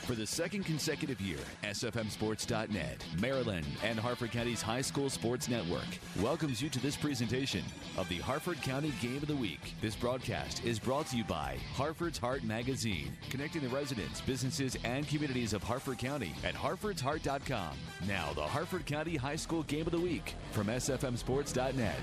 For the second consecutive year, SFMSports.net, Maryland, and Harford County's High School Sports Network welcomes you to this presentation of the Harford County Game of the Week. This broadcast is brought to you by Harford's Heart Magazine, connecting the residents, businesses, and communities of Harford County at harfordsheart.com. Now, the Harford County High School Game of the Week from SFMSports.net.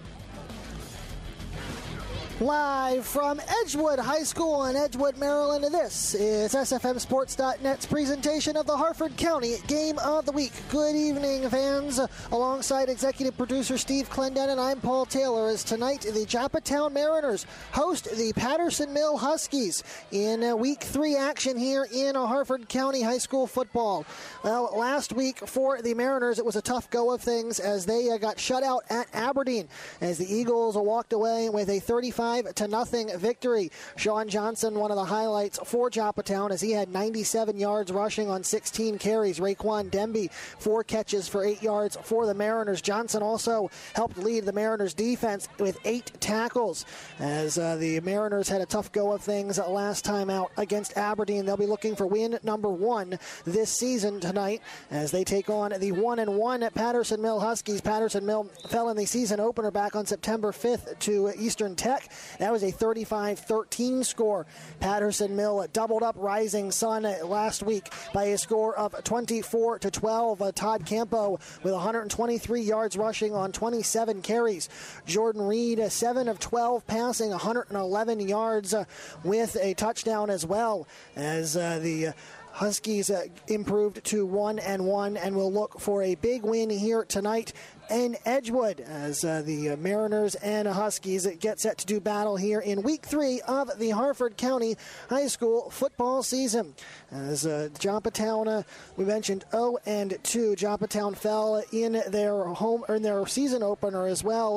Live from Edgewood High School in Edgewood, Maryland, this is SFMSports.net's presentation of the Harford County Game of the Week. Good evening, fans. Alongside executive producer Steve Clendenin, I'm Paul Taylor. As tonight, the Joppatown Mariners host the Patterson Mill Huskies in Week 3 action here in Harford County High School football. Well, last week for the Mariners, it was a tough go of things as they got shut out at Aberdeen as the Eagles walked away with a 35-0 victory. Sean Johnson, one of the highlights for Joppatown, as he had 97 yards rushing on 16 carries. Raekwon Demby, 4 catches for 8 yards for the Mariners. Johnson also helped lead the Mariners defense with 8 tackles as the Mariners had a tough go of things last time out against Aberdeen. They'll be looking for win number 1 this season tonight as they take on the 1-1 at Patterson Mill Huskies. Patterson Mill fell in the season opener back on September 5th to Eastern Tech. That was a 35-13 score. Patterson Mill doubled up Rising Sun last week by a score of 24-12. Todd Campo with 123 yards rushing on 27 carries. Jordan Reed, 7 of 12 passing, 111 yards with a touchdown as well as the Huskies improved to 1-1 and will look for a big win here tonight in Edgewood as the Mariners and Huskies get set to do battle here in Week 3 of the Harford County High School football season. As Joppatown, we mentioned 0-2. Joppatown fell in their season opener as well,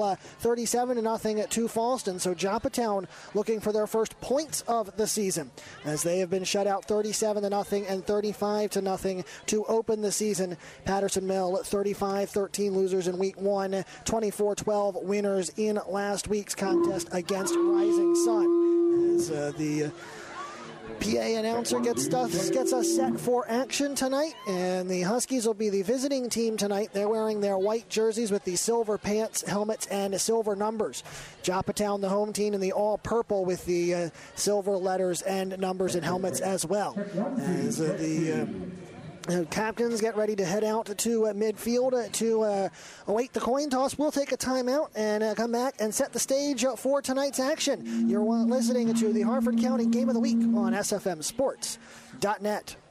37-0 to Falston. So Joppatown looking for their first points of the season as they have been shut out 37-0 and 35-0 to open the season. Patterson Mill 35-13 losers in Week 1, 24-12 winners in last week's contest against Rising Sun. As the PA announcer gets us set for action tonight, and the Huskies will be the visiting team tonight. They're wearing their white jerseys with the silver pants, helmets, and silver numbers. Joppatown, the home team, in the all-purple with the silver letters and numbers and helmets as well. As the captains get ready to head out to midfield to await the coin toss. We'll take a timeout and come back and set the stage for tonight's action. You're listening to the Harford County Game of the Week on SFMSports.net.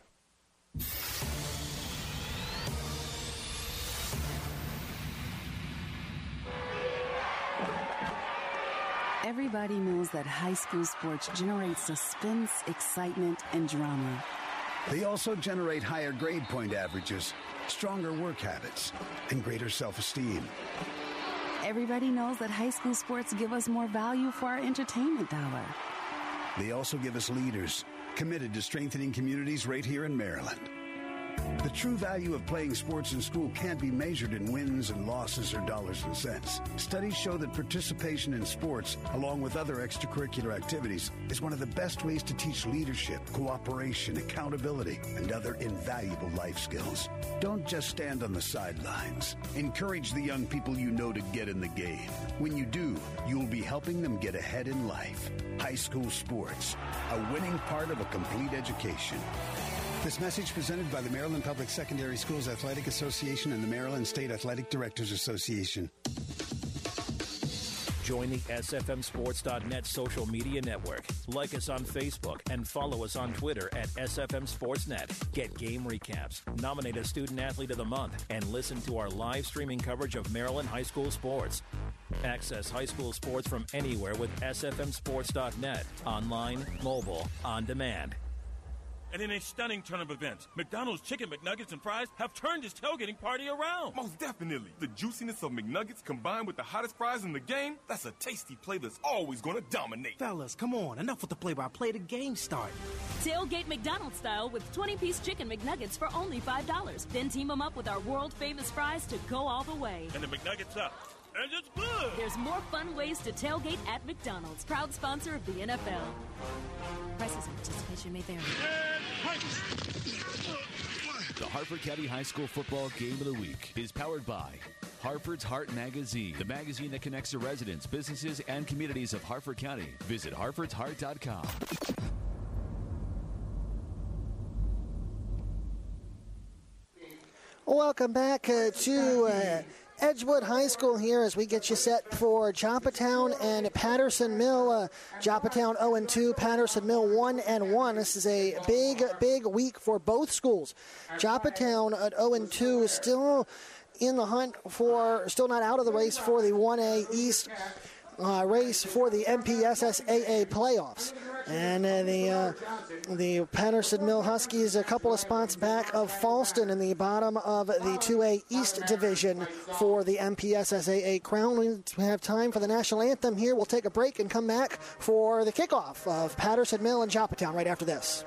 Everybody knows that high school sports generate suspense, excitement, and drama. They also generate higher grade point averages, stronger work habits, and greater self-esteem. Everybody knows that high school sports give us more value for our entertainment dollar. They also give us leaders committed to strengthening communities right here in Maryland. The true value of playing sports in school can't be measured in wins and losses or dollars and cents. Studies show that participation in sports, along with other extracurricular activities, is one of the best ways to teach leadership, cooperation, accountability, and other invaluable life skills. Don't just stand on the sidelines. Encourage the young people you know to get in the game. When you do, you'll be helping them get ahead in life. High school sports, a winning part of a complete education. This message presented by the Maryland Public Secondary Schools Athletic Association and the Maryland State Athletic Directors Association. Join the SFMSports.net social media network. Like us on Facebook and follow us on Twitter at SFMSportsNet. Get game recaps, nominate a student athlete of the month, and listen to our live streaming coverage of Maryland high school sports. Access high school sports from anywhere with SFMSports.net. Online, mobile, on demand. And in a stunning turn of events, McDonald's Chicken McNuggets and Fries have turned this tailgating party around. Most definitely. The juiciness of McNuggets combined with the hottest fries in the game, that's a tasty play that's always going to dominate. Fellas, come on. Enough with the play-by-play. The game start. Tailgate McDonald's style with 20-piece Chicken McNuggets for only $5. Then team them up with our world-famous fries to go all the way. And the McNuggets up. And it's good. There's more fun ways to tailgate at McDonald's, proud sponsor of the NFL. Prices and participation may vary. The Harford County High School Football Game of the Week is powered by Harford's Heart Magazine, the magazine that connects the residents, businesses, and communities of Harford County. Visit harfordsheart.com. Welcome back to Edgewood High School here as we get you set for Joppatown and Patterson Mill. Joppatown 0-2, Patterson Mill 1-1. This is a big week for both schools. Joppatown at 0-2 is still in the hunt for, still not out of the race for the 1A East race for the MPSSAA playoffs. And the Patterson Mill Huskies a couple of spots back of Falston in the bottom of the 2A East division for the MPSSAA crown. We have time for the national anthem here. We'll take a break and come back for the kickoff of Patterson Mill and Joppatown right after this.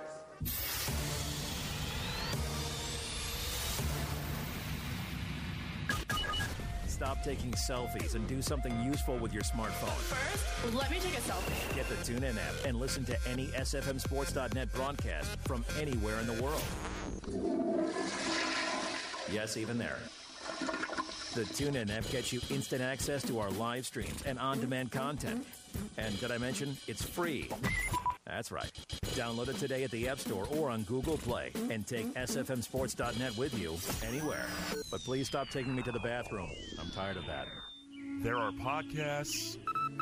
Stop taking selfies and do something useful with your smartphone. First, let me take a selfie. Get the TuneIn app and listen to any SFMSports.net broadcast from anywhere in the world. Yes, even there. The TuneIn app gets you instant access to our live streams and on-demand content. And did I mention it's free? That's right. Download it today at the App Store or on Google Play and take SFMSports.net with you anywhere. But please stop taking me to the bathroom. I'm tired of that. There are podcasts.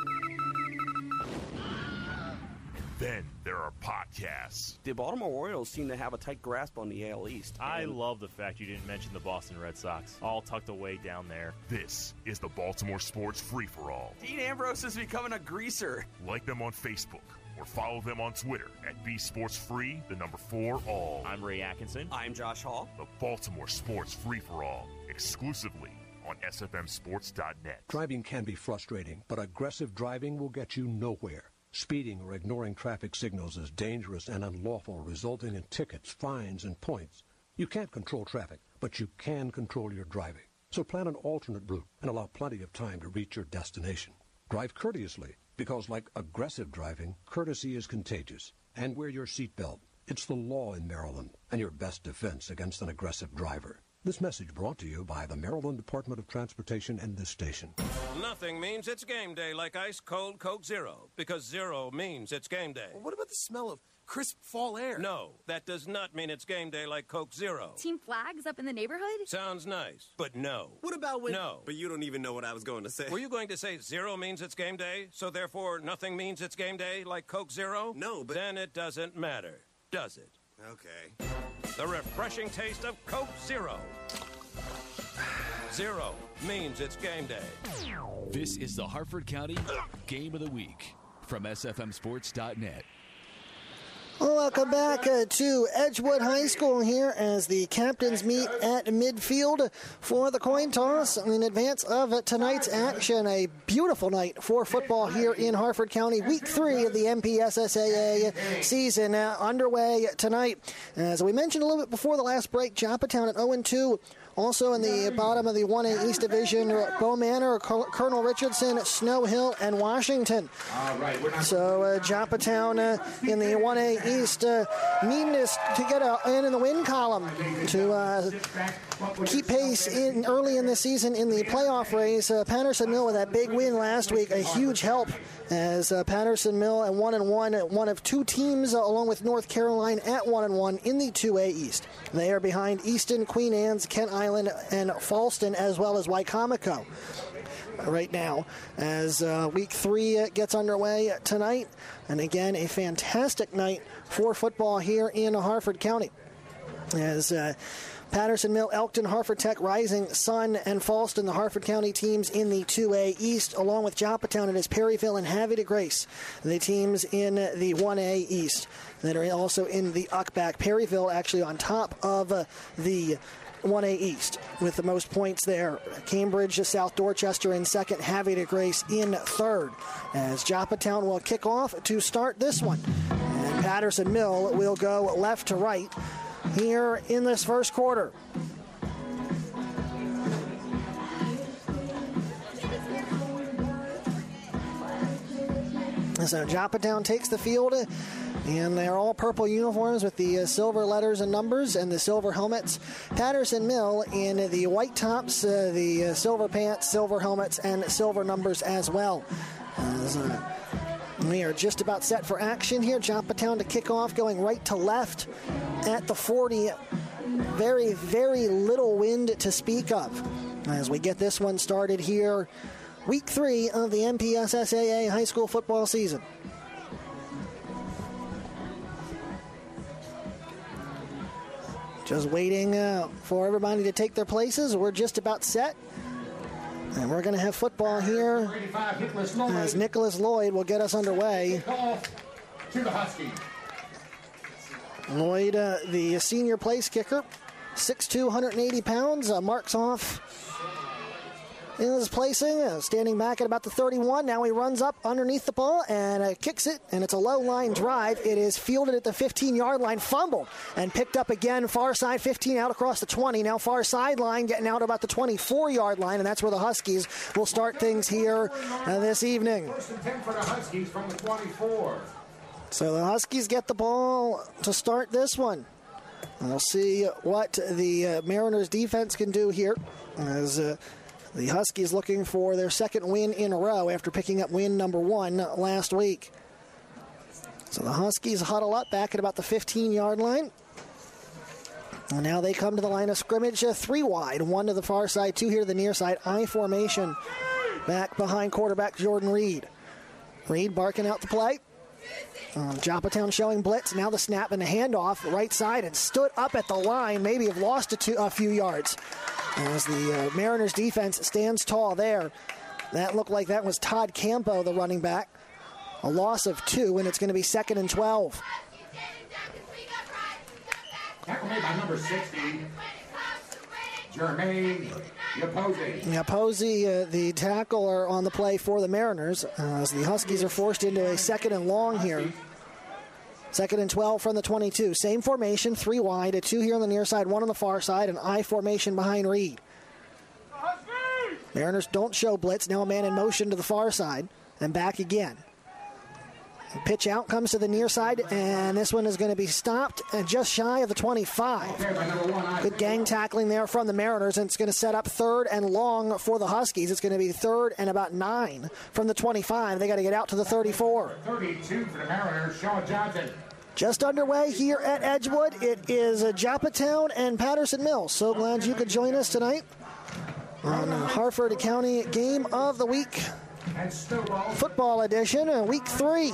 Then there are podcasts. The Baltimore Orioles seem to have a tight grasp on the AL East. I love the fact you didn't mention the Boston Red Sox, all tucked away down there. This is the Baltimore Sports Free-For-All. Dean Ambrose is becoming a greaser. Like them on Facebook or follow them on Twitter at BSportsFree4All. I'm Ray Atkinson. I'm Josh Hall. The Baltimore Sports Free-For-All, exclusively on SFMSports.net. Driving can be frustrating, but aggressive driving will get you nowhere. Speeding or ignoring traffic signals is dangerous and unlawful, resulting in tickets, fines, and points. You can't control traffic, but you can control your driving. So plan an alternate route and allow plenty of time to reach your destination. Drive courteously, because like aggressive driving, courtesy is contagious. And wear your seatbelt. It's the law in Maryland and your best defense against an aggressive driver. This message brought to you by the Maryland Department of Transportation and this station. Nothing means it's game day like ice cold Coke Zero, because zero means it's game day. Well, what about the smell of crisp fall air? No, that does not mean it's game day like Coke Zero. Team flags up in the neighborhood? Sounds nice, but no. What about when... No. But you don't even know what I was going to say. Were you going to say zero means it's game day, so therefore nothing means it's game day like Coke Zero? No, but... Then it doesn't matter, does it? Okay. The refreshing taste of Coke Zero. Zero means it's game day. This is the Harford County Game of the Week from SFMSports.net. Welcome back to Edgewood High School here as the captains meet at midfield for the coin toss in advance of tonight's action. A beautiful night for football here in Harford County. Week 3 of the MPSSAA season underway tonight. As we mentioned a little bit before the last break, Joppatown at 0-2. Also in the bottom of the 1A East Division, Bow Manor, Colonel Richardson, Snow Hill, and Washington. So Joppatown in the 1A East needing to get in the win column to keep pace early in the season in the playoff race. Patterson Mill with that big win last week, a huge help as Patterson Mill at 1-1, one of two teams along with North Carolina at 1-1 in the 2A East. They are behind Easton, Queen Anne's, Kent Island, and Falston, as well as Wycomico right now as week 3 gets underway tonight. And again, a fantastic night for football here in Harford County as Patterson Mill, Elkton, Harford Tech, Rising, Sun, and Falston, the Harford County teams in the 2A East, along with Joppatown. It is Perryville and Havre de Grace, the teams in the 1A East that are also in the UCBAC. Perryville actually on top of the 1A East with the most points there. Cambridge, South Dorchester in second, Havre de Grace in third. As Joppatown will kick off to start this one. And Patterson Mill will go left to right here in this first quarter. So Joppatown takes the field, and they're all purple uniforms with the silver letters and numbers and the silver helmets. Patterson Mill in the white tops, the silver pants, silver helmets, and silver numbers as well. We are just about set for action here. Joppatown to kick off, going right to left at the 40. Very, very little wind to speak of as we get this one started here. Week 3 of the MPSSAA high school football season. Just waiting for everybody to take their places. We're just about set. And we're going to have football here as Nicholas Lloyd will get us underway. To the Huskies. Lloyd, the senior place kicker, 6'2", 180 pounds, marks off in his placing, standing back at about the 31. Now he runs up underneath the ball and kicks it, and it's a low line drive. It is fielded at the 15-yard line, fumbled, and picked up again, far side 15 out across the 20. Now far sideline, getting out about the 24-yard line, and that's where the Huskies will start things here this evening. First and 10 for the Huskies from the 24. So the Huskies get the ball to start this one. And we'll see what the Mariners defense can do here as the Huskies looking for their second win in a row after picking up win number 1 last week. So the Huskies huddle up back at about the 15-yard line. And now they come to the line of scrimmage, 3 wide, 1 to the far side, 2 here to the near side. I formation back behind quarterback Jordan Reed. Reed barking out the play. Joppatown showing blitz. Now the snap and the handoff right side, and stood up at the line. Maybe have lost a few yards as the Mariners defense stands tall there. That looked like that was Todd Campo, the running back. A loss of 2, and it's going to be 2nd and 12. Tackle made by number 60, Jermaine Yapose, the tackler on the play for the Mariners, as the Huskies are forced into a 2nd and long here. 2nd and 12 from the 22. Same formation, 3 wide, a 2 here on the near side, 1 on the far side, an I formation behind Reed. Mariners don't show blitz. Now a man in motion to the far side and back again. Pitch out comes to the near side, and this one is going to be stopped just shy of the 25. Good gang tackling there from the Mariners, and it's going to set up 3rd and long for the Huskies. It's going to be 3rd and about 9 from the 25. They got to get out to the 34. 32 for the Mariners, Sean Johnson. Just underway here at Edgewood. It is Joppatown and Patterson Mill. So glad you could join us tonight on Harford County Game of the Week. Football edition, week 3.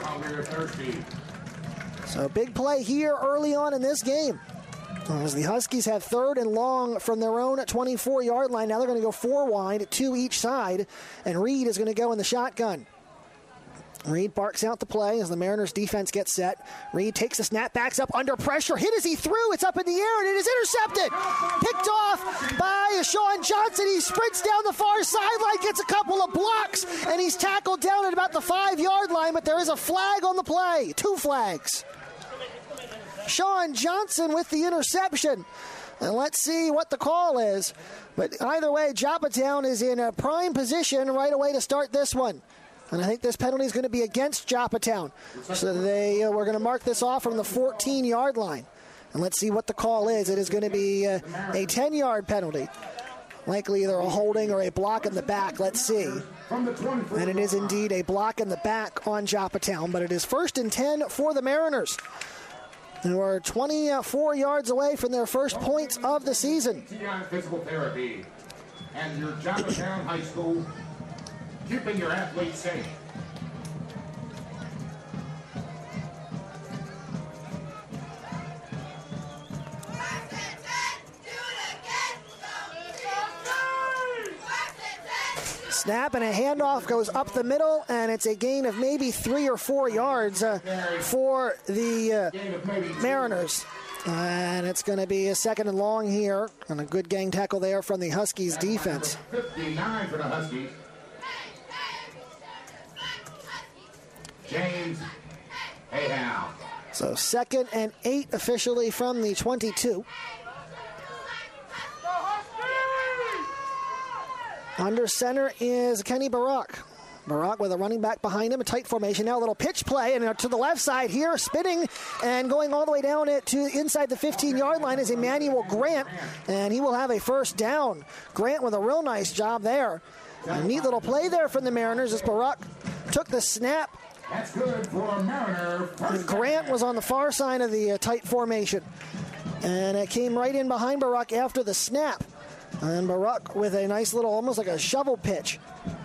So big play here early on in this game, as the Huskies have 3rd and long from their own 24-yard line. Now they're going to go 4 wide, 2 each side, and Reed is going to go in the shotgun. Reed barks out the play as the Mariners defense gets set. Reed takes the snap, backs up under pressure, hit as he threw. It's up in the air, and it is intercepted. Picked off by Sean Johnson. He sprints down the far sideline, gets a couple of blocks, and he's tackled down at about the 5-yard line, but there is a flag on the play. 2 flags. Sean Johnson with the interception. And let's see what the call is. But either way, Joppatown is in a prime position right away to start this one. And I think this penalty is going to be against Joppatown. So we're going to mark this off from the 14-yard line. And let's see what the call is. It is going to be a 10-yard penalty. Likely either a holding or a block in the back. Let's see. And it is indeed a block in the back on Joppatown. But it is 1st and 10 for the Mariners, who are 24 yards away from their first points of the season. Physical therapy and your Joppatown High School, keeping your athletes safe. Snap and a handoff goes up the middle, and it's a gain of maybe 3 or 4 yards for the Mariners. And it's going to be a 2nd and long here, and a good gang tackle there from the Huskies defense. 59 for the Huskies. James Ahau. So 2nd and 8 officially from the 22. Under center is Kenny Barak. Barak with a running back behind him, a tight formation. Now a little pitch play, and to the left side here, spinning and going all the way down to inside the 15-yard line is Emmanuel Grant, and he will have a first down. Grant with a real nice job there. A neat little play there from the Mariners as Barak took the snap. That's good for Mariner. Grant was on the far side of the tight formation, and it came right in behind Barak after the snap. And Barak with a nice little, almost like a shovel pitch.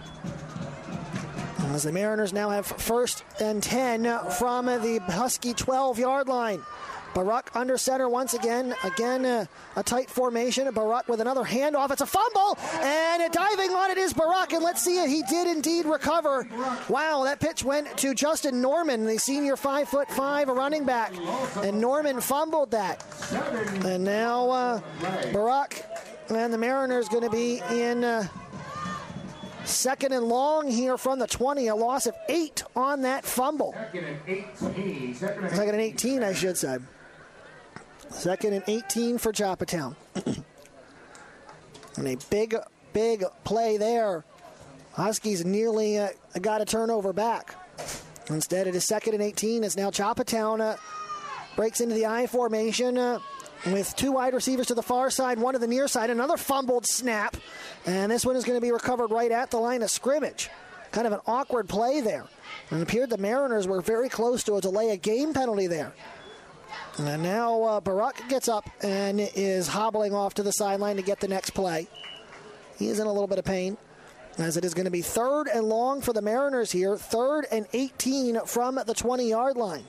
As the Mariners now have first and 10 from the Husky 12-yard line. Barak under center once again. Again, a tight formation. Barak with another handoff. It's a fumble, and diving on it is Barak, and let's see it. He did indeed recover. Wow, that pitch went to Justin Norman, the senior 5'5" running back, and Norman fumbled that. And now Barak and the Mariners going to be in second and long here from the 20. A loss of 8 on that fumble. Second and 18, I should say. Second and 18 for Joppatown. And a big play there. Huskies nearly got a turnover back. Instead, it is second and 18 as now Joppatown breaks into the I formation with 2 wide receivers to the far side, 1 to the near side. Another fumbled snap, and this one is going to be recovered right at the line of scrimmage. Kind of an awkward play there. And it appeared the Mariners were very close to a delay of game penalty there. And now Barak gets up and is hobbling off to the sideline to get the next play. He is in a little bit of pain, as it is going to be third and long for the Mariners here. Third and 18 from the 20-yard line.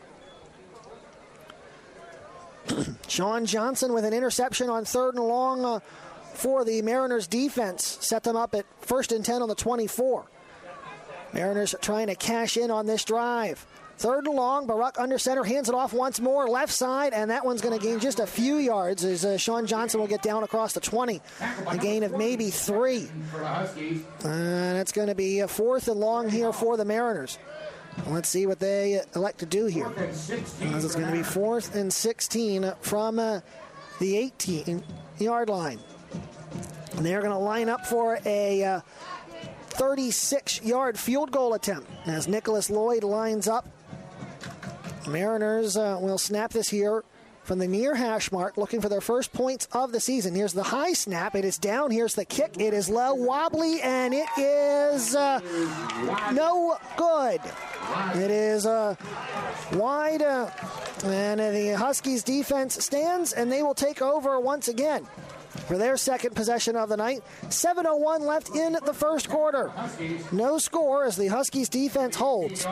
Sean Johnson with an interception on third and long for the Mariners defense. Set them up at first and 10 on the 24. Mariners trying to cash in on this drive. Third and long, Barak under center, hands it off once more, left side, and that one's going to gain just a few yards as Sean Johnson will get down across the 20. A gain of maybe 3. And it's going to be a fourth and long here for the Mariners. Let's see what they elect to do here. As it's going to be 4th and 16 from the 18-yard line. And they're going to line up for a 36-yard field goal attempt as Nicholas Lloyd lines up. Mariners will snap this here from the near hash mark, looking for their first points of the season. Here's the high snap. It is down. Here's the kick. It is low, wobbly, and it is no good. It is wide, and the Huskies defense stands, and they will take over once again for their second possession of the night. 7:01 left in the first quarter. No score as the Huskies defense holds.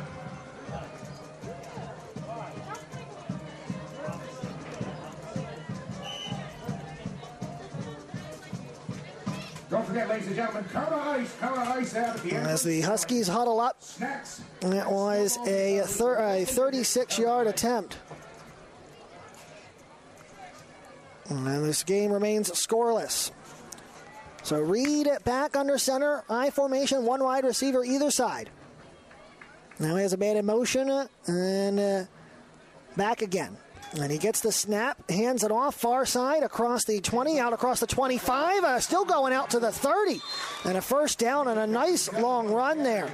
Don't forget, ladies and gentlemen, cover ice out at the end. As the Huskies huddle up, it was a 36-yard attempt. And this game remains scoreless. So Reed back under center, I formation, 1 wide receiver either side. Now he has a man in motion and back again. And he gets the snap, hands it off, far side, across the 20, out across the 25, still going out to the 30. And a first down and a nice long run there.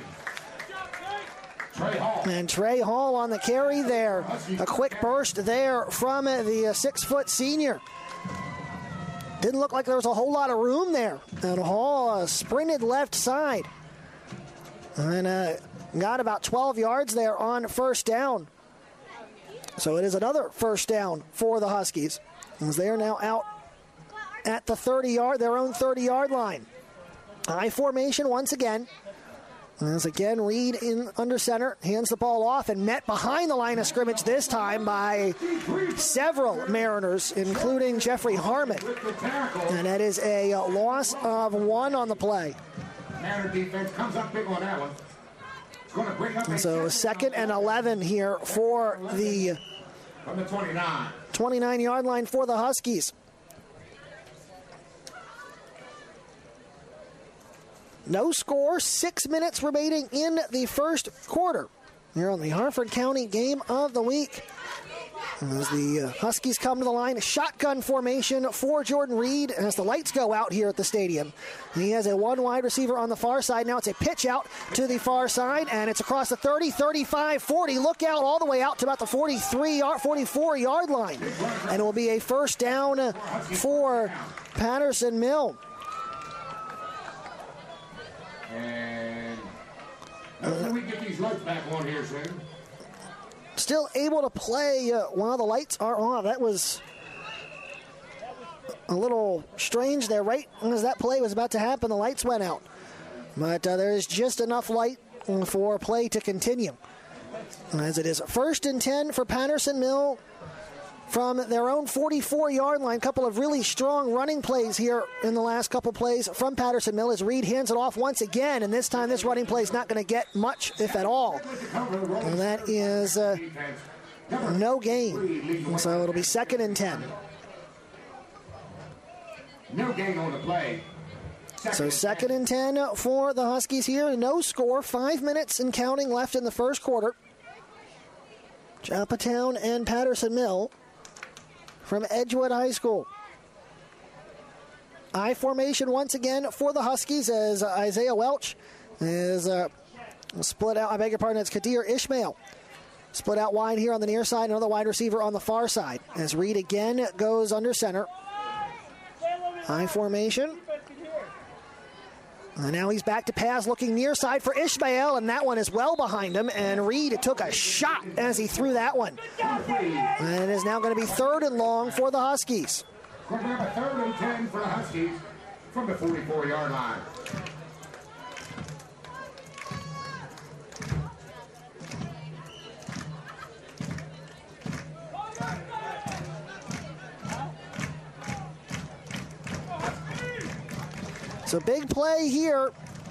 And Trey Hall on the carry there. A quick burst there from the 6-foot senior. Didn't look like there was a whole lot of room there. And Hall sprinted left side. And got about 12 yards there on first down. So it is another first down for the Huskies, as they are now out at the 30-yard, their own 30-yard line. I formation once again. As again, Reed in under center, hands the ball off and met behind the line of scrimmage this time by several Mariners, including Jeffrey Harmon. And that is a loss of 1 on the play. Mariner defense comes up big on that one. And so 2nd and 11 here for the 29-yard line for the Huskies. No score, 6 minutes remaining in the first quarter. Here on the Harford County Game of the Week. As the Huskies come to the line, shotgun formation for Jordan Reed as the lights go out here at the stadium. He has a one wide receiver on the far side. Now it's a pitch out to the far side, and it's across the 30, 35, 40. Look out all the way out to about the 44-yard line. And it will be a first down for Patterson Mill. And hopefully we get these lights back on here soon. Still able to play while the lights are on. That was a little strange there. Right as that play was about to happen, the lights went out. But there is just enough light for play to continue. As it is first and 10 for Patterson Mill from their own 44-yard line. Couple of really strong running plays here in the last couple plays from Patterson Mill as Reed hands it off once again, and this time this running play is not going to get much, if at all. And that is no gain. So it'll be second and 10. No gain on the play. So second and 10 for the Huskies here. No score. 5 minutes and counting left in the first quarter. Joppatown and Patterson Mill from Edgewood High School. I formation once again for the Huskies as Isaiah Welch is split out. I beg your pardon, it's Kadir Ishmael. Split out wide here on the near side. Another wide receiver on the far side. As Reed again goes under center. I formation. And now he's back to pass, looking near side for Ishmael, and that one is well behind him. And Reed took a shot as he threw that one. And it is now going to be third and long for the Huskies. We're going to have a third and 10 for the Huskies from the 44-yard line. So big play here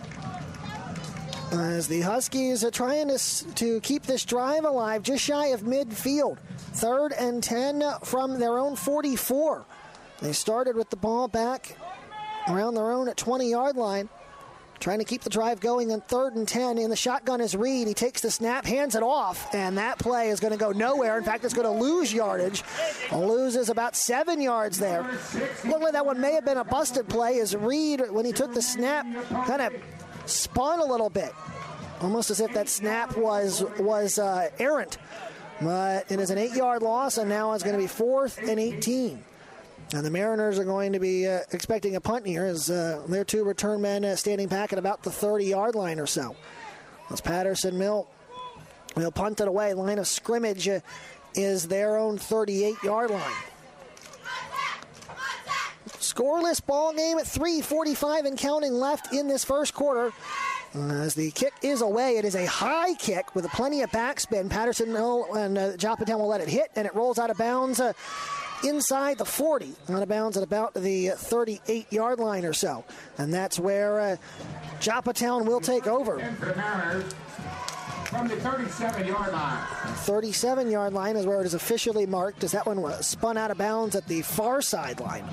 as the Huskies are trying to keep this drive alive just shy of midfield. Third and 10 from their own 44. They started with the ball back around their own 20-yard line. Trying to keep the drive going on third and 10. In the shotgun is Reed. He takes the snap, hands it off, and that play is going to go nowhere. In fact, it's going to lose yardage. Loses about 7 yards there. Looked like that one may have been a busted play as Reed, when he took the snap, kind of spun a little bit. Almost as if that snap was errant. But it is an 8-yard loss, and now it's going to be 4th and 18. And the Mariners are going to be expecting a punt here as their two return men standing back at about the 30-yard line or so. As Patterson Mill will punt it away. Line of scrimmage is their own 38-yard line. Scoreless ball game at 3:45 and counting left in this first quarter. As the kick is away, it is a high kick with plenty of backspin. Patterson Mill and Joppatown will let it hit, and it rolls out of bounds inside the 40, out of bounds at about the 38-yard line or so. And that's where Joppatown will take over. From the 37-yard line. 37-yard line is where it is officially marked, as that one was spun out of bounds at the far sideline.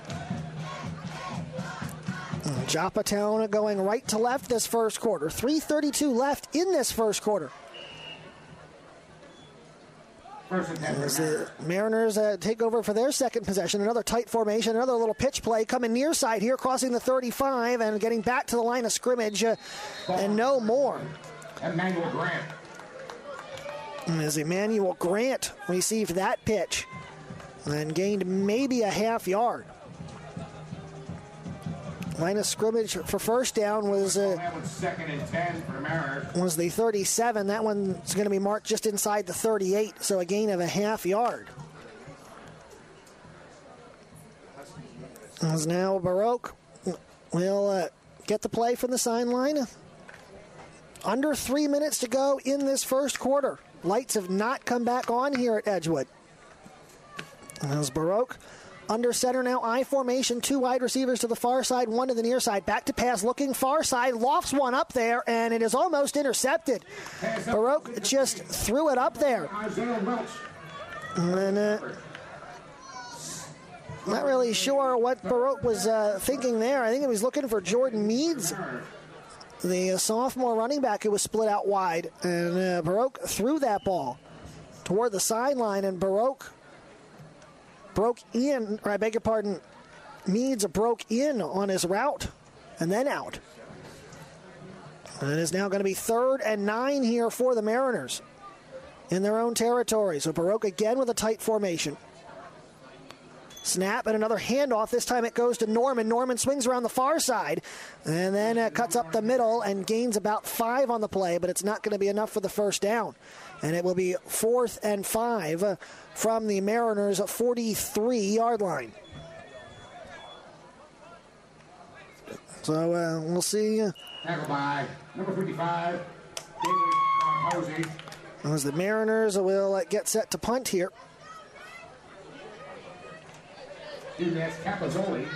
Joppatown going right to left this first quarter. 3:32 left in this first quarter. As the Mariners take over for their second possession. Another tight formation, another little pitch play coming near side here, crossing the 35 and getting back to the line of scrimmage and no more. Emmanuel Grant. As Emmanuel Grant received that pitch and gained maybe a half yard. Line of scrimmage for first down was that was second and 10 for the Mariners. Was the 37. That one's going to be marked just inside the 38, so a gain of a half yard. As now Baroque will get the play from the sideline. Under 3 minutes to go in this first quarter. Lights have not come back on here at Edgewood. As Baroque under center now, I formation, two wide receivers to the far side, one to the near side. Back to pass, looking far side, lofts one up there, and it is almost intercepted. Baroque just threw it up there. And not really sure what Baroque was thinking there. I think he was looking for Jordan Meads, the sophomore running back who was split out wide, and Baroque threw that ball. toward the sideline, and Baroque broke in, or I beg your pardon, Meads broke in on his route and then out. And it is now going to be 3rd and 9 here for the Mariners in their own territory. So Baroque again with a tight formation. Snap and another handoff. This time it goes to Norman. Norman swings around the far side and then cuts up the middle and gains about 5 on the play, but it's not going to be enough for the first down. And it will be 4th and 5 from the Mariners' 43-yard line. So we'll see. Tackle by number 55, David Posey. As the Mariners will get set to punt here. That's Capozzoli.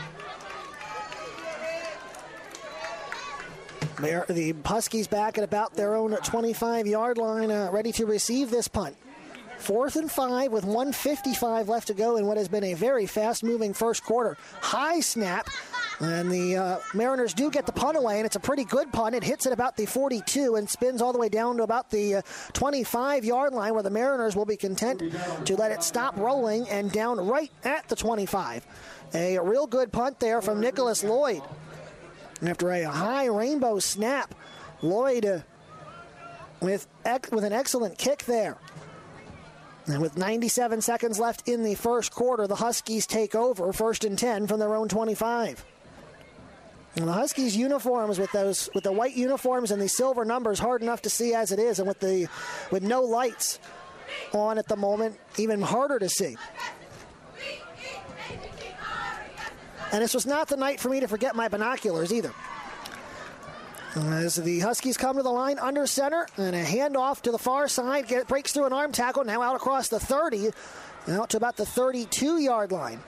The Huskies back at about their own 25-yard line, ready to receive this punt. 4th and 5 with 1:55 left to go in what has been a very fast-moving first quarter. High snap, and the Mariners do get the punt away, and it's a pretty good punt. It hits at about the 42 and spins all the way down to about the 25-yard line, where the Mariners will be content to let it stop rolling and down right at the 25. A real good punt there from Nicholas Lloyd. And after a high rainbow snap, Lloyd with an excellent kick there. And with 97 seconds left in the first quarter, the Huskies take over 1st and 10 from their own 25. And the Huskies uniforms with the white uniforms and the silver numbers hard enough to see as it is, and with no lights on at the moment, even harder to see. And this was not the night for me to forget my binoculars either. As the Huskies come to the line under center, and a handoff to the far side, breaks through an arm tackle, now out across the 30, out to about the 32-yard line.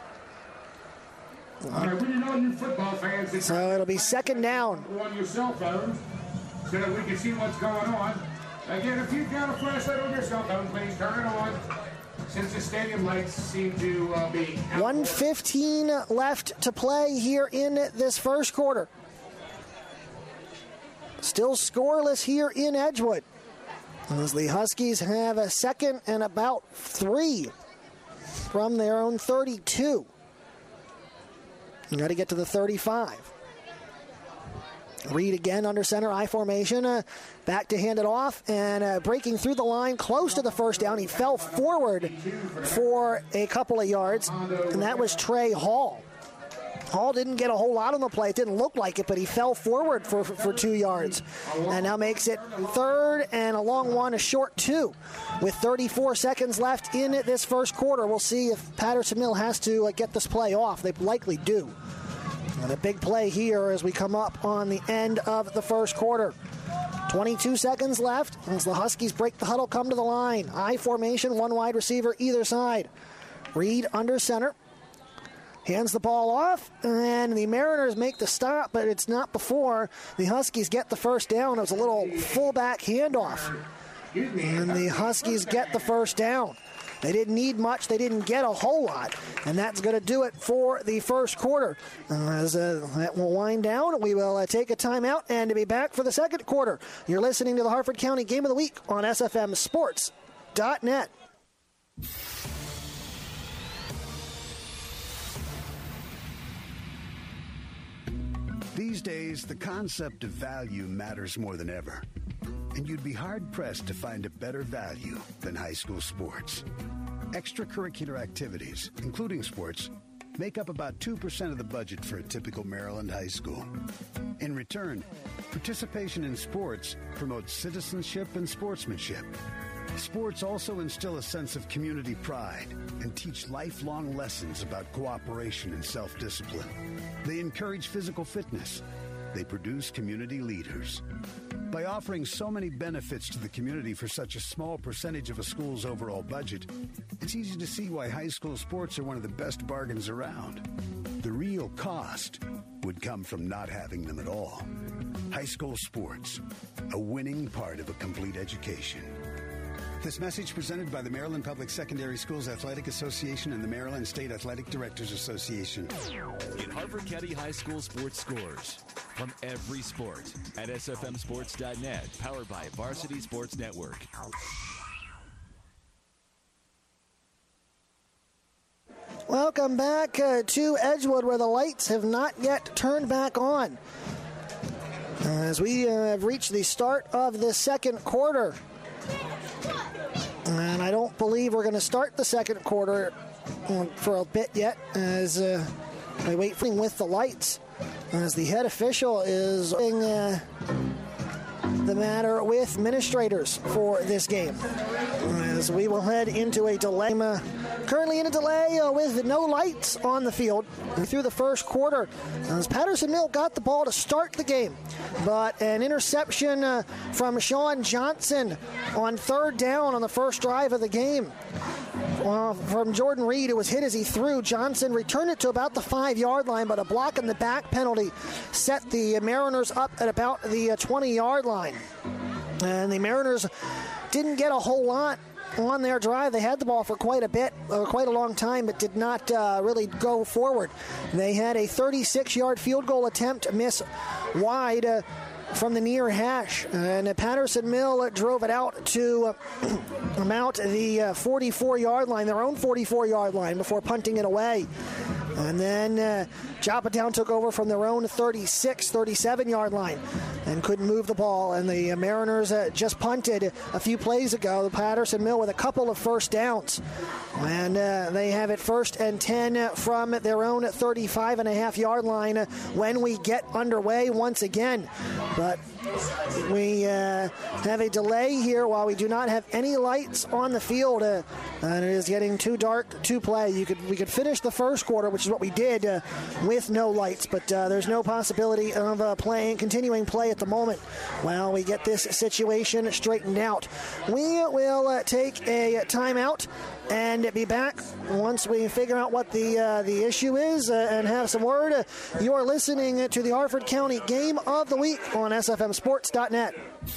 All right, we know you football fans. So it'll be 2nd down. On your cell phones so that we can see what's going on. Again, if you've got a flashlight on your cell phone, please turn it on. Since the stadium lights seem to be... 1:15 left to play here in this first quarter. Still scoreless here in Edgewood, as the Huskies have a 2nd and about 3 from their own 32. You got to get to the 35. Reed again under center, I formation, back to hand it off, and breaking through the line close to the first down. He fell forward for a couple of yards, and that was Trey Hall. Hall didn't get a whole lot on the play. It didn't look like it, but he fell forward for 2 yards. And now makes it 3rd and a long one, a short 2. With 34 seconds left in this first quarter, we'll see if Patterson Mill has to get this play off. They likely do. And a big play here as we come up on the end of the first quarter. 22 seconds left as the Huskies break the huddle, come to the line. I formation, 1 wide receiver either side. Reed under center. Hands the ball off, and the Mariners make the stop, but it's not before the Huskies get the first down. It was a little fullback handoff, and the Huskies get the first down. They didn't need much. They didn't get a whole lot, and that's going to do it for the first quarter. As that will wind down, we will take a timeout and be back for the second quarter. You're listening to the Harford County Game of the Week on SFMSports.net. These days, the concept of value matters more than ever. And you'd be hard-pressed to find a better value than high school sports. Extracurricular activities, including sports, make up about 2% of the budget for a typical Maryland high school. In return, participation in sports promotes citizenship and sportsmanship. Sports also instill a sense of community pride and teach lifelong lessons about cooperation and self-discipline. They encourage physical fitness. They produce community leaders. By offering so many benefits to the community for such a small percentage of a school's overall budget, it's easy to see why high school sports are one of the best bargains around. The real cost would come from not having them at all. High school sports, a winning part of a complete education. This message presented by the Maryland Public Secondary Schools Athletic Association and the Maryland State Athletic Directors Association. Get Harford County High School sports scores from every sport at SFMSports.net, powered by Varsity Sports Network. Welcome back to Edgewood, where the lights have not yet turned back on. As we have reached the start of the second quarter. And I don't believe we're going to start the second quarter for a bit yet, as I wait for with the lights, as the head official is the matter with administrators for this game, as we will head into a delay. Currently in a delay with no lights on the field through the first quarter, as Patterson Mill got the ball to start the game, but an interception from Sean Johnson on third down on the first drive of the game from Jordan Reed. It was hit as he threw. Johnson returned it to about the 5-yard line, but a block in the back penalty set the Mariners up at about the 20-yard line. And the Mariners didn't get a whole lot on their drive. They had the ball for quite a long time, but did not really go forward. They had a 36-yard field goal attempt miss wide from the near hash, and Patterson Mill drove it out to about the 44-yard line, their own 44-yard line, before punting it away. And then Joppatown took over from their own 37-yard line and couldn't move the ball. And the Mariners just punted a few plays ago, the Patterson Mill, with a couple of first downs. And they have it 1st and 10 from their own 35.5-yard line when we get underway once again. But we have a delay here while we do not have any lights on the field, and it is getting too dark to play. We could finish the first quarter, which is what we did, with no lights, but there's no possibility of continuing play at the moment while we get this situation straightened out. We will take a timeout and be back once we figure out what the issue is and have some word. You are listening to the Harford County Game of the Week on SFMSports.net.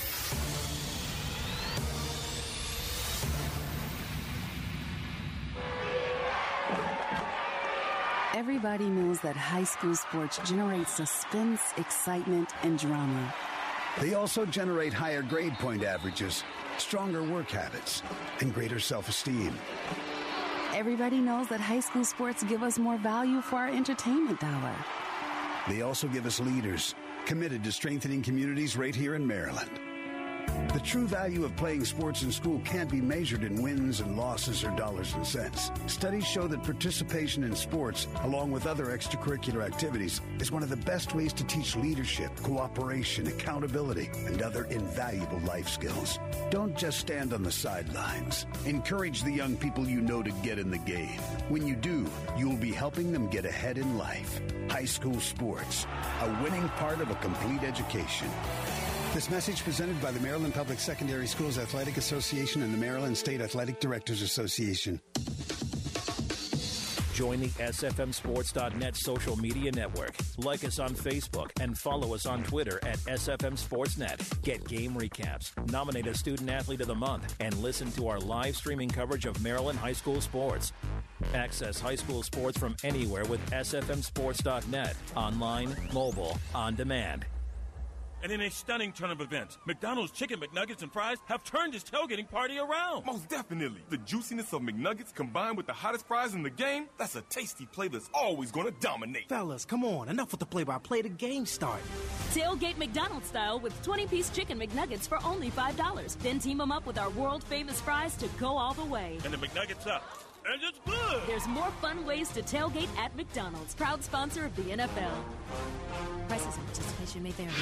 Everybody knows that high school sports generate suspense, excitement, and drama. They also generate higher grade point averages, stronger work habits, and greater self-esteem. Everybody knows that high school sports give us more value for our entertainment dollar. They also give us leaders committed to strengthening communities right here in Maryland. The true value of playing sports in school can't be measured in wins and losses or dollars and cents. Studies show that participation in sports, along with other extracurricular activities, is one of the best ways to teach leadership, cooperation, accountability, and other invaluable life skills. Don't just stand on the sidelines. Encourage the young people you know to get in the game. When you do, you'll be helping them get ahead in life. High school sports, a winning part of a complete education. This message presented by the Maryland Public Secondary Schools Athletic Association and the Maryland State Athletic Directors Association. Join the SFMSports.net social media network. Like us on Facebook and follow us on Twitter at SFMSportsNet. Get game recaps, nominate a student athlete of the month, and listen to our live streaming coverage of Maryland high school sports. Access high school sports from anywhere with SFMSports.net. Online, mobile, on demand. And in a stunning turn of events, McDonald's Chicken McNuggets and Fries have turned this tailgating party around. Most definitely. The juiciness of McNuggets combined with the hottest fries in the game, that's a tasty play that's always going to dominate. Fellas, come on. Enough with the play-by-play. The game start. Tailgate McDonald's style with 20-piece Chicken McNuggets for only $5. Then team them up with our world-famous fries to go all the way. And the McNuggets up. And it's good. There's more fun ways to tailgate at McDonald's, proud sponsor of the NFL. Prices and participation may vary.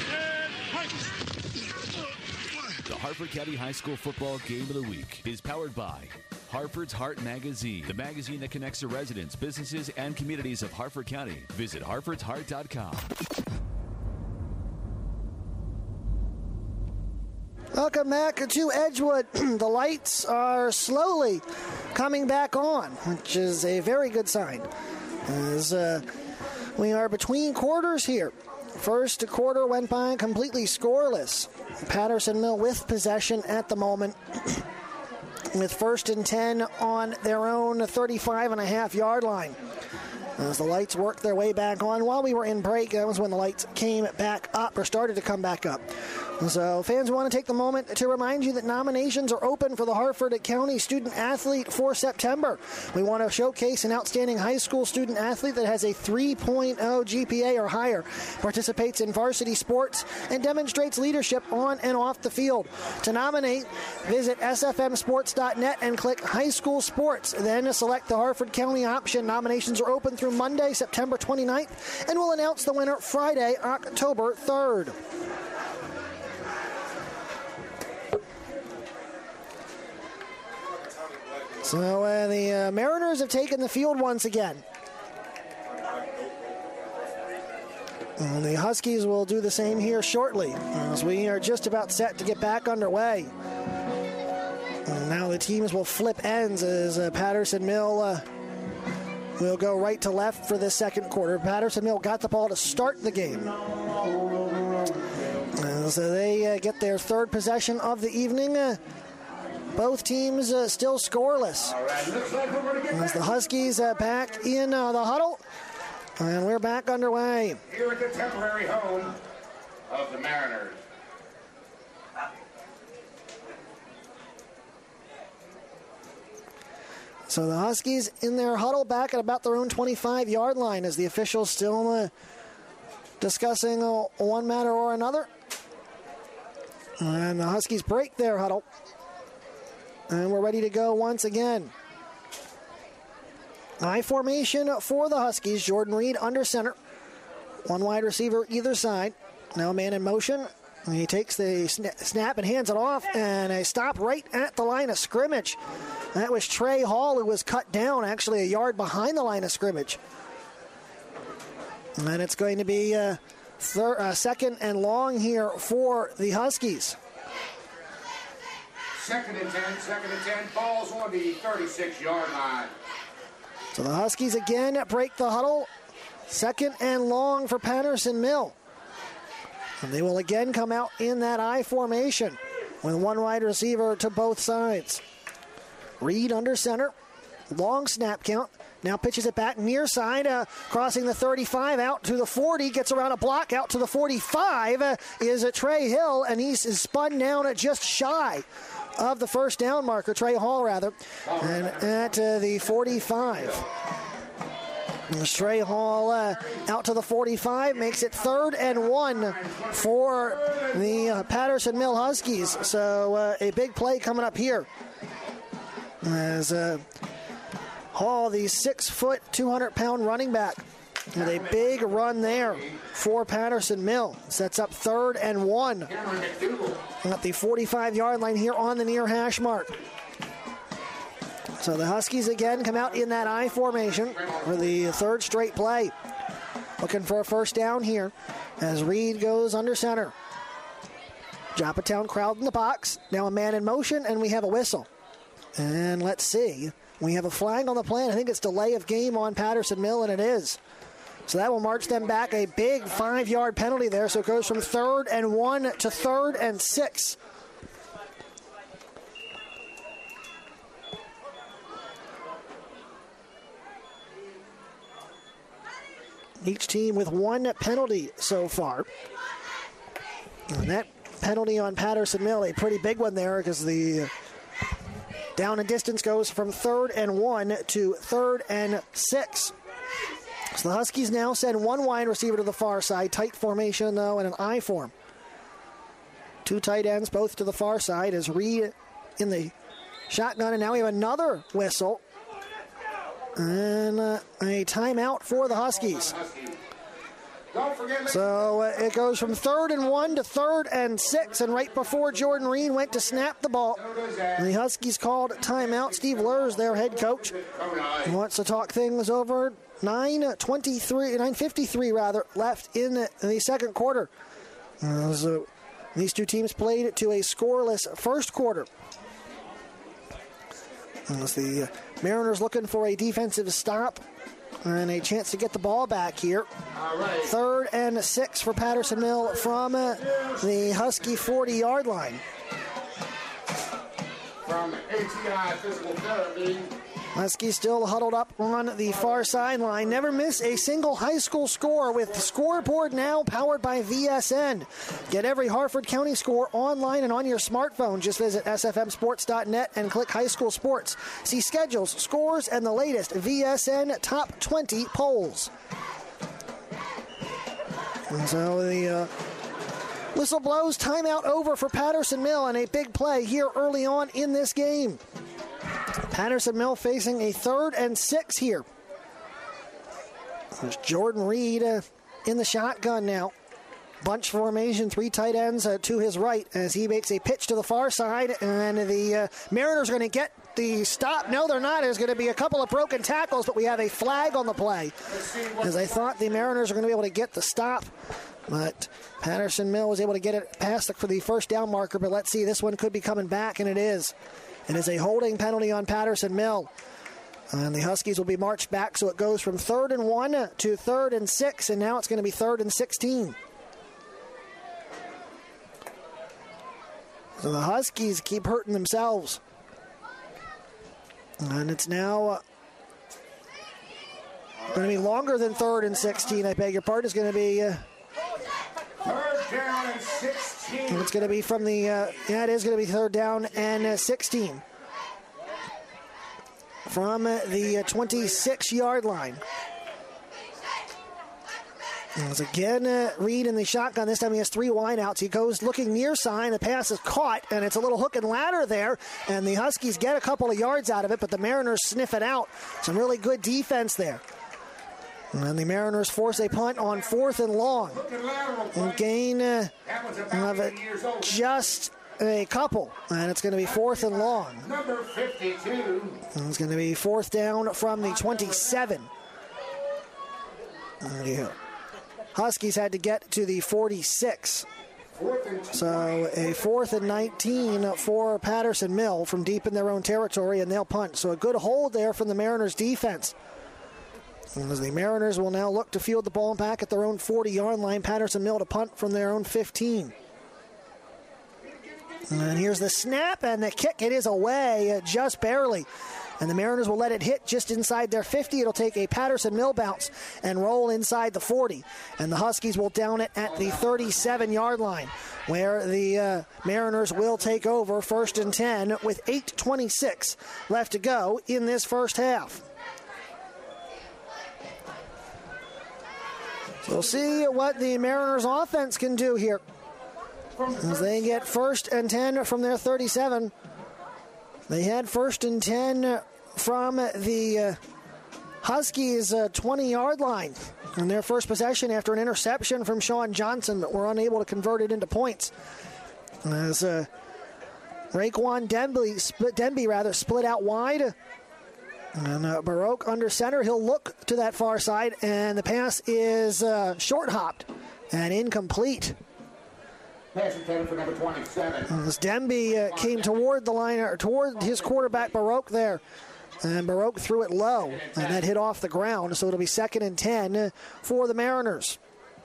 The Harford County High School Football Game of the Week is powered by Harford's Heart Magazine, the magazine that connects the residents, businesses, and communities of Harford County. Visit harfordsheart.com. Welcome back to Edgewood. The lights are slowly coming back on, which is a very good sign, as we are between quarters here. First quarter went by completely scoreless. Patterson Mill with possession at the moment, with 1st and 10 on their own 35.5-yard line. As the lights worked their way back on while we were in break, that was when the lights came back up, or started to come back up. So fans want to take the moment to remind you that nominations are open for the Harford County Student Athlete for September. We want to showcase an outstanding high school student athlete that has a 3.0 GPA or higher, participates in varsity sports, and demonstrates leadership on and off the field. To nominate, visit sfmsports.net and click High School Sports. Then select the Harford County option. Nominations are open through Monday, September 29th, and we'll announce the winner Friday, October 3rd. So the Mariners have taken the field once again. And the Huskies will do the same here shortly, as we are just about set to get back underway. And now the teams will flip ends as Patterson Mill will go right to left for the second quarter. Patterson Mill got the ball to start the game. So they get their third possession of the evening. Both teams still scoreless. As the Huskies back in the huddle, and we're back underway. Here at the temporary home of the Mariners. So the Huskies in their huddle back at about their own 25-yard line as the officials still discussing one matter or another. And the Huskies break their huddle. And we're ready to go once again. I formation for the Huskies. Jordan Reed under center. One wide receiver either side. Now a man in motion. He takes the snap and hands it off. And a stop right at the line of scrimmage. That was Trey Hall, who was cut down actually a yard behind the line of scrimmage. And it's going to be second and long here for the Huskies. Second and 10, ball's on the 36-yard line. So the Huskies again break the huddle. Second and long for Patterson Mill. And they will again come out in that I formation with one wide receiver to both sides. Reed under center. Long snap count. Now pitches it back near side, crossing the 35 out to the 40, gets around a block out to the 45 is Trey Hill, and he's spun down at just shy of the first down marker, Trey Hall rather, and at the 45. Trey Hall out to the 45, makes it 3rd and 1 for the Patterson Mill Huskies. So a big play coming up here. As Hall, the 6-foot, 200-pound running back, with a big run there for Patterson Mill. Sets up 3rd and 1 at the 45-yard line here on the near hash mark. So the Huskies again come out in that I formation for the third straight play. Looking for a first down here as Reed goes under center. Joppatown crowd in the box. Now a man in motion, and we have a whistle. And let's see. We have a flag on the play. I think it's delay of game on Patterson Mill, and it is. So that will march them back a big 5-yard penalty there. So it goes from 3rd and 1 to 3rd and 6. Each team with one penalty so far. And that penalty on Patterson Mill, a pretty big one there, because the down and distance goes from 3rd and 1 to 3rd and 6. So the Huskies now send one wide receiver to the far side. Tight formation, though, in an I form. Two tight ends, both to the far side, as Reed in the shotgun. And now we have another whistle. And a timeout for the Huskies. So it goes from 3rd and 1 to 3rd and 6. And right before Jordan Reed went to snap the ball, the Huskies called timeout. Steve Lurs, their head coach, wants to talk things over. 9:53 left in the second quarter. So these two teams played to a scoreless first quarter. As the Mariners looking for a defensive stop and a chance to get the ball back here. 3rd and 6 for Patterson Mill from the Husky 40-yard line. From ATI Physical Therapy. Huskies still huddled up on the far sideline. Never miss a single high school score with Scoreboard Now, powered by VSN. Get every Harford County score online and on your smartphone. Just visit sfmsports.net and click High School Sports. See schedules, scores, and the latest VSN Top 20 polls. And so the whistle blows, timeout over for Patterson Mill, and a big play here early on in this game. Patterson Mill facing a 3rd and 6 here. There's Jordan Reed in the shotgun now. Bunch formation, 3 tight ends to his right as he makes a pitch to the far side, and the Mariners are going to get the stop. No, they're not. There's going to be a couple of broken tackles, but we have a flag on the play, as I thought the Mariners are going to be able to get the stop, but Patterson Mill was able to get it past for the first down marker. But let's see, this one could be coming back, and it is. It is a holding penalty on Patterson Mill. And the Huskies will be marched back, so it goes from 3rd and 1 to 3rd and 6, and now it's going to be 3rd and 16. So the Huskies keep hurting themselves. And it's now going to be longer than 3rd and 16. I beg your pardon. It's going to be 3rd down and 16. And it's going to be from the, it is going to be 3rd down and 16. From the 26-yard line. As again, Reed in the shotgun. This time he has 3 wideouts. He goes looking near side. The pass is caught, and it's a little hook and ladder there. And the Huskies get a couple of yards out of it, but the Mariners sniff it out. Some really good defense there. And the Mariners force a punt on 4th and long. And gain of just a couple. And it's going to be 4th and long. Number 52. And it's going to be 4th down from the 27. Yeah. Huskies had to get to the 46. So a 4th and 19 for Patterson Mill from deep in their own territory, and they'll punt. So a good hold there from the Mariners defense. And as the Mariners will now look to field the ball back at their own 40-yard line, Patterson Mill to punt from their own 15. And here's the snap and the kick. It is away just barely. And the Mariners will let it hit just inside their 50. It'll take a Patterson Mill bounce and roll inside the 40. And the Huskies will down it at the 37-yard line, where the Mariners will take over 1st and 10 with 8:26 left to go in this first half. So we'll see what the Mariners offense can do here as they get 1st and 10 from their 37. They had 1st and 10 from the Huskies' 20-yard line on their first possession after an interception from Sean Johnson, but were unable to convert it into points. As Raekwon Denby split out wide. And Baroque under center. He'll look to that far side, and the pass is short-hopped and incomplete. Pass intended for number 27. As Denby came toward the line, or toward his quarterback Baroque there, and Baroque threw it low, and that hit off the ground. So it'll be 2nd and 10 for the Mariners.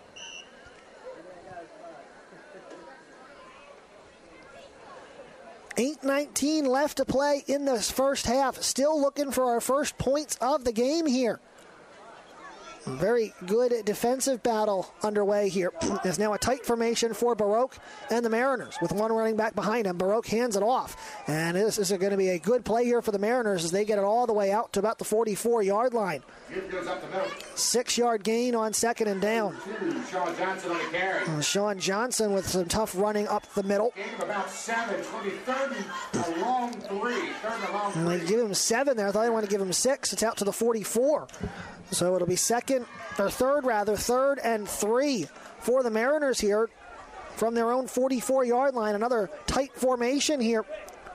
$8:19 left to play in this first half. Still looking for our first points of the game here. Very good defensive battle underway here. There's now a tight formation for Baroque and the Mariners with one running back behind him. Baroque hands it off. And this is going to be a good play here for the Mariners as they get it all the way out to about the 44-yard line. 6-yard gain on 2nd and down. Sean Johnson on the carry. Sean Johnson with some tough running up the middle. Gain of about 7. It's going to be 3rd and a long 3. 3rd and a long 3. And they give him 7 there. I thought they wanted to give him 6. It's out to the 44. So it'll be 3rd and 3 for the Mariners here from their own 44-yard line. Another tight formation here.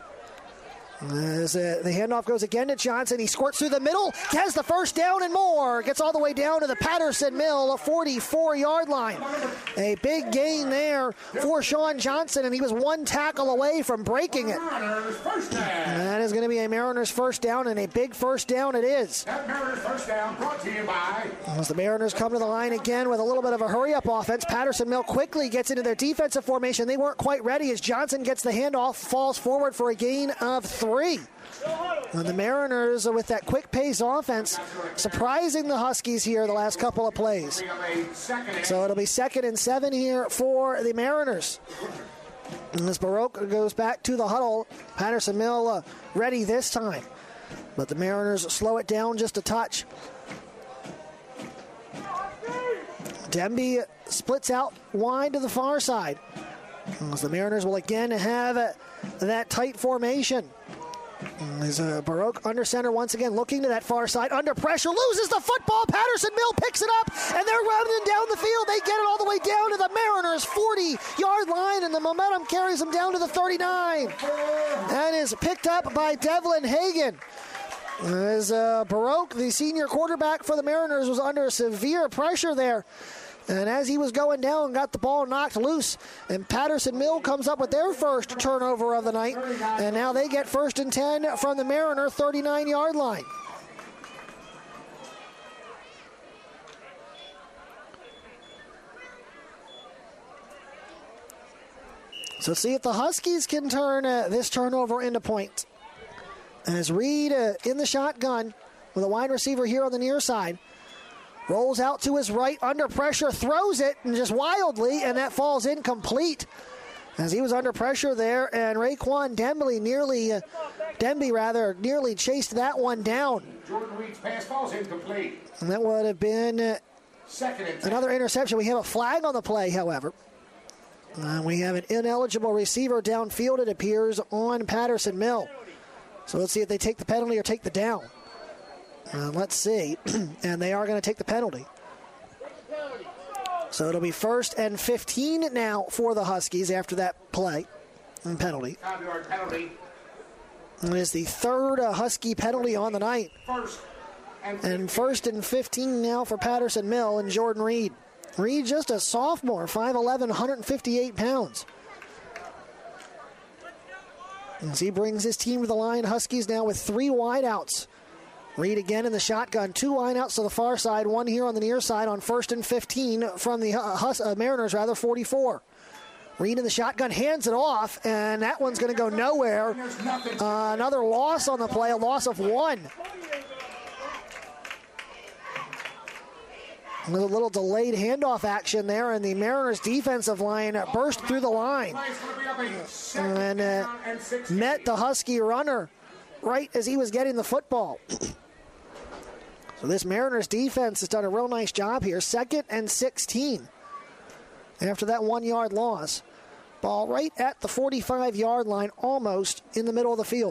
As the handoff goes again to Johnson. He squirts through the middle, has the first down and more. Gets all the way down to the Patterson Mill, a 44-yard line. A big gain there for Sean Johnson, and he was one tackle away from breaking it. And that is going to be a Mariners first down, and a big first down it is. That Mariners first down brought to you by... As the Mariners come to the line again with a little bit of a hurry-up offense, Patterson Mill quickly gets into their defensive formation. They weren't quite ready as Johnson gets the handoff, falls forward for a gain of 3. 3. And the Mariners, with that quick pace offense, surprising the Huskies here the last couple of plays. So it'll be 2nd and 7 here for the Mariners. And as Baroque goes back to the huddle, Patterson-Mill ready this time. But the Mariners slow it down just a touch. Demby splits out wide to the far side. As the Mariners will again have that tight formation. As Baroque under center once again, looking to that far side, under pressure, loses the football. Patterson-Mill picks it up, and they're running down the field. They get it all the way down to the Mariners' 40-yard line, and the momentum carries them down to the 39. That is picked up by Devlin Hagan. As Baroque, the senior quarterback for the Mariners, was under severe pressure there. And as he was going down, got the ball knocked loose. And Patterson-Mill comes up with their first turnover of the night. And now they get 1st and 10 from the Mariner 39-yard line. So see if the Huskies can turn this turnover into points. As Reed in the shotgun with a wide receiver here on the near side. Rolls out to his right, under pressure, throws it, and just wildly, and that falls incomplete. As he was under pressure there, and Raekwon Demby nearly chased that one down. Jordan Reed's pass falls incomplete. And that would have been another interception. We have a flag on the play, however. We have an ineligible receiver downfield, it appears, on Patterson-Mill. So let's see if they take the penalty or take the down. Let's see. And they are going to take the penalty. So it'll be 1st and 15 now for the Huskies after that play and penalty. It is the 3rd Husky penalty on the night. And 1st and 15 now for Patterson-Mill and Jordan Reed. Reed just a sophomore, 5'11", 158 pounds. As he brings his team to the line, Huskies now with 3 wideouts. Reed again in the shotgun. 2 lineouts to the far side, 1 here on the near side on 1st and 15 from the Mariners, 44. Reed in the shotgun, hands it off, and that one's going to go nowhere. Another loss on the play, a loss of 1. A little delayed handoff action there, and the Mariners' defensive line burst through the line and met the Husky runner right as he was getting the football. So this Mariners defense has done a real nice job here. 2nd and 16 after that 1-yard loss. Ball right at the 45-yard line, almost in the middle of the field.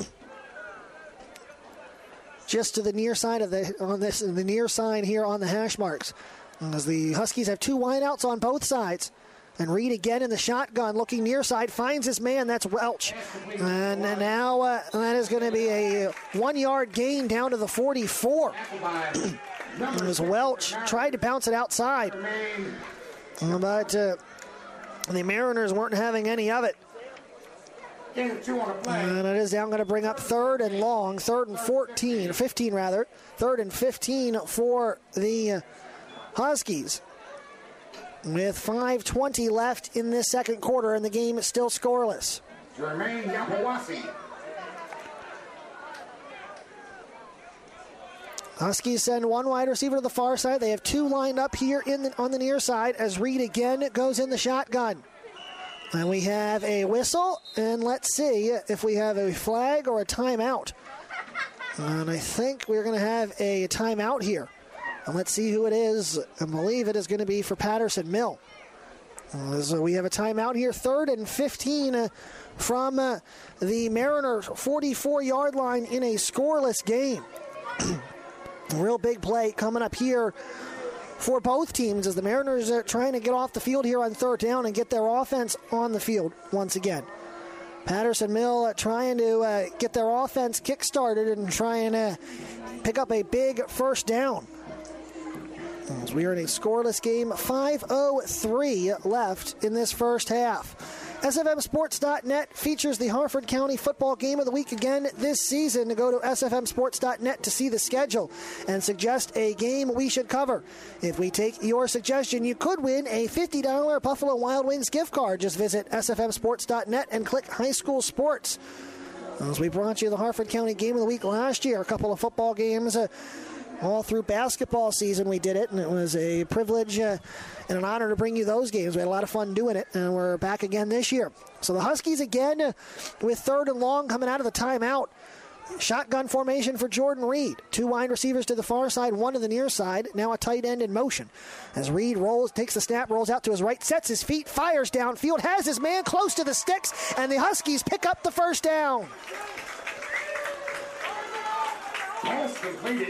Just to the near side of the near sign here on the hash marks. As the Huskies have 2 wideouts on both sides. And Reed again in the shotgun, looking near side, finds his man. That's Welch. And now that is going to be a 1-yard gain down to the 44. It was Welch, tried to bounce it outside. But the Mariners weren't having any of it. And it is now going to bring up 3rd and long, 3rd and 15 rather. 3rd and 15 for the Huskies. With 5:20 left in this second quarter, and the game is still scoreless. Jermaine Yapawasi. Huskies send 1 wide receiver to the far side. They have 2 lined up here on the near side as Reed again goes in the shotgun. And we have a whistle, and let's see if we have a flag or a timeout. And I think we're going to have a timeout here. And let's see who it is. I believe it is going to be for Patterson-Mill. So we have a timeout here. 3rd and 15 from the Mariners' 44-yard line in a scoreless game. A real big play coming up here for both teams as the Mariners are trying to get off the field here on 3rd down and get their offense on the field once again. Patterson-Mill trying to get their offense kick-started and trying to pick up a big 1st down. As we are in a scoreless game, 5:03 left in this first half. SFMSports.net features the Harford County Football Game of the Week again this season. Go to SFMSports.net to see the schedule and suggest a game we should cover. If we take your suggestion, you could win a $50 Buffalo Wild Wings gift card. Just visit SFMSports.net and click High School Sports. As we brought you the Harford County Game of the Week last year, a couple of football games, all through basketball season we did it, and it was a privilege and an honor to bring you those games. We had a lot of fun doing it, and we're back again this year. So the Huskies again with 3rd and long coming out of the timeout. Shotgun formation for Jordan Reed. 2 wide receivers to the far side, 1 to the near side. Now a tight end in motion. As Reed takes the snap, rolls out to his right, sets his feet, fires downfield, has his man close to the sticks, and the Huskies pick up the first down. Pass completed.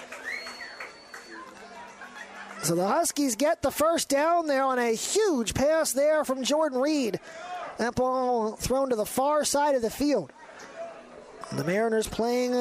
So the Huskies get the first down there on a huge pass there from Jordan Reed. That ball thrown to the far side of the field. The Mariners playing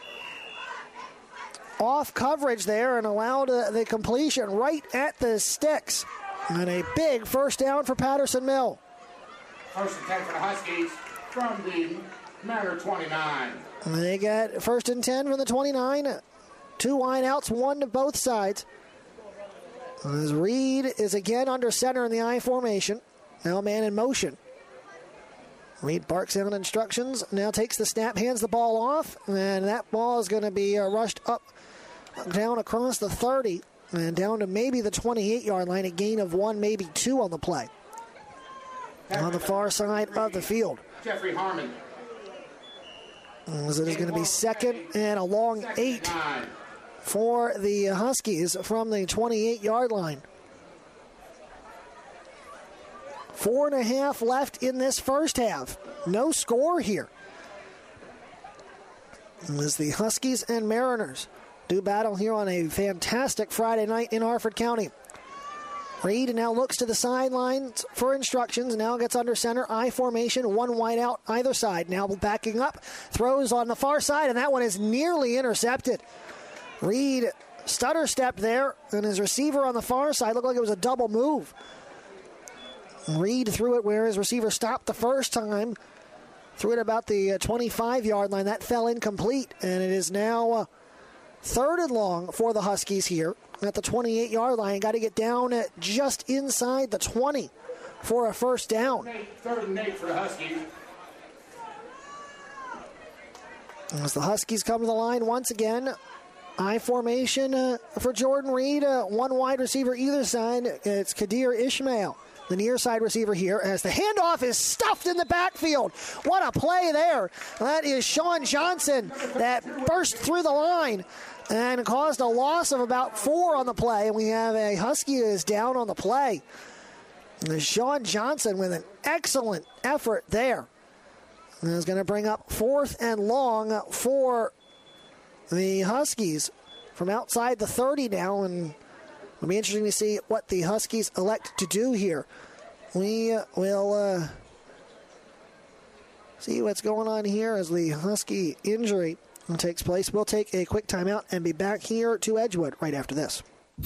off coverage there and allowed the completion right at the sticks. And a big first down for Patterson Mill. 1st and 10 for the Huskies from the Mariner 29. They get 1st and 10 from the 29. 2 wide outs, 1 to both sides. As Reed is again under center in the I formation. Now man in motion. Reed barks out instructions, now takes the snap, hands the ball off, and that ball is going to be rushed up, down across the 30, and down to maybe the 28-yard line, a gain of 1, maybe 2 on the play. On the far side of the field. Jeffrey Harmon. As it is going to be 2nd and a long 8 for the Huskies from the 28-yard line. 4.5 left in this first half. No score here. As the Huskies and Mariners do battle here on a fantastic Friday night in Harford County. Reed now looks to the sidelines for instructions. Now gets under center. I formation. 1 wide out either side. Now backing up. Throws on the far side, and that one is nearly intercepted. Reed stutter stepped there, and his receiver on the far side looked like it was a double move. Reed threw it where his receiver stopped the first time. Threw it about the 25-yard line. That fell incomplete, and it is now 3rd and long for the Huskies here at the 28-yard line. Got to get down just inside the 20 for a first down. 3rd and 8 for the Huskies. As the Huskies come to the line once again, I formation for Jordan Reed. 1 wide receiver either side. It's Kadir Ishmael, the near side receiver here, as the handoff is stuffed in the backfield. What a play there. That is Sean Johnson that burst through the line and caused a loss of about 4 on the play. And we have a Husky that is down on the play. And Sean Johnson with an excellent effort there. And is going to bring up 4th and long for the Huskies from outside the 30 now, and it'll be interesting to see what the Huskies elect to do here. We will see what's going on here as the Husky injury takes place. We'll take a quick timeout and be back here to Edgewood right after this.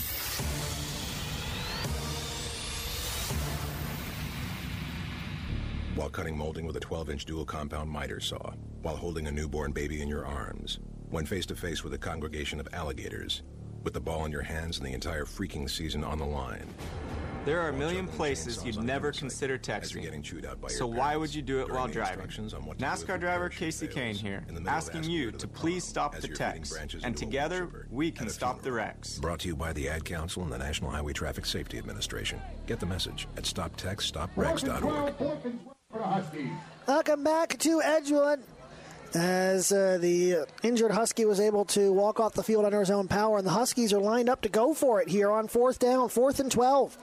While cutting molding with a 12-inch dual compound miter saw, while holding a newborn baby in your arms, when face-to-face with a congregation of alligators, with the ball in your hands and the entire freaking season on the line. There are a million places you'd never consider texting, so why would you do it while driving? NASCAR driver Casey Kane here, asking you to please stop the text, and together we can stop the wrecks. Brought to you by the Ad Council and the National Highway Traffic Safety Administration. Get the message at stoptextstopregs.org. Welcome back to Edgewood. As the injured Husky was able to walk off the field under his own power, and the Huskies are lined up to go for it here on 4th down, 4th and 12.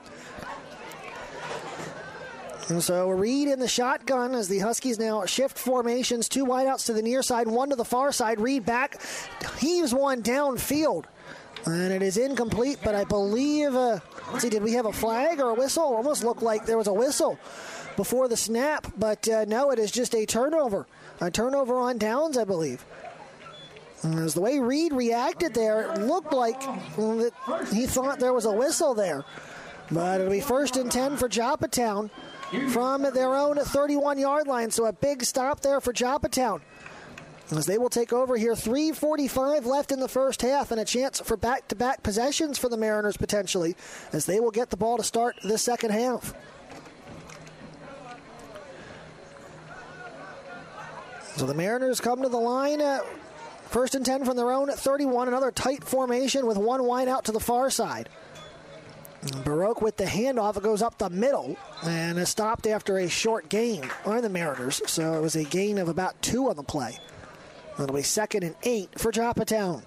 And so Reed in the shotgun as the Huskies now shift formations, 2 wideouts to the near side, 1 to the far side. Reed back, heaves one downfield, and it is incomplete, but I believe, let's see, did we have a flag or a whistle? It almost looked like there was a whistle before the snap, but no, it is just a turnover. A turnover on downs, I believe. As the way Reed reacted there, it looked like he thought there was a whistle there. But it'll be 1st and 10 for Joppatown from their own 31-yard line. So a big stop there for Joppatown, as they will take over here. 3:45 left in the first half, and a chance for back-to-back possessions for the Mariners potentially, as they will get the ball to start the second half. So the Mariners come to the line. First and 10 from their own 31. Another tight formation with one wide out to the far side. Baroque with the handoff. It goes up the middle and is stopped after a short gain on the Mariners. So it was a gain of about 2 on the play. It'll be 2nd and 8 for Joppatown.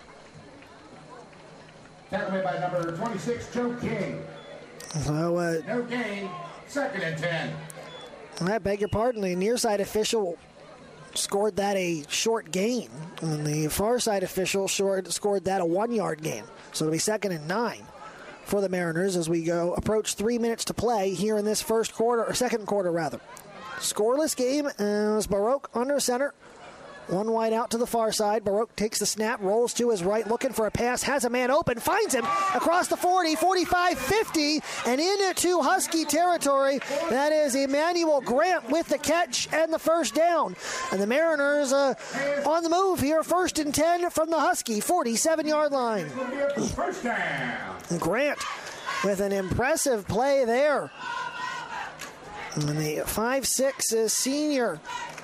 Tackled by number 26, Joe King. So, no gain, 2nd and 10. I beg your pardon. The near side official scored that a short gain, and the far side official scored that a 1-yard gain. So it'll be 2nd and 9 for the Mariners as we approach 3 minutes to play here in this second quarter rather. Scoreless game as Baroque under center. One wide out to the far side. Baroque takes the snap, rolls to his right, looking for a pass, has a man open, finds him across the 40, 45, 50, and into Husky territory. That is Emmanuel Grant with the catch and the first down. And the Mariners on the move here, 1st and 10 from the Husky, 47-yard line. First down. Grant with an impressive play there. And the 5'6" senior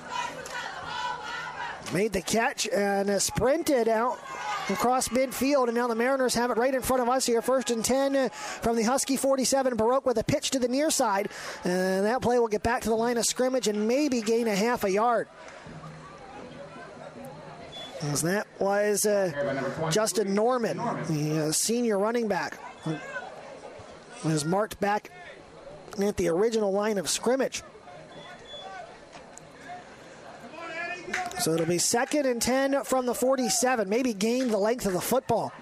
made the catch and sprinted out across midfield, and now the Mariners have it right in front of us here. 1st and 10 from the Husky 47. Baroque with a pitch to the near side, and that play will get back to the line of scrimmage and maybe gain a half a yard. As that was Justin Norman, the senior running back, was marked back at the original line of scrimmage. So it'll be 2nd and 10 from the 47. Maybe gain the length of the football.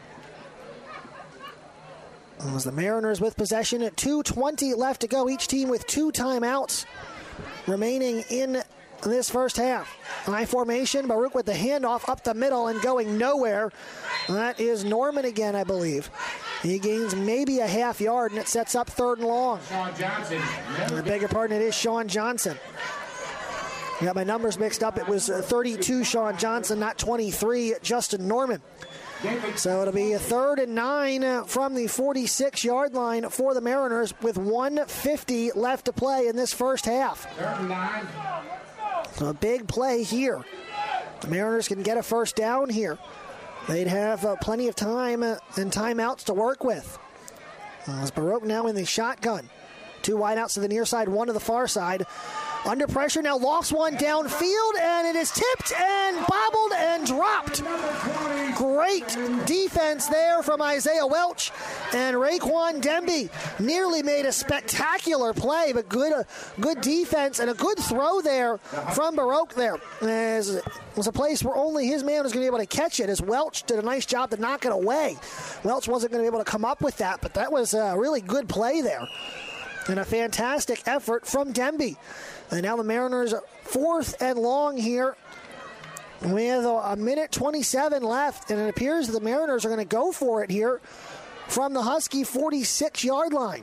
As the Mariners with possession at 2:20 left to go. Each team with 2 timeouts remaining in this first half. High formation. Baruch with the handoff up the middle and going nowhere. That is Norman again, I believe. He gains maybe a half yard, and it sets up 3rd and long. Sean Johnson. I beg your pardon, it is Sean Johnson. I got my numbers mixed up. It was 32 Sean Johnson, not 23 Justin Norman. So it'll be a 3rd and 9 from the 46-yard line for the Mariners with 1:50 left to play in this first half. 3rd and 9. So a big play here. The Mariners can get a first down here. They'd have plenty of time and timeouts to work with. As Baroque now in the shotgun. 2 wideouts to the near side, 1 to the far side. Under pressure now, lofts one downfield, and it is tipped and bobbled and dropped. Great defense there from Isaiah Welch, and Raekwon Demby nearly made a spectacular play, but good defense and a good throw there from Baroque there. As it was a place where only his man was going to be able to catch it, as Welch did a nice job to knock it away. Welch wasn't going to be able to come up with that, but that was a really good play there. And a fantastic effort from Demby. And now the Mariners 4th and long here with a minute 27 left. And it appears that the Mariners are going to go for it here from the Husky 46-yard line.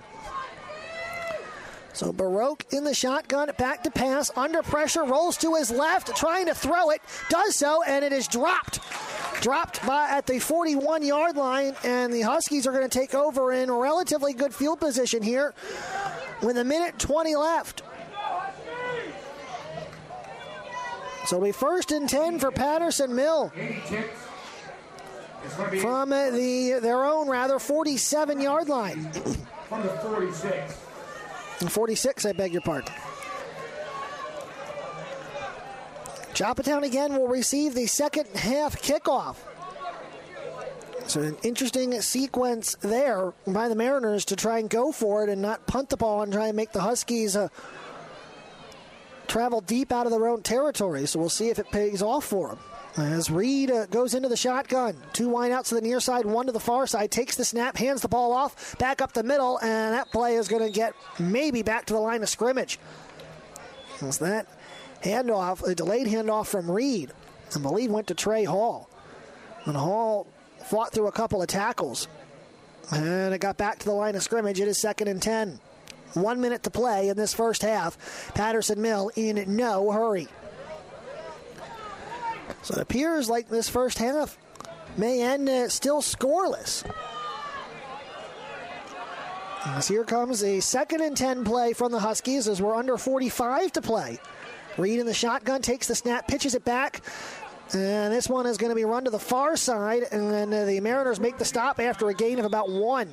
So Baroque in the shotgun, back to pass, under pressure, rolls to his left, trying to throw it, does so, and it is dropped. Dropped at the 41-yard line, and the Huskies are going to take over in relatively good field position here with a minute 20 left. So it'll be 1st and 10 for Patterson Mill from their own 47-yard line. From the 46. 46, I beg your pardon. Joppatown again will receive the second half kickoff. So an interesting sequence there by the Mariners to try and go for it and not punt the ball and try and make the Huskies travel deep out of their own territory. So we'll see if it pays off for them. As Reed goes into the shotgun, 2 wideouts to the near side, 1 to the far side, takes the snap, hands the ball off, back up the middle, and that play is going to get maybe back to the line of scrimmage. As that handoff, a delayed handoff from Reed, I believe went to Trey Hall. And Hall fought through a couple of tackles. And it got back to the line of scrimmage. It is 2nd and 10. 1 minute to play in this first half. Patterson Mill in no hurry. So it appears like this first half may end still scoreless. As here comes a 2nd and 10 play from the Huskies as we're under 45 to play Reed in the shotgun, takes the snap, pitches it back. And this one is going to be run to the far side, and the Mariners make the stop after a gain of about 1.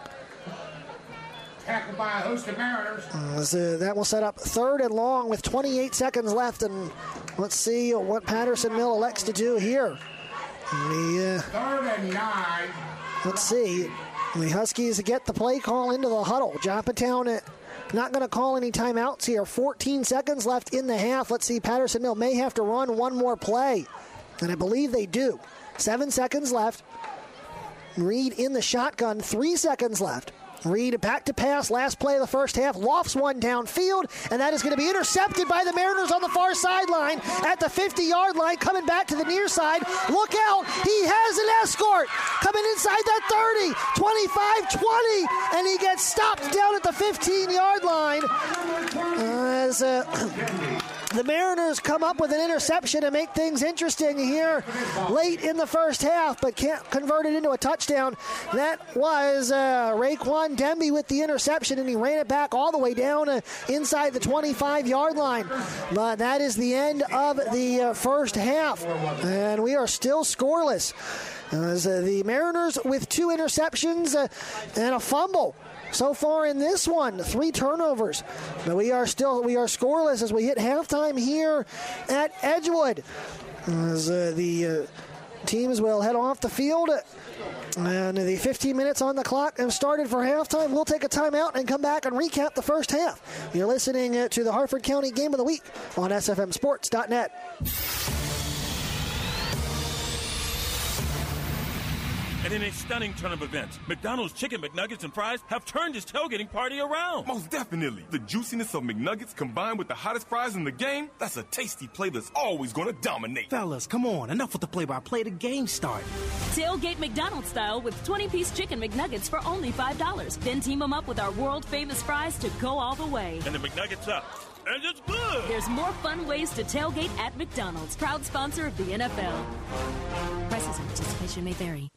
Tackled by a host of Mariners. That will set up 3rd and long with 28 seconds left, and let's see what Patterson Mill elects to do here. 3rd and 9. Let's see. The Huskies get the play call into the huddle. Joppatown not going to call any timeouts here. 14 seconds left in the half. Let's see. Patterson Mill may have to run one more play, and I believe they do. 7 seconds left. Reed in the shotgun. 3 seconds left. Reed back to pass, last play of the first half, lofts one downfield, and that is going to be intercepted by the Mariners on the far sideline at the 50-yard line, coming back to the near side. Look out, he has an escort coming inside that 30, 25, 20, and he gets stopped down at the 15-yard line as the Mariners come up with an interception to make things interesting here late in the first half, but can't convert it into a touchdown. That was Raekwon Demby with the interception, and he ran it back all the way down inside the 25-yard line. But that is the end of the first half, and we are still scoreless. As the Mariners with 2 interceptions and a fumble. So far in this one, 3 turnovers. But we are scoreless as we hit halftime here at Edgewood. As the teams will head off the field. And the 15 minutes on the clock have started for halftime. We'll take a timeout and come back and recap the first half. You're listening to the Harford County Game of the Week on SFMSports.net. And in a stunning turn of events, McDonald's Chicken McNuggets and Fries have turned this tailgating party around. Most definitely. The juiciness of McNuggets combined with the hottest fries in the game, that's a tasty play that's always going to dominate. Fellas, come on. Enough with the play-by-play. The game start. Tailgate McDonald's style with 20-piece Chicken McNuggets for only $5. Then team them up with our world-famous fries to go all the way. And the McNuggets up. And it's good. There's more fun ways to tailgate at McDonald's, proud sponsor of the NFL. Prices and participation may vary.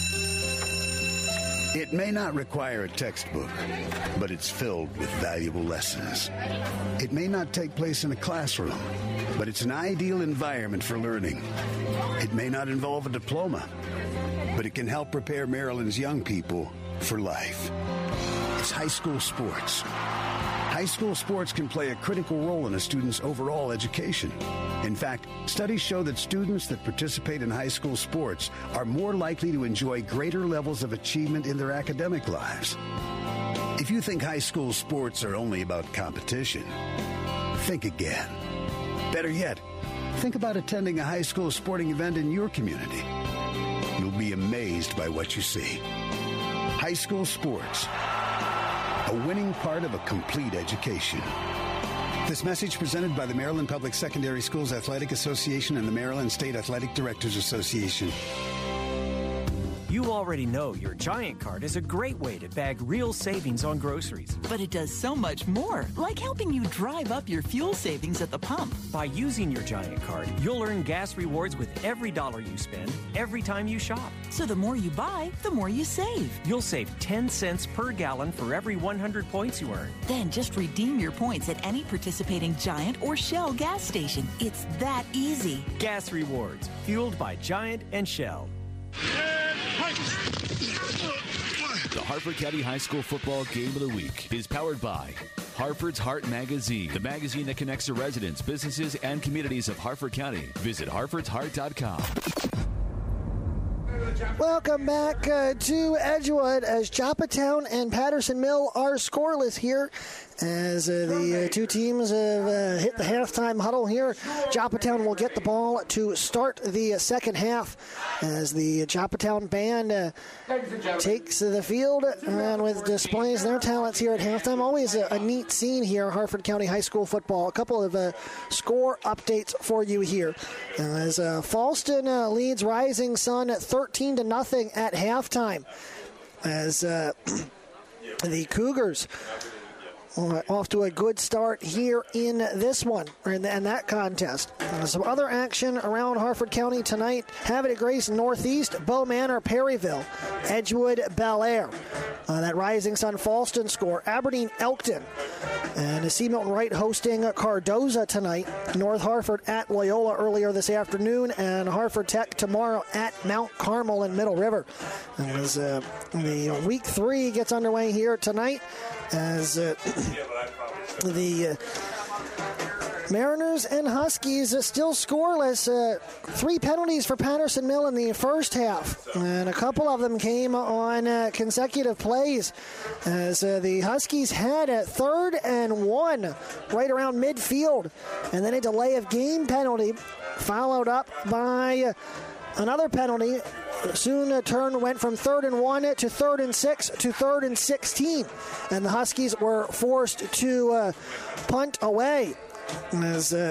It may not require a textbook, but it's filled with valuable lessons. It may not take place in a classroom, but it's an ideal environment for learning. It may not involve a diploma, but it can help prepare Maryland's young people for life. It's high school sports. High school sports can play a critical role in a student's overall education. In fact, studies show that students that participate in high school sports are more likely to enjoy greater levels of achievement in their academic lives. If you think high school sports are only about competition, think again. Better yet, think about attending a high school sporting event in your community. You'll be amazed by what you see. High school sports. A winning part of a complete education. This message presented by the Maryland Public Secondary Schools Athletic Association and the Maryland State Athletic Directors Association. You already know your Giant Card is a great way to bag real savings on groceries. But it does so much more, like helping you drive up your fuel savings at the pump. By using your Giant Card, you'll earn gas rewards with every dollar you spend, every time you shop. So the more you buy, the more you save. You'll save 10 cents per gallon for every 100 points you earn. Then just redeem your points at any participating Giant or Shell gas station. It's that easy. Gas rewards, fueled by Giant and Shell. The Harford County High School Football Game of the Week is powered by Harford's Heart Magazine, the magazine that connects the residents, businesses, and communities of Harford County. Visit harfordsheart.com. Welcome back to Edgewood as Joppatown and Patterson Mill are scoreless here as the two teams have hit the halftime huddle here. Joppatown will get the ball to start the second half as the Joppatown band takes the field and with displays their talents here at halftime. Always a neat scene here, Harford County High School football. A couple of score updates for you here. As Falston leads Rising Sun 13-0 at halftime. As the Cougars off to a good start here in this one, in that contest. Some other action around Harford County tonight. Havre de Grace Northeast, Bow Manor, Perryville, Edgewood, Bel Air. That Rising Sun Falston score. Aberdeen Elkton. And C. Milton Wright hosting Cardoza tonight. North Hartford at Loyola earlier this afternoon. And Hartford Tech tomorrow at Mount Carmel in Middle River. As the Week 3 gets underway here tonight. As the Mariners and Huskies still scoreless. 3 penalties for Patterson Mill in the first half, and a couple of them came on consecutive plays, as the Huskies had a 3rd and 1 right around midfield, and then a delay of game penalty followed up by another penalty. Soon a turn went from 3rd and 1 to 3rd and 6 to 3rd and 16, and the Huskies were forced to punt away. As the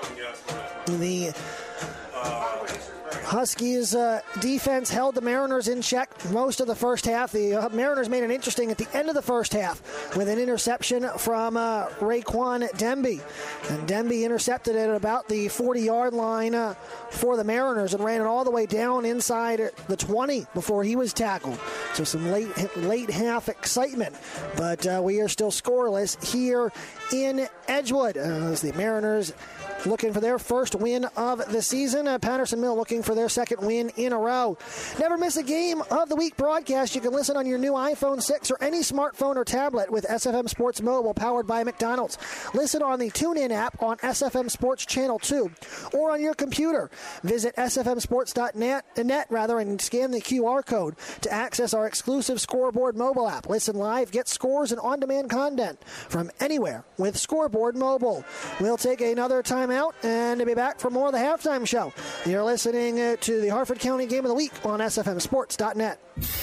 Huskies defense held the Mariners in check most of the first half. The Mariners made it interesting at the end of the first half with an interception from Raekwon Demby. And Demby intercepted it at about the 40-yard line for the Mariners and ran it all the way down inside the 20 before he was tackled. So some late half excitement. But we are still scoreless here in Edgewood as the Mariners looking for their first win of the season. Patterson Mill looking for their second win in a row. Never miss a game of the week broadcast. You can listen on your new iPhone 6 or any smartphone or tablet with SFM Sports Mobile, powered by McDonald's. Listen on the TuneIn app on SFM Sports Channel 2 or on your computer. Visit sfmsports.net and scan the QR code to access our exclusive Scoreboard mobile app. Listen live, get scores and on-demand content from anywhere with Scoreboard Mobile. We'll take another time out and be back for more of the halftime show. You're listening to the Harford County Game of the Week on sfmsports.net.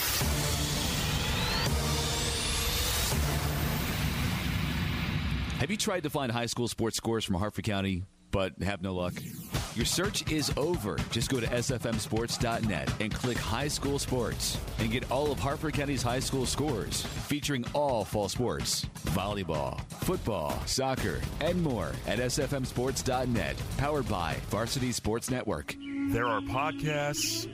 Have you tried to find high school sports scores from Harford County but have no luck? Your search is over. Just go to sfmsports.net and click High School Sports and get all of Harford County's high school scores featuring all fall sports, volleyball, football, soccer, and more at sfmsports.net, powered by Varsity Sports Network. There are podcasts.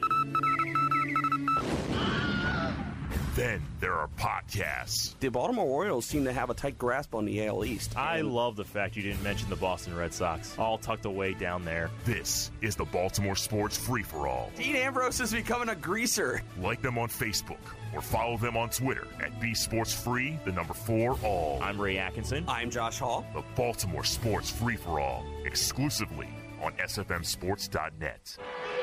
Then there are podcasts. The Baltimore Orioles seem to have a tight grasp on the AL East. I love the fact you didn't mention the Boston Red Sox, all tucked away down there. This is the Baltimore Sports Free-For-All. Dean Ambrose is becoming a greaser. Like them on Facebook or follow them on Twitter at BSportsFree4All. I'm Ray Atkinson. I'm Josh Hall. The Baltimore Sports Free-For-All, exclusively on SFMSports.net.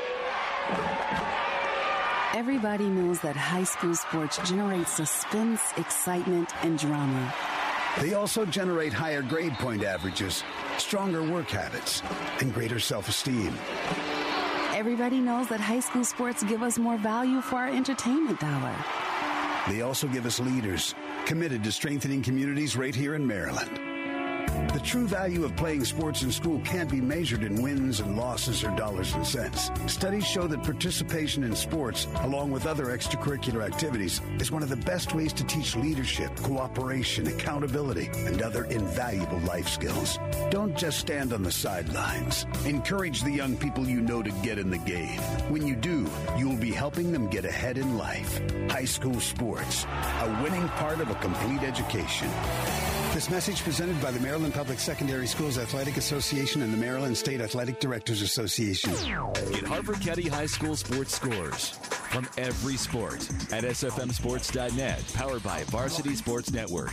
Everybody knows that high school sports generate suspense, excitement, and drama. They also generate higher grade point averages, stronger work habits, and greater self-esteem. Everybody knows that high school sports give us more value for our entertainment dollar. They also give us leaders committed to strengthening communities right here in Maryland. The true value of playing sports in school can't be measured in wins and losses or dollars and cents. Studies show that participation in sports, along with other extracurricular activities, is one of the best ways to teach leadership, cooperation, accountability, and other invaluable life skills. Don't just stand on the sidelines. Encourage the young people you know to get in the game. When you do, you'll be helping them get ahead in life. High school sports, a winning part of a complete education. This message presented by the Maryland Public Secondary Schools Athletic Association and the Maryland State Athletic Directors Association. Get Harford County High School sports scores from every sport at sfmsports.net, powered by Varsity Sports Network.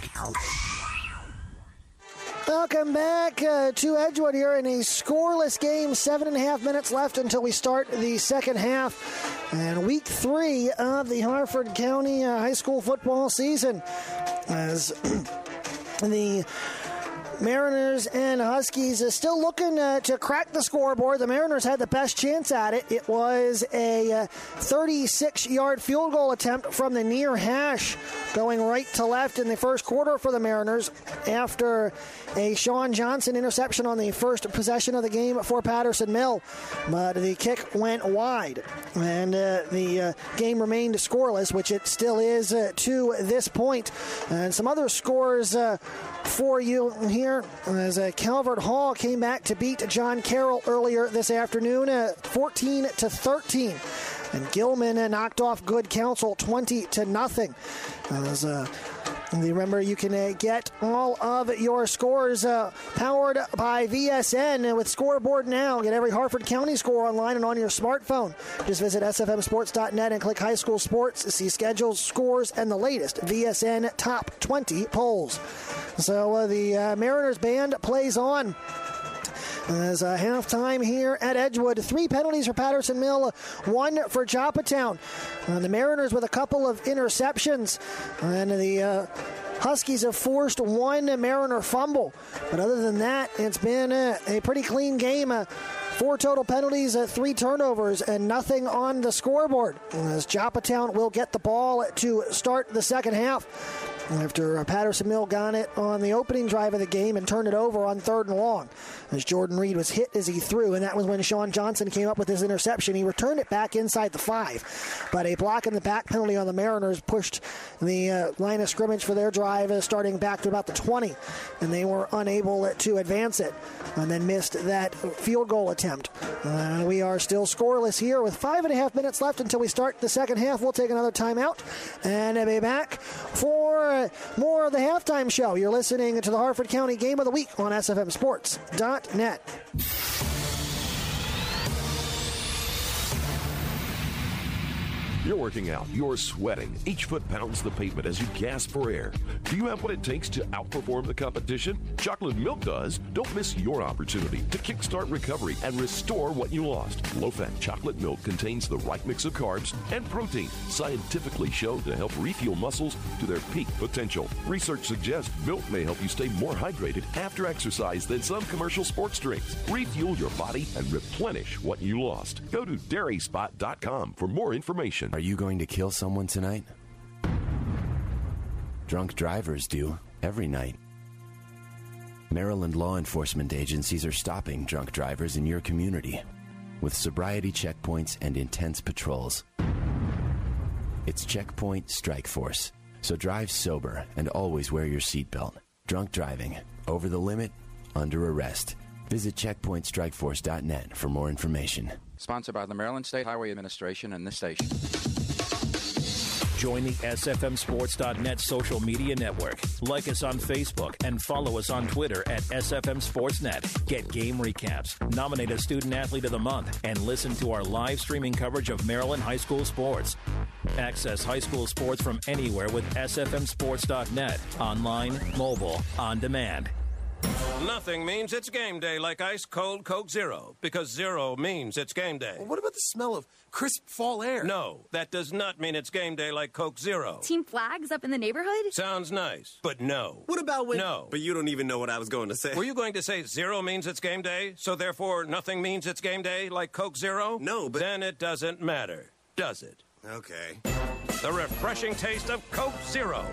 Welcome back to Edgewood here in a scoreless game. 7.5 minutes left until we start the second half. And week 3 of the Harford County high school football season. As the Mariners and Huskies are still looking to crack the scoreboard. The Mariners had the best chance at it. It was a 36-yard field goal attempt from the near hash, going right to left in the first quarter for the Mariners after a Sean Johnson interception on the first possession of the game for Patterson Mill. But the kick went wide, and the game remained scoreless, which it still is to this point. And some other scores for you here, as Calvert Hall came back to beat John Carroll earlier this afternoon, 14-13. And Gilman knocked off Good Counsel 20-0. As remember, you can get all of your scores powered by VSN with Scoreboard Now. Get every Harford County score online and on your smartphone. Just visit sfmsports.net and click High School Sports to see schedules, scores, and the latest VSN Top 20 polls. So the Mariners band plays on. As halftime here at Edgewood, 3 penalties for Patterson Mill, 1 for Joppatown. The Mariners with a couple of interceptions, and the Huskies have forced 1 Mariner fumble. But other than that, it's been a pretty clean game. 4 total penalties, 3 turnovers, and nothing on the scoreboard. As Joppatown will get the ball to start the second half, after Patterson Mill got it on the opening drive of the game and turned it over on 3rd and long. As Jordan Reed was hit as he threw, and that was when Sean Johnson came up with his interception. He returned it back inside the 5, but a block in the back penalty on the Mariners pushed the line of scrimmage for their drive starting back to about the 20, and they were unable to advance it, and then missed that field goal attempt. We are still scoreless here with 5.5 minutes left until we start the second half. We'll take another timeout and be back for more of the halftime show. You're listening to the Harford County Game of the Week on SFMSports.net. You're working out, you're sweating. Each foot pounds the pavement as you gasp for air. Do you have what it takes to outperform the competition? Chocolate Milk does. Don't miss your opportunity to kickstart recovery and restore what you lost. Low-fat chocolate milk contains the right mix of carbs and protein, scientifically shown to help refuel muscles to their peak potential. Research suggests milk may help you stay more hydrated after exercise than some commercial sports drinks. Refuel your body and replenish what you lost. Go to dairyspot.com for more information. Are you going to kill someone tonight? Drunk drivers do every night. Maryland law enforcement agencies are stopping drunk drivers in your community with sobriety checkpoints and intense patrols. It's Checkpoint Strike Force, so drive sober and always wear your seatbelt. Drunk driving, over the limit, under arrest. Visit checkpointstrikeforce.net for more information. Sponsored by the Maryland State Highway Administration and this station. Join the SFMSports.net social media network. Like us on Facebook and follow us on Twitter at SFMSportsNet. Get game recaps, nominate a Student Athlete of the Month, and listen to our live streaming coverage of Maryland high school sports. Access high school sports from anywhere with SFMSports.net. Online, mobile, on demand. Nothing means it's game day like ice cold Coke Zero, because zero means it's game day. Well, what about the smell of crisp fall air? No, that does not mean it's game day like Coke Zero. Team flags up in the neighborhood? Sounds nice, but no. What about when... No. But you don't even know what I was going to say. Were you going to say zero means it's game day, so therefore nothing means it's game day like Coke Zero? No, but... Then it doesn't matter, does it? Okay. The refreshing taste of Coke Zero.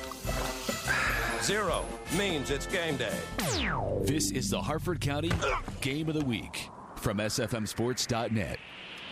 Zero means it's game day. This is the Harford County Game of the Week from SFMSports.net.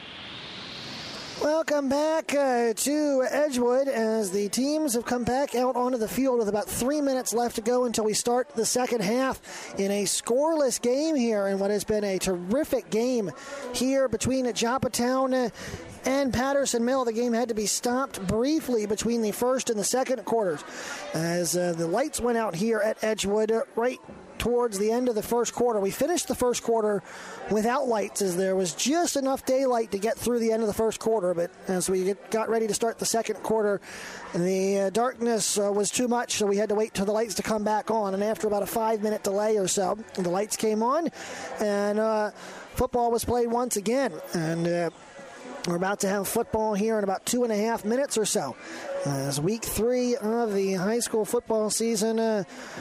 Welcome back to Edgewood as the teams have come back out onto the field with about 3 minutes left to go until we start the second half in a scoreless game here in what has been a terrific game here between Joppatown and Patterson Mill. The game had to be stopped briefly between the first and the second quarters as the lights went out here at Edgewood right towards the end of the first quarter. We finished the first quarter without lights as there was just enough daylight to get through the end of the first quarter, but as we got ready to start the second quarter, the darkness was too much, so we had to wait till the lights to come back on, and after about a 5-minute delay or so, the lights came on, and football was played once again, and we're about to have football here in about 2.5 minutes or so. As week 3 of the high school football season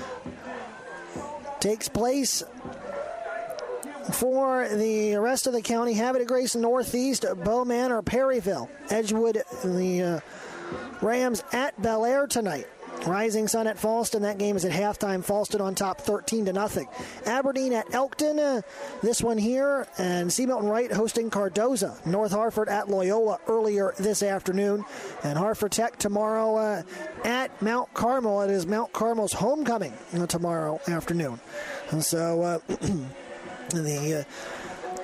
takes place for the rest of the county. Havre de Grace Northeast, Bowman, or Perryville. Edgewood, the Rams at Bel Air tonight. Rising Sun at Falston. That game is at halftime. Falston on top 13-0. Aberdeen at Elkton. This one here. And C. Milton Wright hosting Cardoza. North Harford at Loyola earlier this afternoon. And Harford Tech tomorrow at Mount Carmel. It is Mount Carmel's homecoming tomorrow afternoon. And so the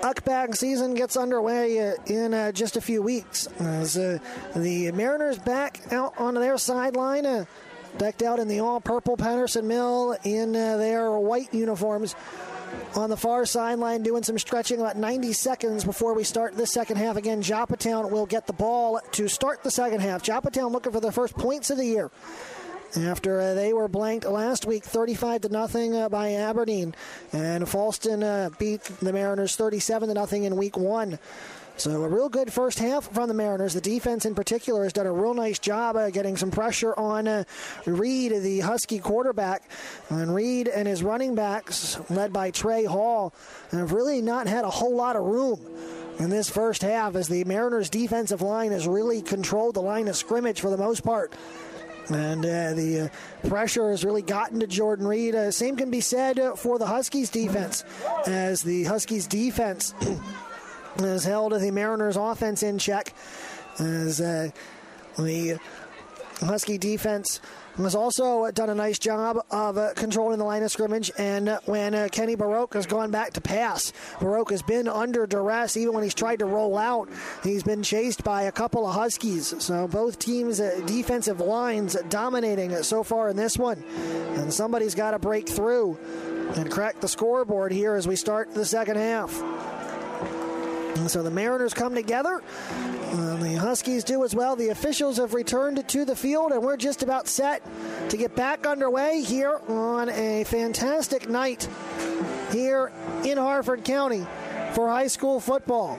Uckbag season gets underway in just a few weeks. As the Mariners back out on their sideline, decked out in the all-purple Patterson Mill in their white uniforms. On the far sideline, doing some stretching about 90 seconds before we start the second half. Again, Joppatown will get the ball to start the second half. Joppatown looking for their first points of the year after they were blanked last week 35-0 by Aberdeen. And Falston beat the Mariners 37-0 in week 1. So a real good first half from the Mariners. The defense in particular has done a real nice job getting some pressure on Reed, the Husky quarterback. And Reed and his running backs, led by Trey Hall, have really not had a whole lot of room in this first half as the Mariners' defensive line has really controlled the line of scrimmage for the most part. And the pressure has really gotten to Jordan Reed. Same can be said for the Huskies' defense, as the Huskies' defense has held the Mariners' offense in check, as the Husky defense has also done a nice job of controlling the line of scrimmage. And when Kenny Baroque has gone back to pass, Baroque has been under duress. Even when he's tried to roll out, he's been chased by a couple of Huskies. So both teams' defensive lines dominating so far in this one. And somebody's got to break through and crack the scoreboard here as we start the second half. And so the Mariners come together, and the Huskies do as well. The officials have returned to the field, and we're just about set to get back underway here on a fantastic night here in Harford County for high school football.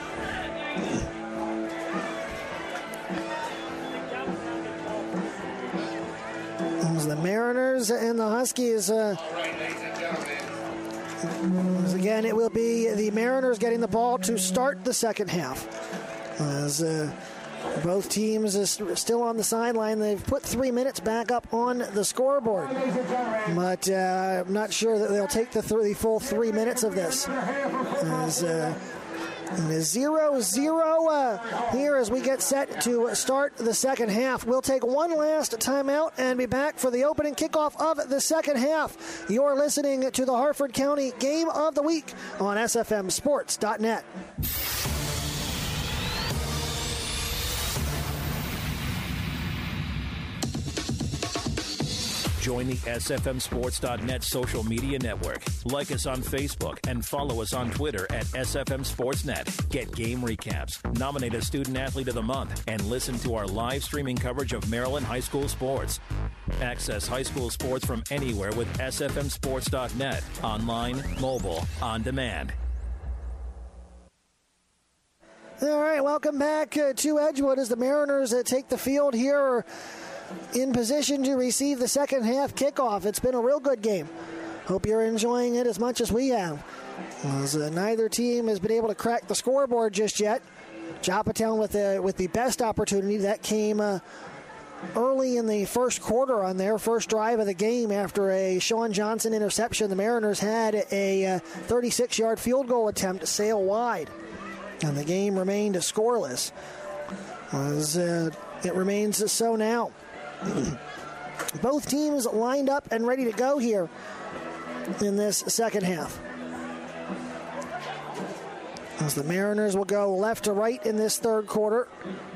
As the Mariners and the Huskies... Again, it will be the Mariners getting the ball to start the second half. As both teams are still on the sideline, they've put 3 minutes back up on the scoreboard. But I'm not sure that they'll take the full 3 minutes of this. As 0-0 here as we get set to start the second half. We'll take one last timeout and be back for the opening kickoff of the second half. You're listening to the Harford County Game of the Week on SFMSports.net. Join the SFMSports.net social media network. Like us on Facebook and follow us on Twitter at SFMSportsNet. Get game recaps, nominate a student athlete of the month, and listen to our live streaming coverage of Maryland high school sports. Access high school sports from anywhere with SFMSports.net. Online, mobile, on demand. All right, welcome back to Edgewood as the Mariners take the field here in position to receive the second half kickoff. It's been a real good game. Hope you're enjoying it as much as we have. As neither team has been able to crack the scoreboard just yet. Joppatown with the best opportunity that came early in the first quarter on their first drive of the game after a Sean Johnson interception. The Mariners had a 36-yard field goal attempt sail wide, and the game remained scoreless. As it remains so now. Both teams lined up and ready to go here in this second half. As the Mariners will go left to right in this third quarter.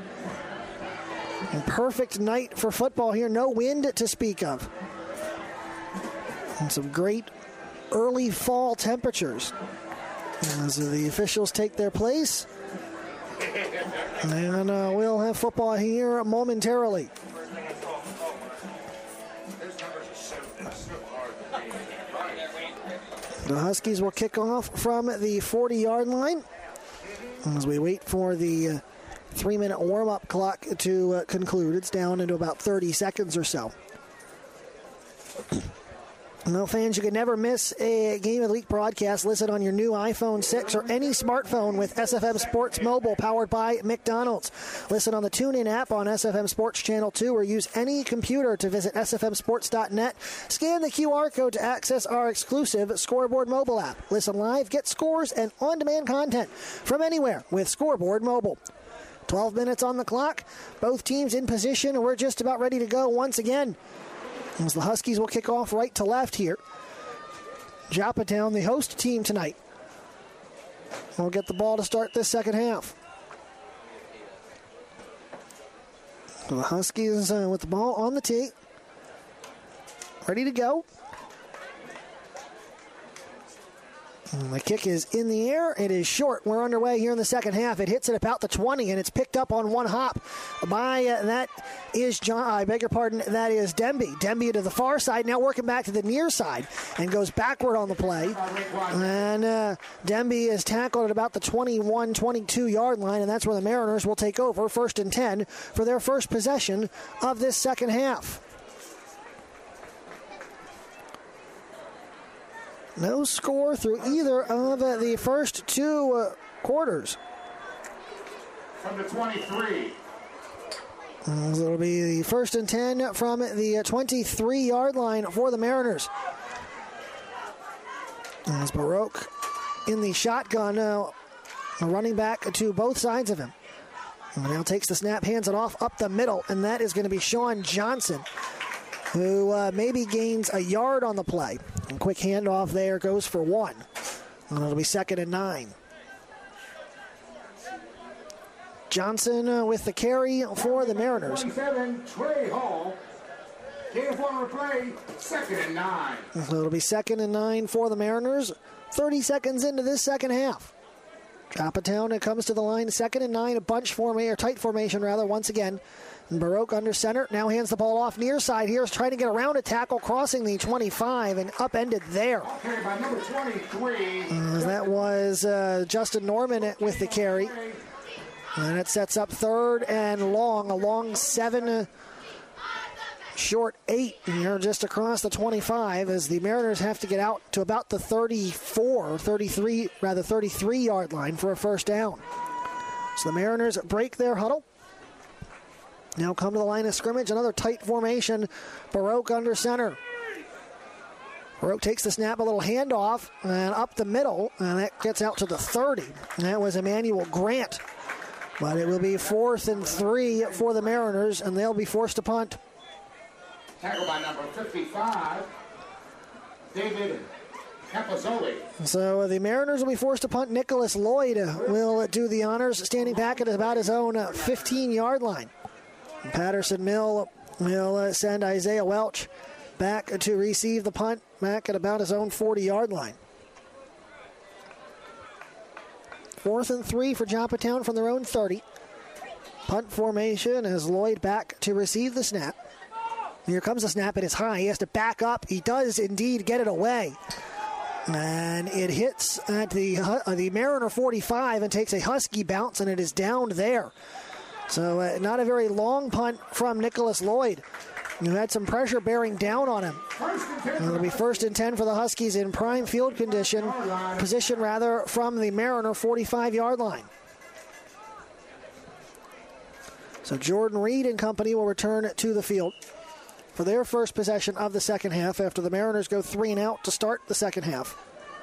A perfect night for football here. No wind to speak of. And some great early fall temperatures. As the officials take their place. And we'll have football here momentarily. The Huskies will kick off from the 40-yard line as we wait for the 3-minute warm-up clock to conclude. It's down into about 30 seconds or so. Well, fans, you can never miss a Game of the Week broadcast. Listen on your new iPhone 6 or any smartphone with SFM Sports Mobile, powered by McDonald's. Listen on the TuneIn app on SFM Sports Channel 2, or use any computer to visit SFMSports.net. Scan the QR code to access our exclusive Scoreboard mobile app. Listen live, get scores, and on-demand content from anywhere with Scoreboard Mobile. 12 minutes on the clock. Both teams in position. We're just about ready to go once again. As the Huskies will kick off right to left here. Joppatown, the host team tonight. will get the ball to start this second half. The Huskies with the ball on the tee. Ready to go. And the kick is in the air. It is short. We're underway here in the second half. It hits at about the 20, and it's picked up on one hop by, that is that is Demby. Demby to the far side, now working back to the near side, and goes backward on the play. And Demby is tackled at about the 21, 22-yard line, and that's where the Mariners will take over, 1st and 10, for their first possession of this second half. No score through either of the first two quarters. From the 23. It'll be the 1st and 10 from the 23-yard line for the Mariners. As Baroque in the shotgun, running back to both sides of him. And now takes the snap, hands it off up the middle, and that is going to be Sean Johnson, who maybe gains a yard on the play. And quick handoff there, goes for 1. And it'll be 2nd and 9. Johnson with the carry for the Mariners. 27, Trey Hall. Game for replay, 2nd and 9. So it'll be 2nd and 9 for the Mariners. 30 seconds into this second half. Joppatown comes to the line, 2nd and 9, a bunch formation, or tight formation rather, once again. And Baroque under center, now hands the ball off near side here, is trying to get around a tackle, crossing the 25 and upended there. Okay, by number 23. That was Justin Norman with the carry. And it sets up 3rd and long, a long 7, short 8 here just across the 25, as the Mariners have to get out to about the 33-yard line for a first down. So the Mariners break their huddle. Now come to the line of scrimmage, another tight formation. Baroque under center. Baroque takes the snap, a little handoff, and up the middle, and that gets out to the 30. And that was Emmanuel Grant. But it will be 4th and 3 for the Mariners, and they'll be forced to punt. Tackled by number 55, David Capozzoli. So the Mariners will be forced to punt. Nicholas Lloyd will do the honors, standing back at about his own 15-yard line. Patterson Mill will send Isaiah Welch back to receive the punt, back at about his own 40-yard line. 4th and 3 for Joppatown from their own 30. Punt formation as Lloyd back to receive the snap. Here comes the snap. It is high. He has to back up. He does indeed get it away. And it hits at the Mariner 45 and takes a Husky bounce, and it is downed there. So not a very long punt from Nicholas Lloyd, who had some pressure bearing down on him. It'll be 1st and 10 for the Huskies in prime field position from the Mariner 45-yard line. So Jordan Reed and company will return to the field for their first possession of the second half after the Mariners go 3 and out to start the second half.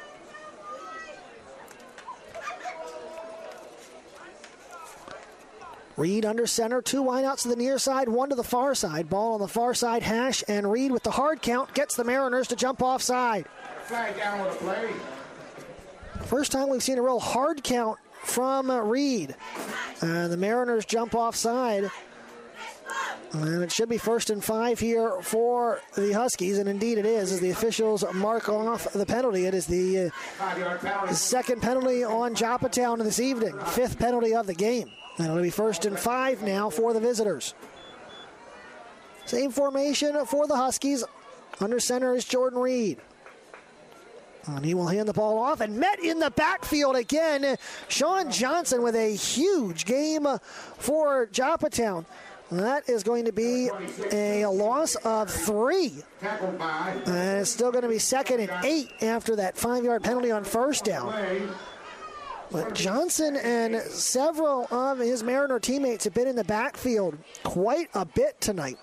Reed under center, 2 wideouts to the near side, 1 to the far side. Ball on the far side hash, and Reed with the hard count gets the Mariners to jump offside. Flag down with a play. First time we've seen a real hard count from Reed. The Mariners jump offside. And it should be 1st and 5 here for the Huskies, and indeed it is, as the officials mark off the penalty. It is the second penalty on Joppatown this evening, 5th penalty of the game. And it'll be 1st and 5 now for the visitors. Same formation for the Huskies. Under center is Jordan Reed. And he will hand the ball off, and met in the backfield again. Sean Johnson with a huge game for Joppatown. That is going to be a loss of 3. And it's still going to be 2nd and 8 after that 5-yard penalty on first down. But Johnson and several of his Mariner teammates have been in the backfield quite a bit tonight.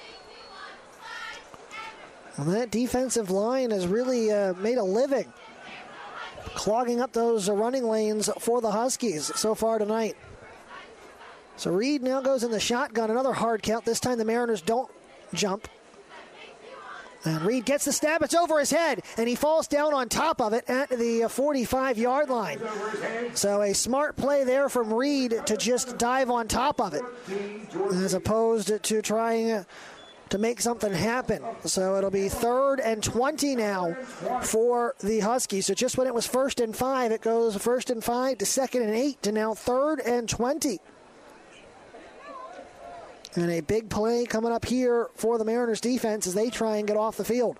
And that defensive line has really made a living clogging up those running lanes for the Huskies so far tonight. So Reed now goes in the shotgun, another hard count. This time the Mariners don't jump. And Reed gets the snap. It's over his head, and he falls down on top of it at the 45-yard line. So a smart play there from Reed to just dive on top of it, as opposed to trying to make something happen. So it'll be 3rd and 20 now for the Huskies. So just when it was 1st and 5, it goes 1st and 5 to 2nd and 8 to now 3rd and 20. And a big play coming up here for the Mariners defense as they try and get off the field.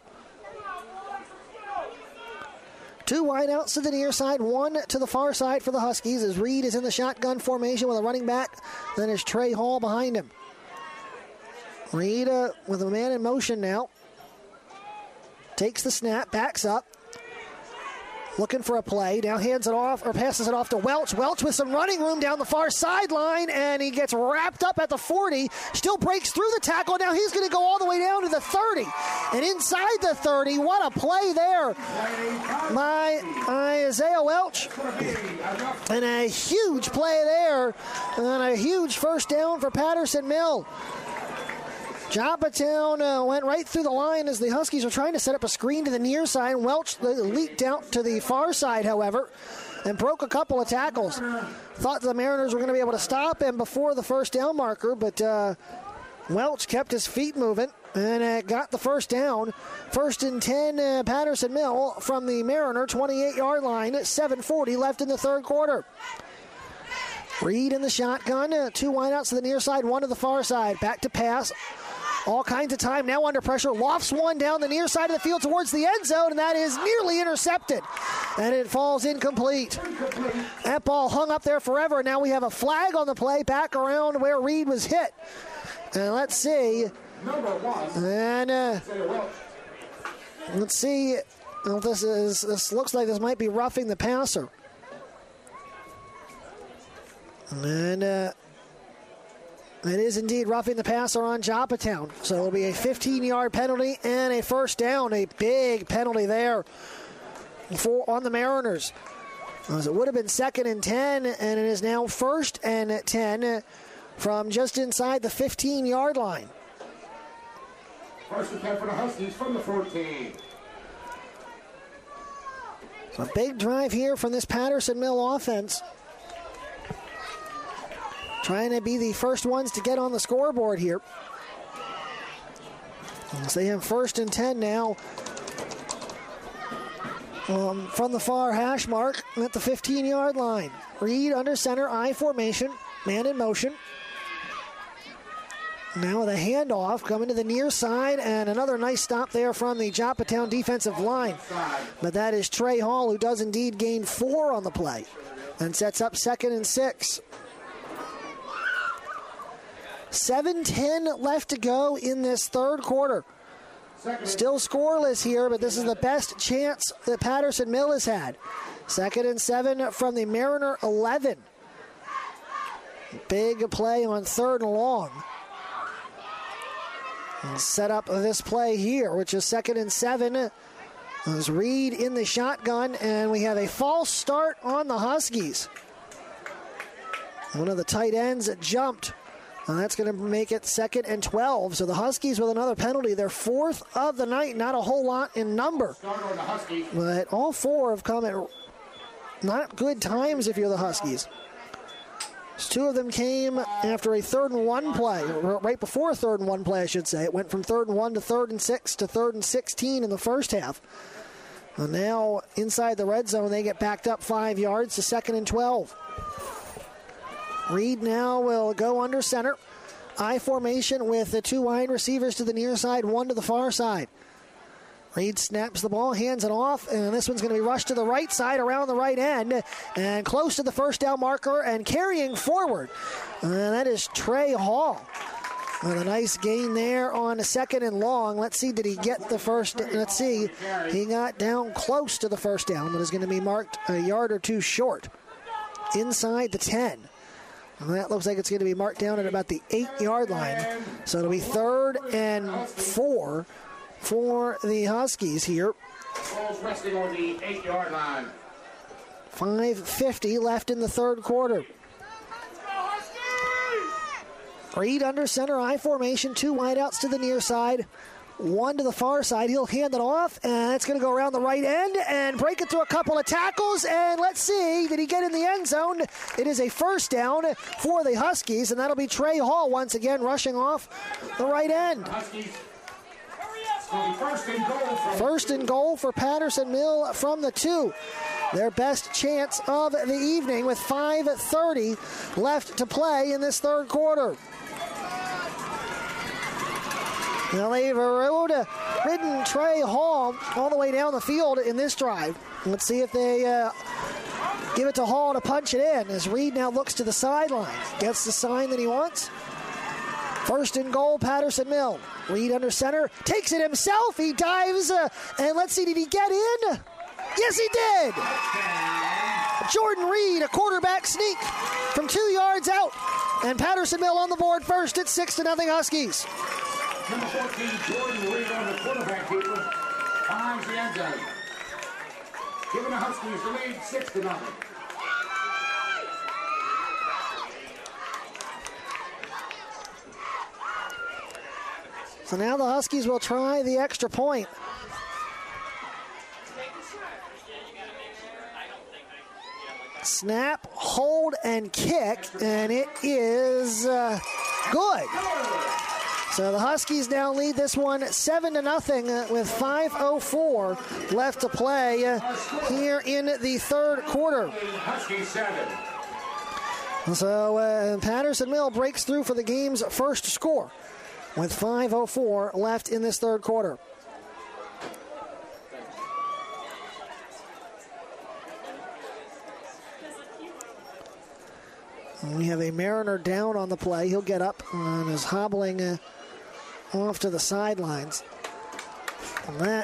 2 wideouts to the near side, 1 to the far side for the Huskies as Reed is in the shotgun formation with a running back. Then is Trey Hall behind him. Reed with a man in motion now. Takes the snap, backs up. Looking for a play. Now hands it off, or passes it off to Welch. Welch with some running room down the far sideline, and he gets wrapped up at the 40. Still breaks through the tackle. Now he's going to go all the way down to the 30. And inside the 30, what a play there by Isaiah Welch. And a huge play there, and a huge first down for Patterson-Mill. Joppatown went right through the line as the Huskies were trying to set up a screen to the near side. Welch leaked out to the far side, however, and broke a couple of tackles. Thought the Mariners were going to be able to stop him before the first down marker, but Welch kept his feet moving and got the first down. 1st and 10, Patterson-Mill from the Mariner 28-yard line. 7:40 left in the third quarter. Reed in the shotgun. 2 wideouts to the near side, 1 to the far side. Back to pass. All kinds of time now under pressure. Lofts one down the near side of the field towards the end zone, and that is nearly intercepted. And it falls incomplete. That ball hung up there forever. Now we have a flag on the play back around where Reed was hit. And let's see. And let's see. Well, this looks like this might be roughing the passer. And it is indeed roughing the passer on Joppatown. So it'll be a 15-yard penalty and a first down. A big penalty there on the Mariners. As it would have been 2nd and 10, and it is now 1st and 10 from just inside the 15-yard line. 1st and 10 for the Huskies from the 14. So a big drive here from this Patterson-Mill offense. Trying to be the first ones to get on the scoreboard here. As they have 1st and 10 now from the far hash mark at the 15-yard line. Reed under center, I formation, man in motion. Now with a handoff coming to the near side, and another nice stop there from the Joppatown defensive line. But that is Trey Hall, who does indeed gain 4 on the play and sets up 2nd and 6. 7:10 left to go in this third quarter. Still scoreless here, but this is the best chance that Patterson-Mill has had. 2nd and 7 from the Mariner 11. Big play on 3rd and long. And set up this play here, which is 2nd and 7. There's Reed in the shotgun, and we have a false start on the Huskies. One of the tight ends jumped. And that's going to make it 2nd and 12. So the Huskies with another penalty. They're 4th of the night. Not a whole lot in number. But all 4 have come at not good times if you're the Huskies. 2 of them came after a 3rd and 1 play. Right before a 3rd and 1 play, I should say. It went from 3rd and 1 to 3rd and 6 to 3rd and 16 in the first half. And now inside the red zone, they get backed up 5 yards to 2nd and 12. Reed now will go under center. I formation with the 2 wide receivers to the near side, 1 to the far side. Reed snaps the ball, hands it off, and this one's going to be rushed to the right side around the right end and close to the first down marker and carrying forward. And that is Trey Hall. With a nice gain there on a 2nd and long. Let's see, did he get the first? Let's see. He got down close to the first down, but is going to be marked a yard or 2 short inside the 10. And that looks like it's going to be marked down at about the 8-yard line. So it'll be 3rd and 4 for the Huskies here. Resting on the 8-yard line. 5:50 left in the third quarter. Reed under center, I formation, 2 wideouts to the near side, One to the far side. He'll hand it off, and it's going to go around the right end and break it through a couple of tackles. And let's see, did he get in the end zone? It is a first down for the Huskies, and that'll be Trey Hall once again rushing off the right end. First and goal for Patterson Mill from the 2. Their best chance of the evening with 5:30 left to play in this third quarter. Now they've ridden Trey Hall all the way down the field in this drive. Let's see if they give it to Hall to punch it in as Reed now looks to the sidelines. Gets the sign that he wants. First and goal, Patterson Mill. Reed under center, takes it himself. He dives, and let's see, did he get in? Yes, he did. Jordan Reed, a quarterback sneak from 2 yards out. And Patterson Mill on the board first. It's 6-0 Huskies. Number 14, Jordan Reed on the quarterback keeper. Finds the end zone. Giving the Huskies the lead, 6-0. So now the Huskies will try the extra point. Snap, hold, and kick, and it is good. So the Huskies now lead this one 7-0 with 5:04 left to play here in the third quarter. Huskies 7. So Patterson Mill breaks through for the game's first score with 5:04 left in this third quarter. We have a Mariner down on the play. He'll get up and is hobbling off to the sidelines. And that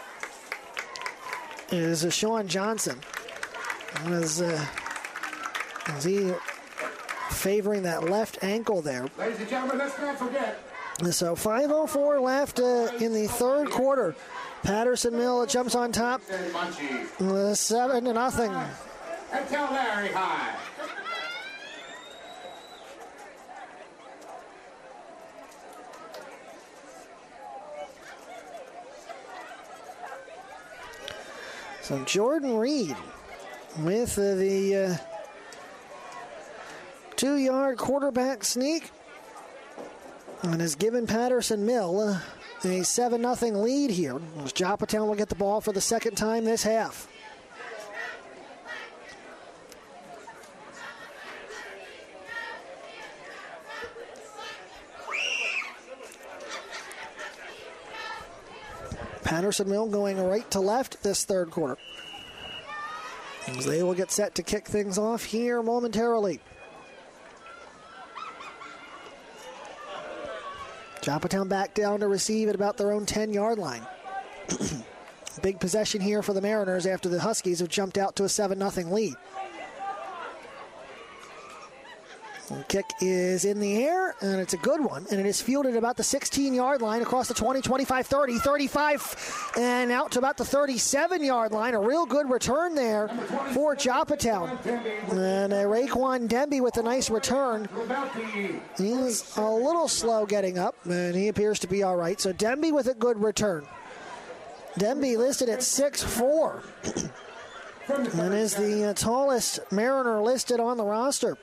is Sean Johnson. Is he favoring that left ankle there? Ladies and gentlemen, let's not forget. So 5:04 left in the third quarter. Patterson Mill jumps on top. 7-0. And tell Larry hi. So Jordan Reed with the 2-yard quarterback sneak and has given Patterson Mill a 7-0 lead here. As Joppatown will get the ball for the second time this half. Patterson Mill going right to left this third quarter. As they will get set to kick things off here momentarily. Joppatown back down to receive at about their own 10-yard line. Big possession here for the Mariners after the Huskies have jumped out to a 7-0 lead. The kick is in the air, and it's a good one, and it is fielded about the 16-yard line across the 20, 25, 30, 35, and out to about the 37-yard line. A real good return there for Joppatown. And Raekwon Demby with a nice return. He's a little slow getting up, and he appears to be all right. So Demby with a good return. Demby listed at 6'4", and is the tallest Mariner listed on the roster.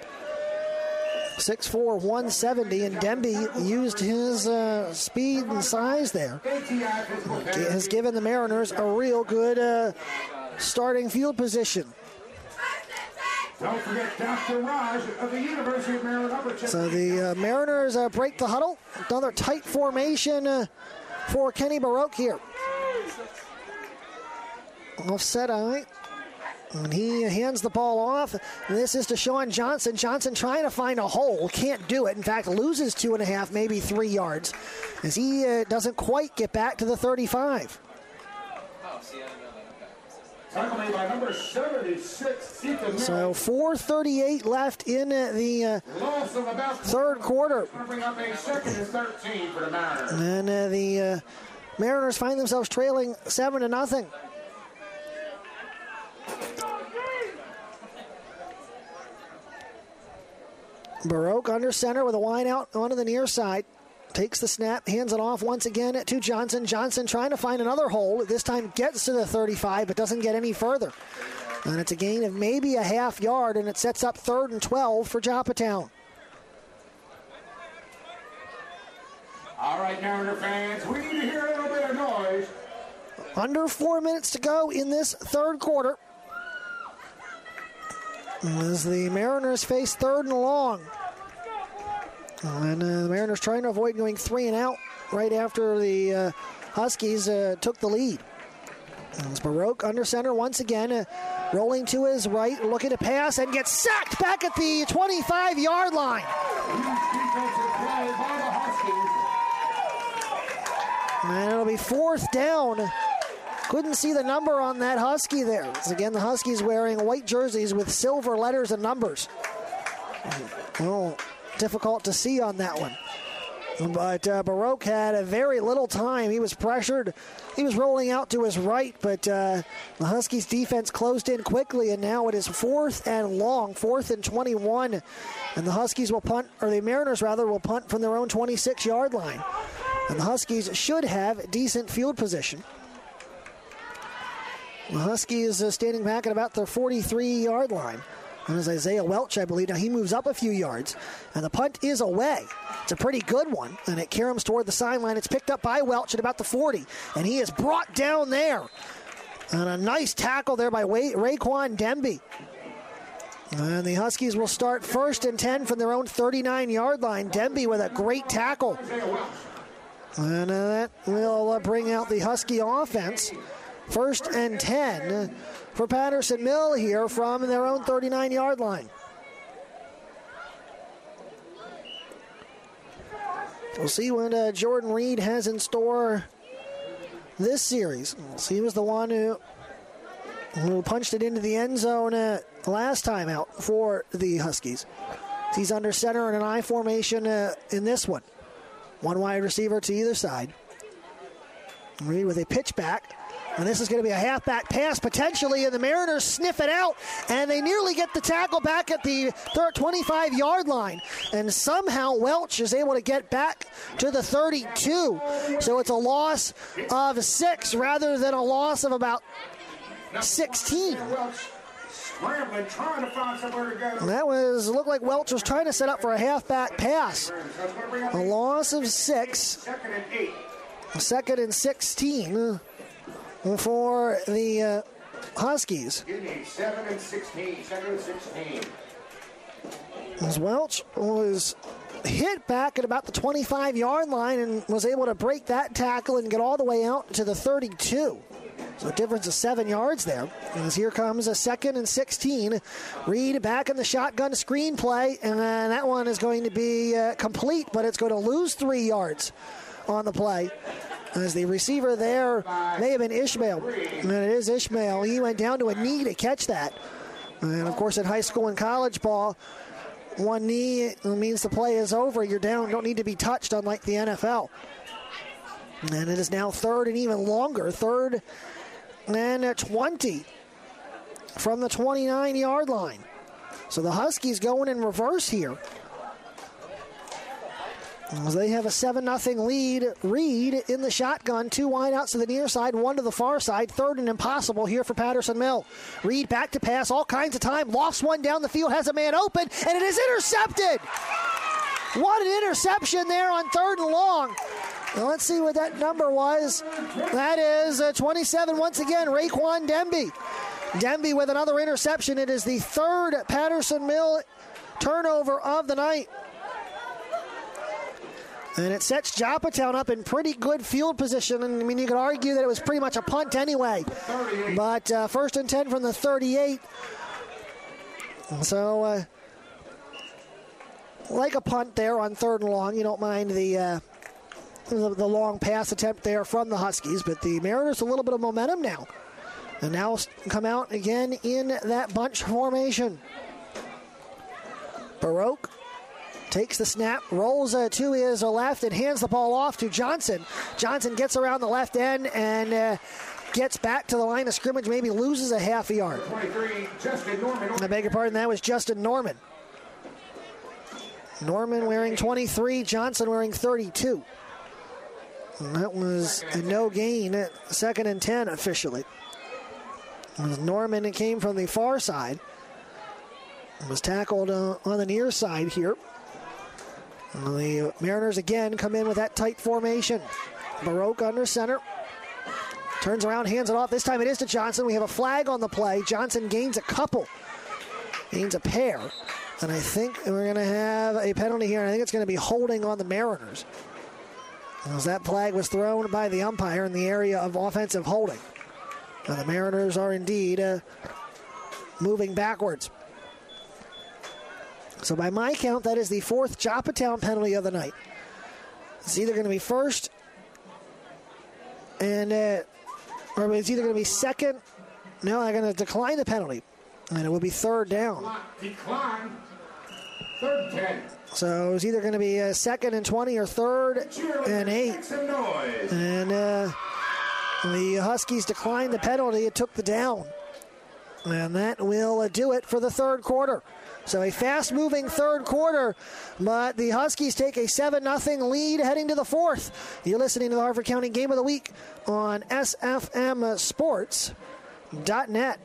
6'4", 170, and Demby used his speed and size there. Has given the Mariners a real good starting field position. Don't forget Dr. Raj of the University of Maryland Upper Chester. So the Mariners break the huddle. Another tight formation for Kenny Baroque here. Offset eye. And he hands the ball off. And this is to Sean Johnson. Johnson trying to find a hole. Can't do it. In fact, loses 2.5, maybe 3 yards. As he doesn't quite get back to the 35. By number 76, so 4:38 left in the third quarter. Bring up a second and 13 for the Mariners. And the Mariners find themselves trailing 7-0. Baroque under center with a wide out onto the near side. takes the snap, hands it off once again to Johnson. Johnson trying to find another hole. This time gets to the 35, but doesn't get any further. And it's a gain of maybe a half yard, and it sets up 3rd and 12 for Joppatown. All right, Mariner fans, we need to hear a little bit of noise. Under 4 minutes to go in this third quarter, as the Mariners face 3rd and long. And the Mariners trying to avoid going 3 and out right after the Huskies took the lead. As Baroque under center once again, rolling to his right, looking to pass, and gets sacked back at the 25-yard line. And it'll be 4th down. Couldn't see the number on that Husky there. As again, the Huskies wearing white jerseys with silver letters and numbers. Oh, difficult to see on that one. But Baroque had a very little time. He was pressured. He was rolling out to his right, but the Huskies defense closed in quickly, and now it is 4th and long, 4th and 21. And the Huskies will punt, or the Mariners rather, will punt from their own 26-yard line. And the Huskies should have decent field position. The Huskies standing back at about their 43-yard line. And as Isaiah Welch, I believe, now he moves up a few yards. And the punt is away. It's a pretty good one. And it caroms toward the sideline. It's picked up by Welch at about the 40. And he is brought down there. And a nice tackle there by Raekwon Demby. And the Huskies will start 1st and 10 from their own 39-yard line. Demby with a great tackle. And that will bring out the Husky offense. 1st and 10 for Patterson Mill here from their own 39-yard line. We'll see what Jordan Reed has in store this series. He was the one who punched it into the end zone last time out for the Huskies. He's under center in an I formation in this one. One wide receiver to either side. Reed with a pitch back. And this is going to be a halfback pass potentially, and the Mariners sniff it out, and they nearly get the tackle back at the 25-yard line. And somehow Welch is able to get back to the 32. So it's a loss of 6 rather than a loss of about 16. Scrambling, trying to find somewhere to go. And that looked like Welch was trying to set up for a halfback pass. A loss of 6. 2nd and 16 for the Huskies. 7 and 16. 2nd and 16. As Welch was hit back at about the 25-yard line and was able to break that tackle and get all the way out to the 32. So a difference of 7 yards there. As here comes a 2nd and 16. Reed back in the shotgun screen play, and that one is going to be complete, but it's going to lose 3 yards on the play. As the receiver there may have been Ishmael. And it is Ishmael. He went down to a knee to catch that. And, of course, in high school and college ball, one knee means the play is over. You're down, don't need to be touched, unlike the NFL. And it is now 3rd and even longer. 3rd and 20 from the 29-yard line. So the Huskies going in reverse here. As they have a 7-0 lead. Reed in the shotgun. 2 wideouts to the near side, 1 to the far side. 3rd and impossible here for Patterson Mill. Reed back to pass, all kinds of time. Lost one down the field, has a man open, and it is intercepted. What an interception there on 3rd and long. Now let's see what that number was. That is 27 once again, Raekwon Demby. Demby with another interception. It is the 3rd Patterson Mill turnover of the night. And it sets Joppatown up in pretty good field position. And I mean, you could argue that it was pretty much a punt anyway. But 1st and 10 from the 38. So, like a punt there on 3rd and long. You don't mind the long pass attempt there from the Huskies. But the Mariners a little bit of momentum now. And now come out again in that bunch formation. Baroque takes the snap, rolls to his left, and hands the ball off to Johnson. Johnson gets around the left end and gets back to the line of scrimmage, maybe loses a half a yard. 23, Justin Norman. I beg your pardon, that was Justin Norman. Norman wearing 23, Johnson wearing 32. And that was a no gain at 2nd and 10 officially. As Norman came from the far side. Was tackled on the near side here. And the Mariners again come in with that tight formation. Baroque under center. Turns around, hands it off. This time it is to Johnson. We have a flag on the play. Johnson gains a couple. Gains a pair. And I think we're going to have a penalty here. And I think it's going to be holding on the Mariners. As that flag was thrown by the umpire in the area of offensive holding. Now the Mariners are indeed moving backwards. So by my count, that is the 4th Joppatown penalty of the night. It's either going to be first and, or it's either going to be second. No, they're going to decline the penalty. And it will be 3rd down. Decline. 3rd 10. So it's either going to be 2nd and 20 or 3rd and 8. And the Huskies declined the penalty. It took the down. And that will do it for the 3rd quarter. So a fast-moving 3rd quarter, but the Huskies take a 7-0 lead heading to the 4th. You're listening to the Harford County Game of the Week on SFMSports.net.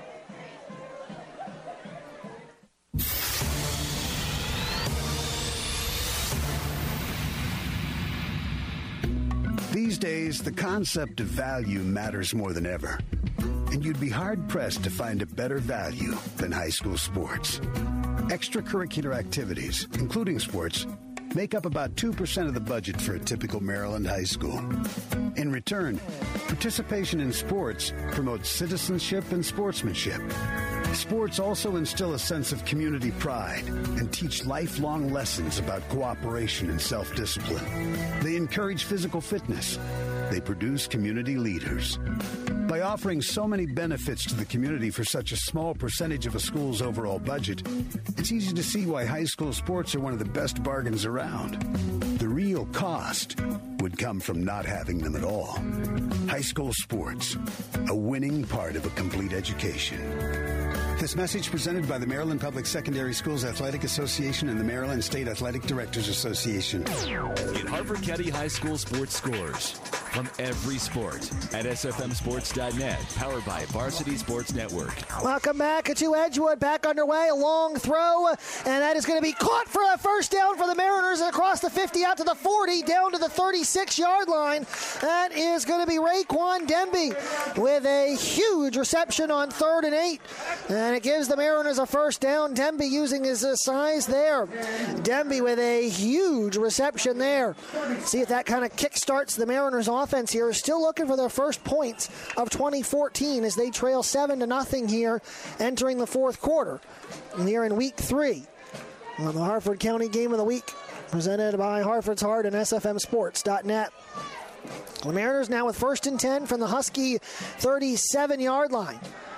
These days, the concept of value matters more than ever. And you'd be hard-pressed to find a better value than high school sports. Extracurricular activities, including sports, make up about 2% of the budget for a typical Maryland high school. In return, participation in sports promotes citizenship and sportsmanship. Sports also instill a sense of community pride and teach lifelong lessons about cooperation and self-discipline. They encourage physical fitness. They produce community leaders. By offering so many benefits to the community for such a small percentage of a school's overall budget, it's easy to see why high school sports are one of the best bargains around. The real cost would come from not having them at all. High school sports, a winning part of a complete education. This message presented by the Maryland Public Secondary Schools Athletic Association and the Maryland State Athletic Directors Association. Get Harford County High School sports scores from every sport at SFMSports.net, powered by Varsity Sports Network. Welcome back to Edgewood. Back underway. A long throw, and that is going to be caught for a first down for the Mariners across the 50 out to the 40, down to the 36-yard line. That is going to be Raekwon Demby with a huge reception on 3rd and 8. And it gives the Mariners a first down. Demby using his size there. Demby with a huge reception there. See if that kind of kickstarts the Mariners offense here. Still looking for their first points of 2014 as they trail 7-0 here entering the 4th quarter. And here in week 3 on the Harford County Game of the Week, presented by Harford's Heart and SFMSports.net. The Mariners now with 1st and 10 from the Husky 37-yard line.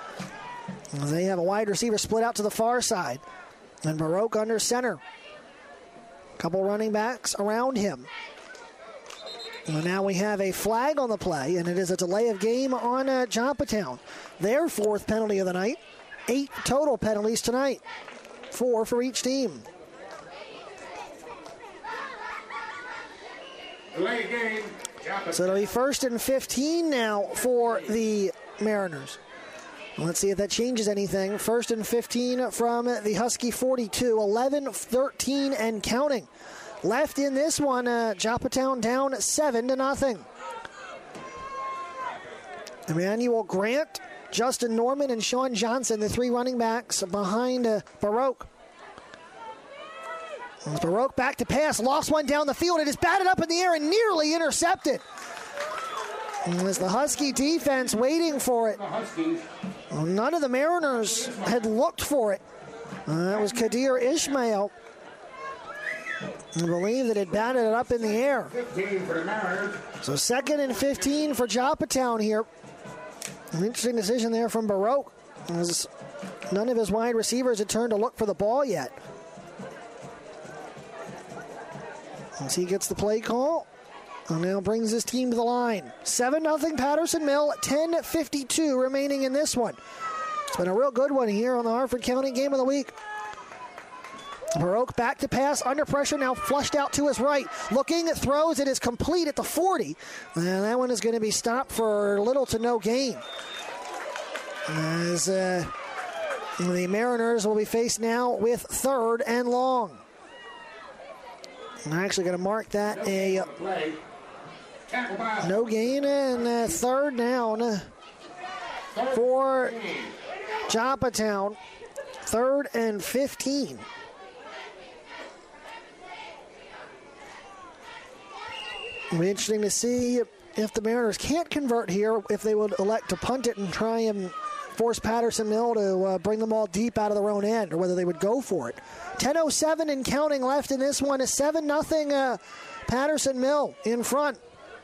They have a wide receiver split out to the far side. And Baroque under center. Couple running backs around him. And now we have a flag on the play, and it is a delay of game on Joppatown. Their 4th penalty of the night. 8 total penalties tonight. 4 for each team. Delay game. So it'll be 1st and 15 now for the Mariners. Let's see if that changes anything. 1st and 15 from the Husky 42. 11-13 and counting. Left in this one, Joppatown down 7-0. Emmanuel Grant, Justin Norman, and Sean Johnson, the 3 running backs behind Baroque. As Baroque back to pass, lost one down the field. It is batted up in the air and nearly intercepted. As the Husky defense waiting for it. None of the Mariners had looked for it. That was Kadir Ishmael. I believe that it batted it up in the air. So 2nd and 15 for Joppatown here. An interesting decision there from Baroque, as none of his wide receivers had turned to look for the ball yet. As he gets the play call, and now brings his team to the line. 7-0 Patterson Mill, 10:52 remaining in this one. It's been a real good one here on the Harford County Game of the Week. Baroque back to pass, under pressure, now flushed out to his right. Looking, throws, it is complete at the 40. And that one is going to be stopped for little to no gain. As the Mariners will be faced now with 3rd and long. I'm actually going to mark that a no gain, and 3rd down for Joppatown. 3rd and 15. It'll be interesting to see if the Mariners can't convert here, if they would elect to punt it and try and force Patterson-Mill to bring them all deep out of their own end, or whether they would go for it. 10:07 and counting left in this one. A 7-0 Patterson-Mill in front.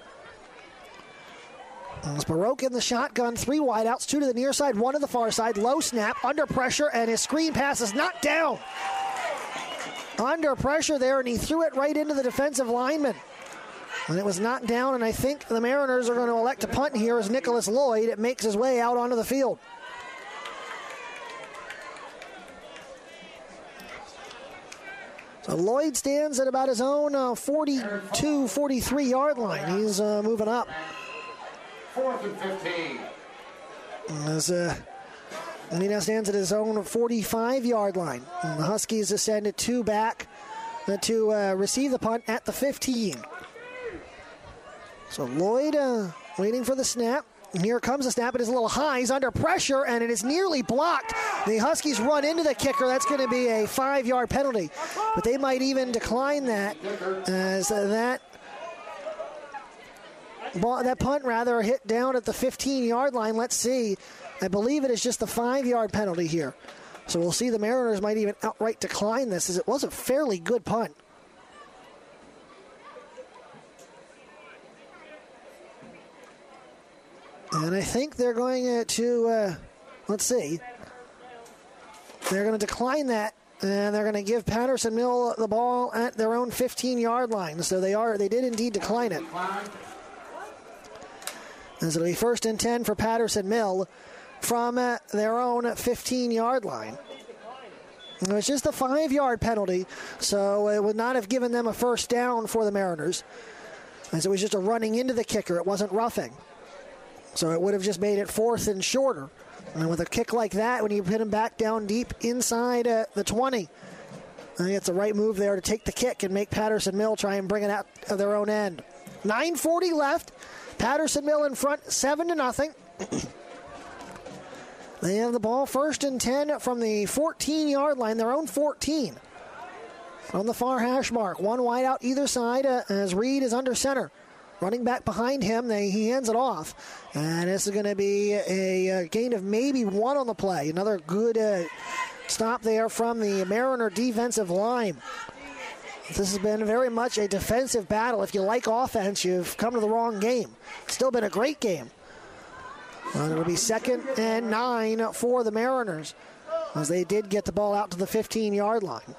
It's Baroque in the shotgun, 3 wideouts, 2 to the near side, 1 to the far side. Low snap, under pressure, and his screen pass is knocked down. Under pressure there, and he threw it right into the defensive lineman. And it was knocked down, and I think the Mariners are going to elect to punt here as Nicholas Lloyd makes his way out onto the field. So Lloyd stands at about his own 42, 43-yard line. He's moving up. 4th and 15. As he now stands at his own 45-yard line. And the Huskies descended 2 back to receive the punt at the 15. So Lloyd waiting for the snap. And here comes the snap. It is a little high. He's under pressure, and it is nearly blocked. The Huskies run into the kicker. That's going to be a 5-yard penalty. But they might even decline that, as that punt hit down at the 15-yard line. Let's see. I believe it is just the 5-yard penalty here. So we'll see. The Mariners might even outright decline this, as it was a fairly good punt. And I think they're going to, let's see. They're going to decline that, and they're going to give Patterson-Mill the ball at their own 15-yard line. So they did indeed decline it. As it'll be 1st and 10 for Patterson-Mill from their own 15-yard line. It was just a 5-yard penalty, so it would not have given them a first down for the Mariners, as it was just a running into the kicker. It wasn't roughing. So it would have just made it 4th and shorter. And with a kick like that, when you hit him back down deep inside the 20, I think it's the right move there to take the kick and make Patterson-Mill try and bring it out of their own end. 9:40 left. Patterson-Mill in front, 7-0. They have the ball 1st and 10 from the 14-yard line, their own 14. From the far hash mark. 1 wide out either side as Reed is under center. Running back behind him, he hands it off. And this is going to be a gain of maybe 1 on the play. Another good stop there from the Mariner defensive line. This has been very much a defensive battle. If you like offense, you've come to the wrong game. It's still been a great game. It'll be 2nd and 9 for the Mariners, as they did get the ball out to the 15-yard line.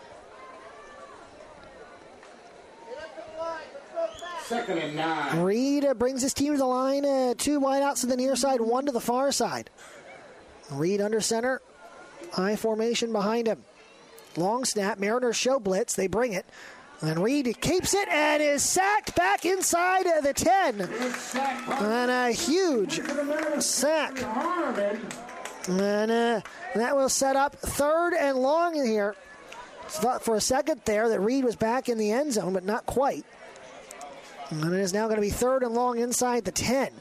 2nd and 9. Reed brings his team to the line. 2 wideouts to the near side, 1 to the far side. Reed under center. High formation behind him. Long snap. Mariners show blitz. They bring it. And Reed keeps it and is sacked back inside the 10. And a huge sack. And that will set up 3rd and long in here. Thought for a second there that Reed was back in the end zone, but not quite. And it is now going to be 3rd and long inside the 10.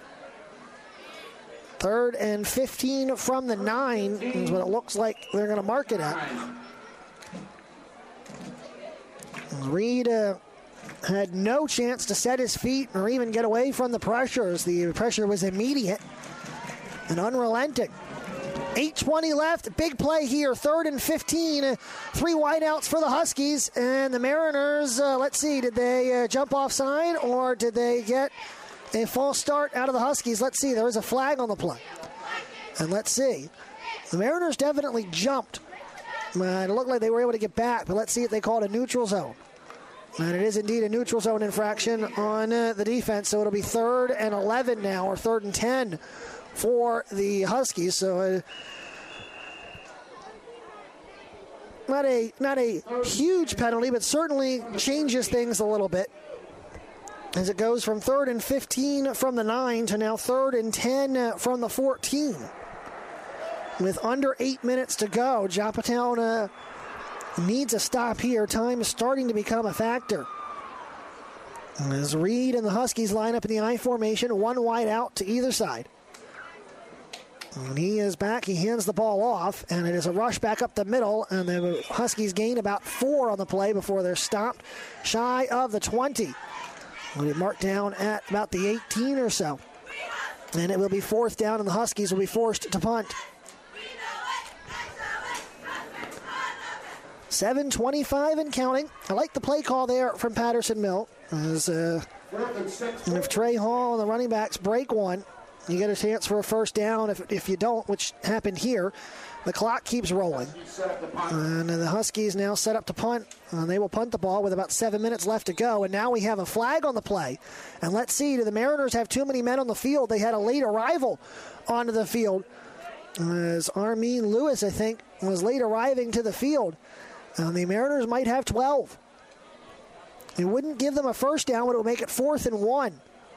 3rd and 15 from the 9 is what it looks like they're going to mark it at. Reed had no chance to set his feet or even get away from the pressure, as the pressure was immediate and unrelenting. 8:20 left. Big play here. 3rd and 15. 3 wideouts for the Huskies. And the Mariners, let's see, did they jump offside or did they get a false start out of the Huskies? Let's see. There was a flag on the play. And let's see. The Mariners definitely jumped. It looked like they were able to get back, but let's see if they called a neutral zone. And it is indeed a neutral zone infraction on the defense, so it'll be 3rd and 11 now, or 3rd and 10 for the Huskies. So not a huge penalty, but certainly changes things a little bit. As it goes from 3rd and 15 from the 9 to now 3rd and 10 from the 14. With under 8 minutes to go, Joppatown needs a stop here. Time is starting to become a factor. As Reed and the Huskies line up in the I formation, one wide out to either side. And he is back. He hands the ball off, and it is a rush back up the middle, and the Huskies gain about 4 on the play before they're stopped shy of the 20. Will be marked down at about the 18 or so. And it will be 4th down, and the Huskies will be forced to punt. 7:25 and counting. I like the play call there from Patterson Mill. As if Trey Hall and the running backs break one, you get a chance for a first down. If you don't, which happened here, the clock keeps rolling. And the Huskies now set up to punt. They will punt the ball with about 7 minutes left to go. And now we have a flag on the play. And let's see, do the Mariners have too many men on the field? They had a late arrival onto the field. As Armin Lewis, I think, was late arriving to the field. And the Mariners might have 12. It wouldn't give them a first down, but it would make it 4th and 1.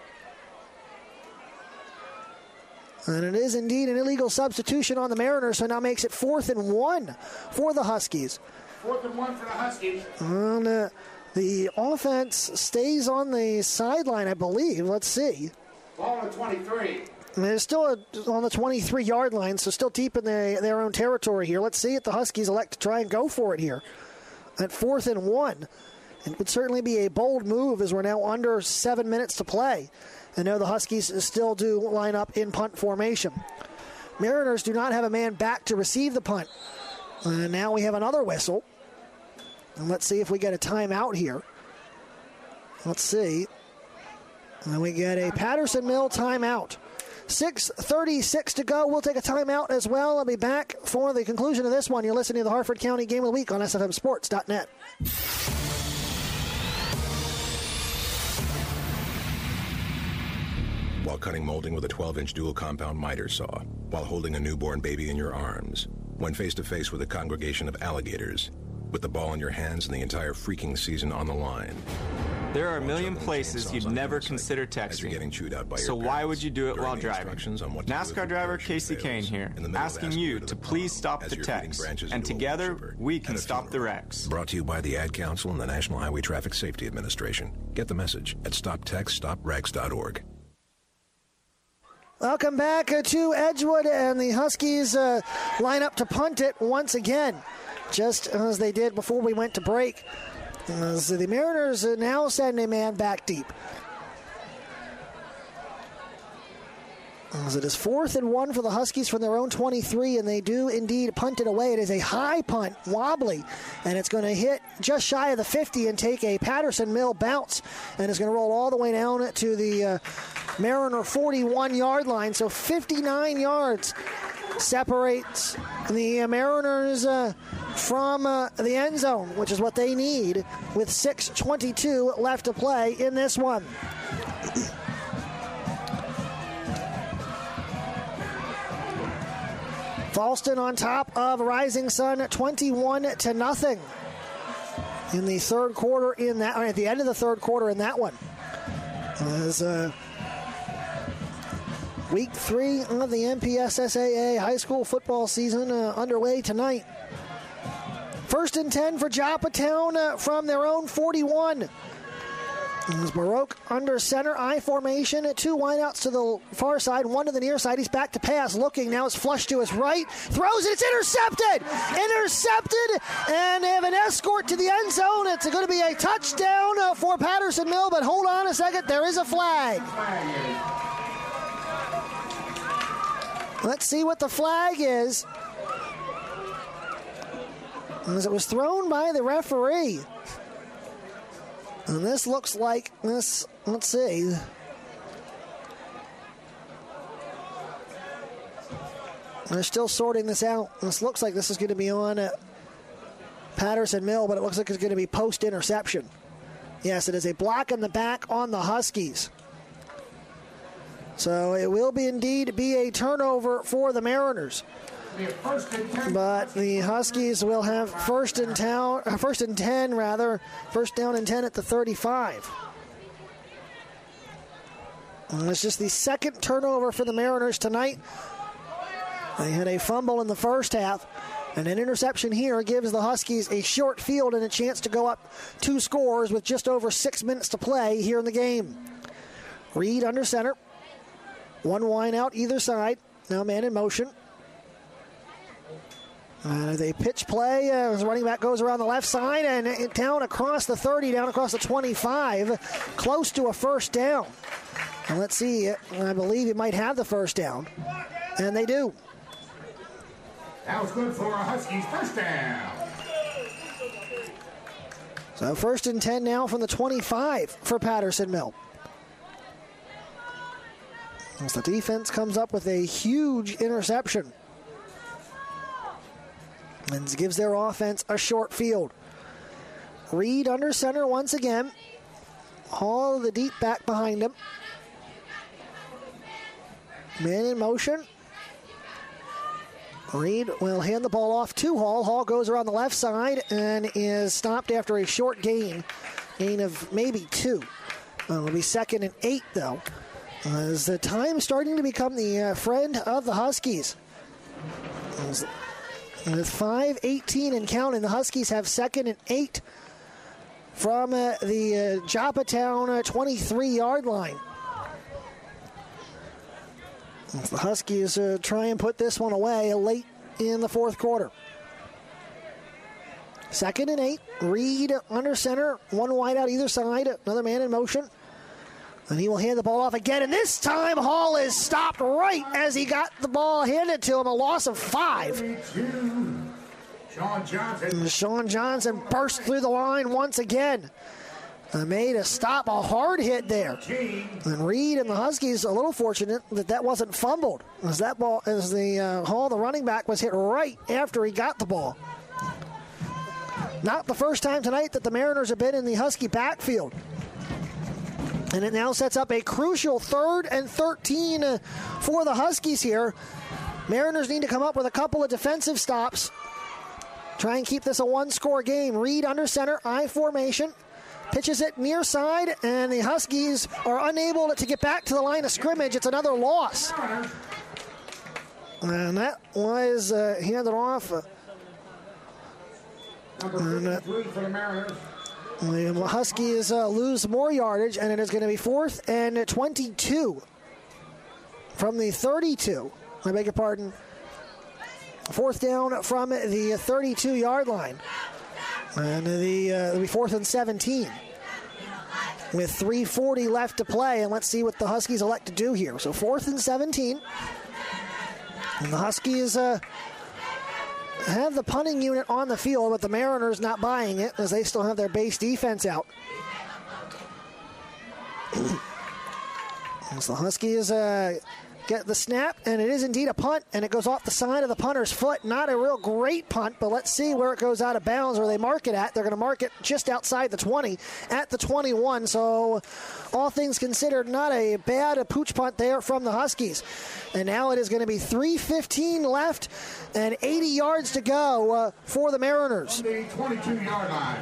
And it is indeed an illegal substitution on the Mariners, so now makes it 4th and 1 for the Huskies. 4th and 1 for the Huskies. And the offense stays on the sideline, I believe. Let's see. Ball on 23. And they're still on the 23-yard line, so still deep in their own territory here. Let's see if the Huskies elect to try and go for it here at 4th and 1. It would certainly be a bold move as we're now under 7 minutes to play. I know the Huskies still do line up in punt formation. Mariners do not have a man back to receive the punt. And now we have another whistle. And let's see if we get a timeout here. Let's see. And we get a Patterson Mill timeout. 6:36 to go. We'll take a timeout as well. I'll be back for the conclusion of this one. You're listening to the Harford County Game of the Week on SFMSports.net. While cutting molding with a 12-inch dual compound miter saw, while holding a newborn baby in your arms, when face-to-face with a congregation of alligators, with the ball in your hands and the entire freaking season on the line. There are a million places you'd never consider texting, so why would you do it while driving? NASCAR driver Casey Kane here, asking you to please stop the text, and together we can stop the wrecks. Brought to you by the Ad Council and the National Highway Traffic Safety Administration. Get the message at stoptextstopwrecks.org. Welcome back to Edgewood, and the Huskies line up to punt it once again, just as they did before we went to break. As the Mariners now send a man back deep. As it is 4th and 1 for the Huskies from their own 23, and they do indeed punt it away. It is a high punt, wobbly, and it's going to hit just shy of the 50 and take a Patterson Mill bounce, and it's going to roll all the way down to the Mariner 41-yard line. So 59 yards separates the Mariners from the end zone, which is what they need with 6:22 left to play in this one. Falston on top of Rising Sun, 21-0 in the third quarter. In that, or at the end of the third quarter, in that one, as week 3 of the MPSSAA high school football season underway tonight. 1st and 10 for Joppatown from their own 41. As Baroque under center, I formation, 2 wideouts to the far side, 1 to the near side. He's back to pass, looking, now it's flushed to his right, throws it, it's intercepted! Intercepted, and they have an escort to the end zone. It's going to be a touchdown for Patterson Mill, but hold on a second, there is a flag. Let's see what the flag is. As it was thrown by the referee. And this looks like this, let's see. They're still sorting this out. This looks like this is going to be on Patterson Mill, but it looks like it's going to be post-interception. Yes, it is a block in the back on the Huskies. So it will be indeed be a turnover for the Mariners. But the Huskies will have first and 10 at the 35. And it's just the second turnover for the Mariners tonight. They had a fumble in the first half, and an interception here gives the Huskies a short field and a chance to go up 2 scores with just over 6 minutes to play here in the game. Reed under center. 1 wide out either side. Now man in motion. They pitch play. The running back goes around the left side and down across the 30, down across the 25, close to a first down. And let's see, I believe he might have the first down. And they do. That was good for a Huskies first down. So first and 10 now from the 25 for Patterson Mill. As the defense comes up with a huge interception. And gives their offense a short field. Reed under center once again. Hall the deep back behind him. Man in motion. Reed will hand the ball off to Hall. Hall goes around the left side and is stopped after a short gain of maybe 2. It'll be 2nd and 8, though. As the time starting to become the friend of the Huskies. With 5:18 and counting, the Huskies have 2nd and 8 from the Joppatown 23-yard line. The Huskies try and put this one away late in the fourth quarter. 2nd and 8. Reed under center. 1 wide out either side. Another man in motion. And he will hand the ball off again. And this time, Hall is stopped right as he got the ball handed to him. A loss of 5. Sean Johnson burst through the line once again. Made a stop, a hard hit there. And Reed and the Huskies a little fortunate that wasn't fumbled. As that ball, as the Hall, the running back, was hit right after he got the ball. Not the first time tonight that the Mariners have been in the Husky backfield. And it now sets up a crucial 3rd and 13 for the Huskies here. Mariners need to come up with a couple of defensive stops. Try and keep this a 1-score game. Reed under center, I formation. Pitches it near side, and the Huskies are unable to get back to the line of scrimmage. It's another loss. And that was handed off. Number 53 for the Mariners. The Huskies lose more yardage, and it is going to be 4th and 22 from the 32. I beg your pardon. 4th down from the 32-yard line. And it'll be 4th and 17 with 3:40 left to play. And let's see what the Huskies elect to do here. So 4th and 17. And the Huskies have the punting unit on the field, but the Mariners not buying it as they still have their base defense out. As the Huskies get the snap, and it is indeed a punt, and it goes off the side of the punter's foot. Not a real great punt, but let's see where it goes out of bounds, where they mark it at. They're going to mark it just outside the 20, at the 21. So all things considered, not a bad pooch punt there from the Huskies. And now it is going to be 3:15 left and 80 yards to go for the Mariners. On the 22-yard line.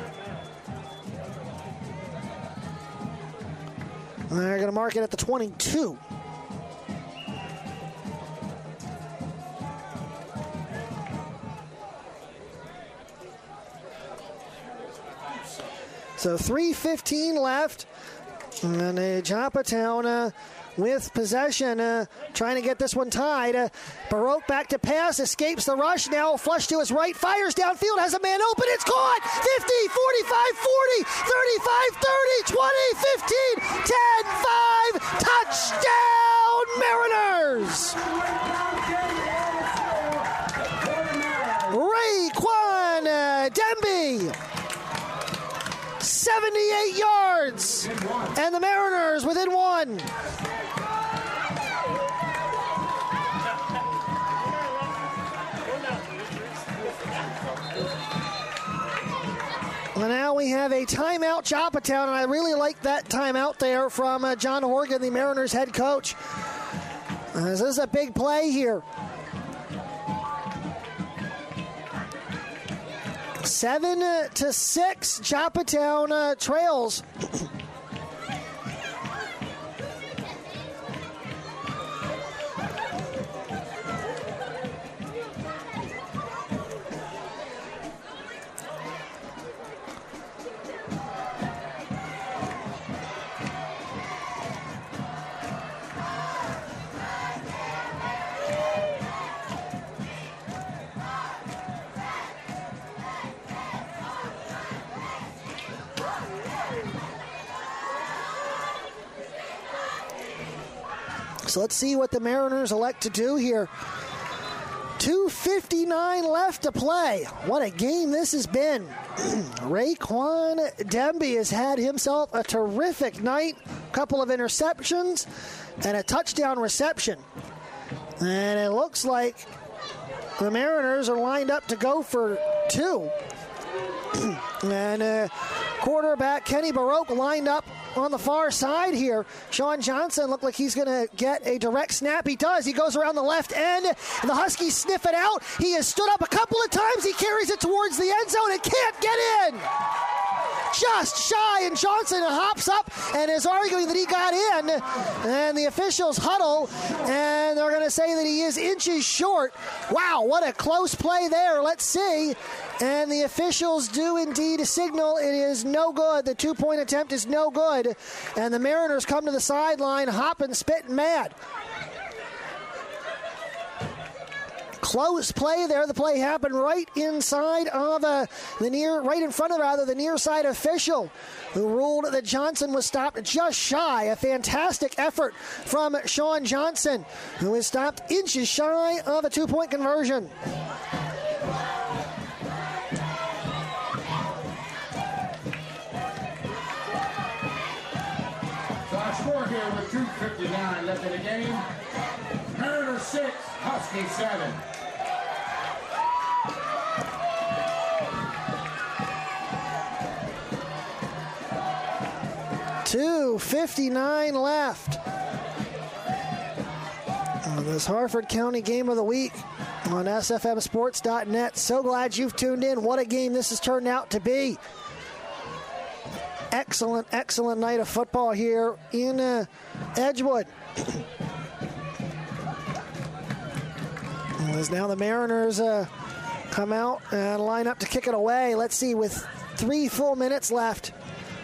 They're going to mark it at the 22. So 3:15 left, and Joppatown with possession, trying to get this one tied. Baroque back to pass, escapes the rush, now flush to his right, fires downfield, has a man open, it's caught! 50, 45, 30, 20, 15, 10, 5, touchdown Mariners! Raekwon Demby! 78 yards, and the Mariners within 1. And now we have a timeout, Joppatown, and I really like that timeout there from John Horgan, the Mariners head coach. This is a big play here. 7-6, Joppatown trails. So let's see what the Mariners elect to do here. 2:59 left to play. What a game this has been. Raekwon Demby has had himself a terrific night. A couple of interceptions and a touchdown reception. And it looks like the Mariners are lined up to go for 2. And quarterback Kenny Baroque lined up on the far side here. Sean Johnson looked like he's going to get a direct snap. He does. He goes around the left end, and the Huskies sniff it out. He has stood up a couple of times. He carries it towards the end zone and can't get in. Just shy, and Johnson hops up and is arguing that he got in, and the officials huddle, and they're going to say that he is inches short. Wow, what a close play there. Let's see. And the officials do indeed signal it is no good. The 2-point attempt is no good, and the Mariners come to the sideline hopping, spitting mad. Close play there. The play happened right inside of right in front of the near side official, who ruled that Johnson was stopped just shy. A fantastic effort from Sean Johnson, who is stopped inches shy of a 2-point conversion. So our score here with 2:59 left in the game. Mariners 6, Huskies 7. .259 left on this Harford County Game of the Week on SFMSports.net. So glad you've tuned in. What a game this has turned out to be. Excellent, excellent night of football here in Edgewood. As now the Mariners come out and line up to kick it away. Let's see, with 3 full minutes left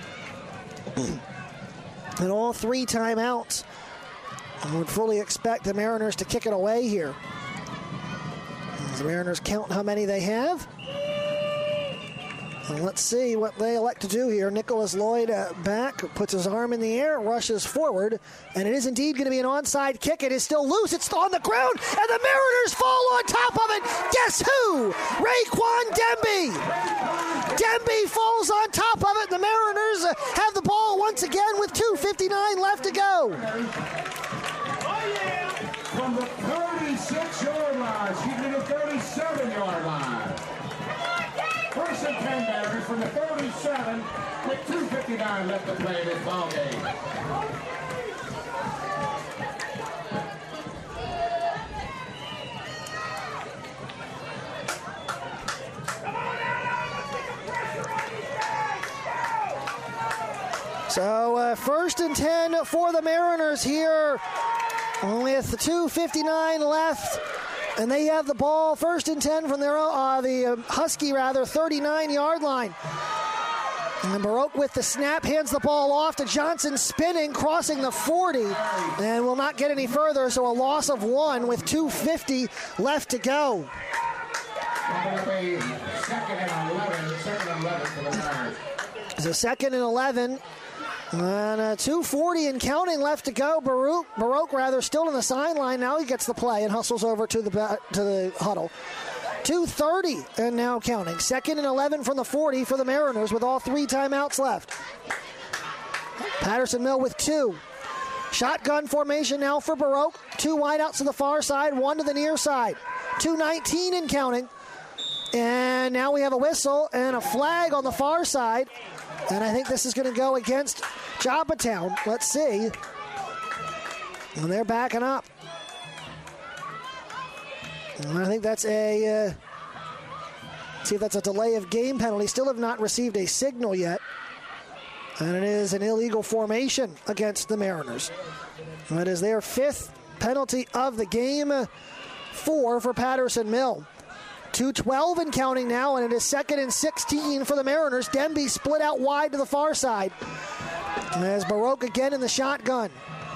and all 3 timeouts, I would fully expect the Mariners to kick it away here. As the Mariners count how many they have. And let's see what they elect to do here. Nicholas Lloyd back, puts his arm in the air, rushes forward, and it is indeed going to be an onside kick. It is still loose. It's on the ground, and the Mariners fall on top of it. Guess who? Raekwon Demby. Demby falls on top of it. The Mariners have the ball once again with 2:59 left to go. From the 36-yard line, excuse me, the 37-yard line. First and 10 Mariners from the 37 with 2:59 left to play in this ball game. So first and 10 for the Mariners here with 2:59 left. And they have the ball, first and 10 from their the Husky 39-yard line. And Baroque with the snap hands the ball off to Johnson, spinning, crossing the 40, and will not get any further. So a loss of 1 with 2:50 left to go. Second and 11 for the Mariners. It's a 2nd and 11. And 2:40 and counting left to go. Baroque still on the sideline. Now he gets the play and hustles over to the huddle. 2:30 and now counting. 2nd and 11 from the 40 for the Mariners with all 3 timeouts left. Patterson Mill with 2. Shotgun formation now for Baroque. 2 wideouts to the far side, 1 to the near side. 2:19 and counting. And now we have a whistle and a flag on the far side. And I think this is going to go against Joppatown. Let's see. And they're backing up. And I think that's a See if that's a delay of game penalty. Still have not received a signal yet. And it is an illegal formation against the Mariners. That is their 5th penalty of the game. 4 for Patterson Mill. 2:12 and counting now, and it is 2nd and 16 for the Mariners. Demby split out wide to the far side. As Baroque again in the shotgun.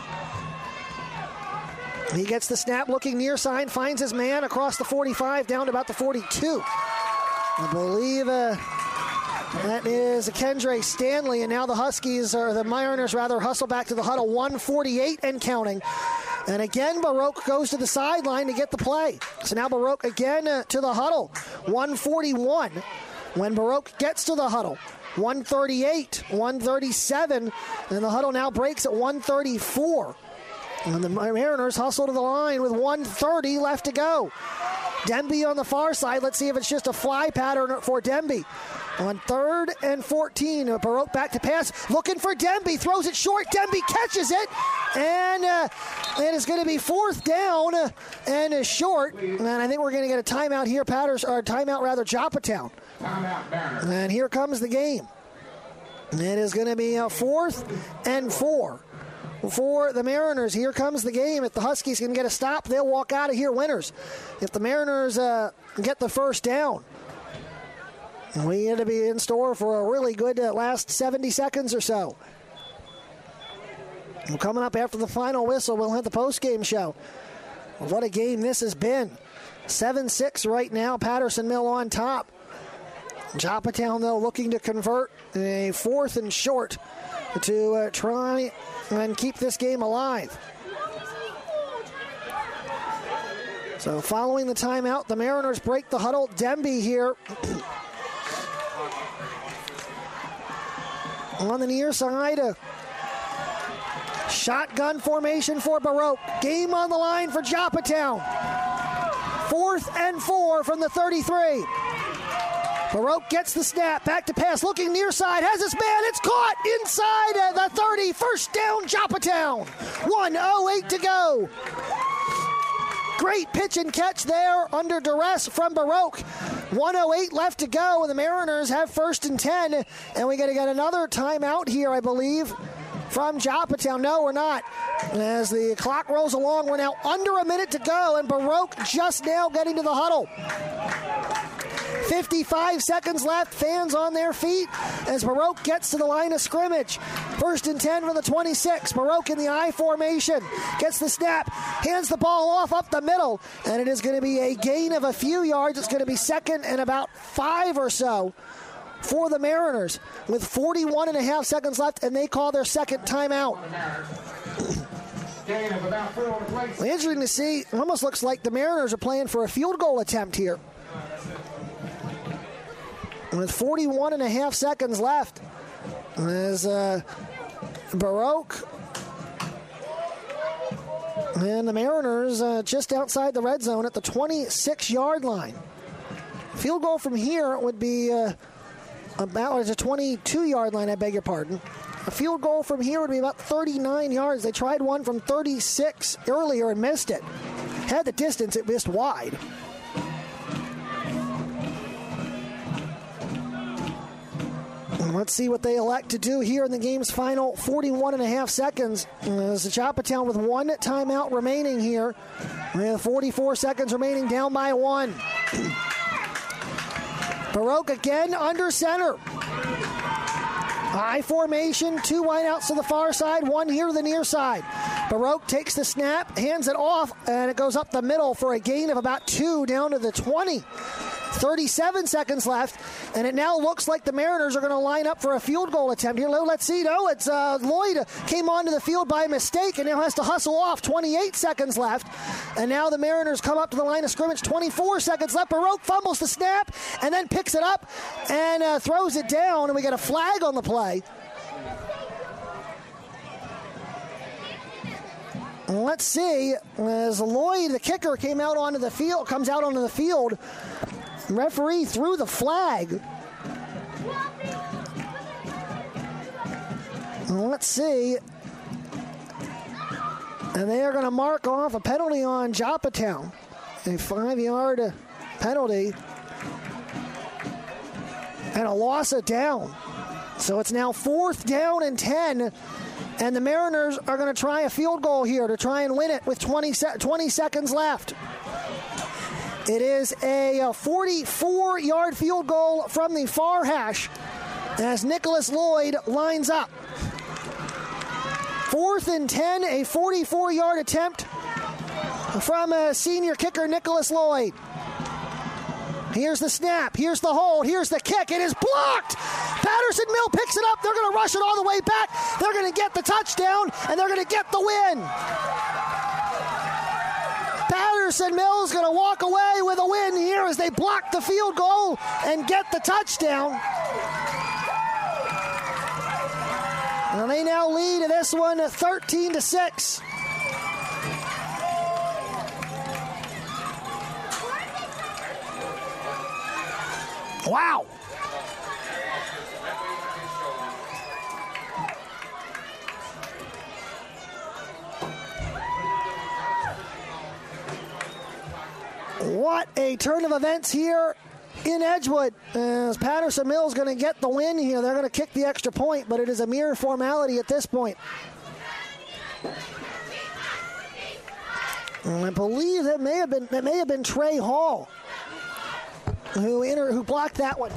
He gets the snap, looking near side, finds his man across the 45, down to about the 42. I believe that is Kendre Stanley, and now the Huskies, or the Mariners rather, hustle back to the huddle. 1:48 and counting. And again, Baroque goes to the sideline to get the play. So now Baroque again to the huddle. 1:41 when Baroque gets to the huddle. 1:38, 1:37, and the huddle now breaks at 1:34. And the Mariners hustle to the line with 1:30 left to go. Demby on the far side. Let's see if it's just a fly pattern for Demby. On 3rd and 14, Baroque back to pass, looking for Demby, throws it short, Demby catches it, and it is going to be 4th down and is short, and I think we're going to get a timeout here, Joppatown. And here comes the game. It is going to be a 4th and 4 for the Mariners. Here comes the game. If the Huskies can get a stop, they'll walk out of here winners. If the Mariners get the first down, we need to be in store for a really good last 70 seconds or so. Well, coming up after the final whistle, we'll have the post-game show. What a game this has been. 7-6 right now, Patterson Mill on top. Joppatown, though, looking to convert a 4th and short to try and keep this game alive. So following the timeout, the Mariners break the huddle. Demby here on the near side. Shotgun formation for Baroque. Game on the line for Joppatown. 4th and 4 from the 33. Baroque gets the snap, back to pass, looking near side, has his man, it's caught inside the 30. First down, Joppatown. 1:08 to go. Great pitch and catch there under duress from Baroque. 1:08 left to go, and the Mariners have 1st and 10, and we got to get another timeout here, I believe, from Joppatown. No, we're not. As the clock rolls along, we're now under a minute to go, and Baroque just now getting to the huddle. 55 seconds left, fans on their feet as Baroque gets to the line of scrimmage. 1st and 10 from the 26. Baroque in the I formation, gets the snap, hands the ball off up the middle, and it is going to be a gain of a few yards. It's going to be 2nd and about 5 or so for the Mariners with 41.5 seconds left, and they call their 2nd timeout. Well, interesting to see. It almost looks like the Mariners are playing for a field goal attempt here. With 41.5 seconds left, as Baroque and the Mariners just outside the red zone at the 26-yard line. Field goal from here would be about a 22-yard line, I beg your pardon. A field goal from here would be about 39 yards. They tried one from 36 earlier and missed it. Had the distance, it missed wide. Let's see what they elect to do here in the game's final 41.5 seconds. As the Joppatown with 1 timeout remaining here. With 44 seconds remaining, down by 1. Baroque again under center. I formation, 2 wideouts to the far side, 1 here to the near side. Baroque takes the snap, hands it off, and it goes up the middle for a gain of about 2 down to the 20. 37 seconds left, and it now looks like the Mariners are going to line up for a field goal attempt here. Let's see. No, it's Lloyd came onto the field by mistake and now has to hustle off. 28 seconds left, and now the Mariners come up to the line of scrimmage. 24 seconds left. Baroque fumbles the snap and then picks it up and throws it down, and we get a flag on the play. Let's see. As Lloyd, the kicker, comes out onto the field. Referee threw the flag. Let's see. And they are going to mark off a penalty on Joppatown. A 5-yard penalty. and a loss of down. So it's now 4th down and 10, and the Mariners are going to try a field goal here to try and win it with 20 seconds left. It is a 44-yard field goal from the far hash as Nicholas Lloyd lines up. 4th and 10, a 44-yard attempt from senior kicker Nicholas Lloyd. Here's the snap. Here's the hold. Here's the kick. It is blocked. Patterson Mill picks it up. They're going to rush it all the way back. They're going to get the touchdown, and they're going to get the win. Patterson Mill is going to walk away with a win here as they block the field goal and get the touchdown. And they now lead this one 13-6. Wow. What a turn of events here in Edgewood. As Patterson Mill is going to get the win here. They're going to kick the extra point, but it is a mere formality at this point. And I believe that may have been Trey Hall who blocked that one.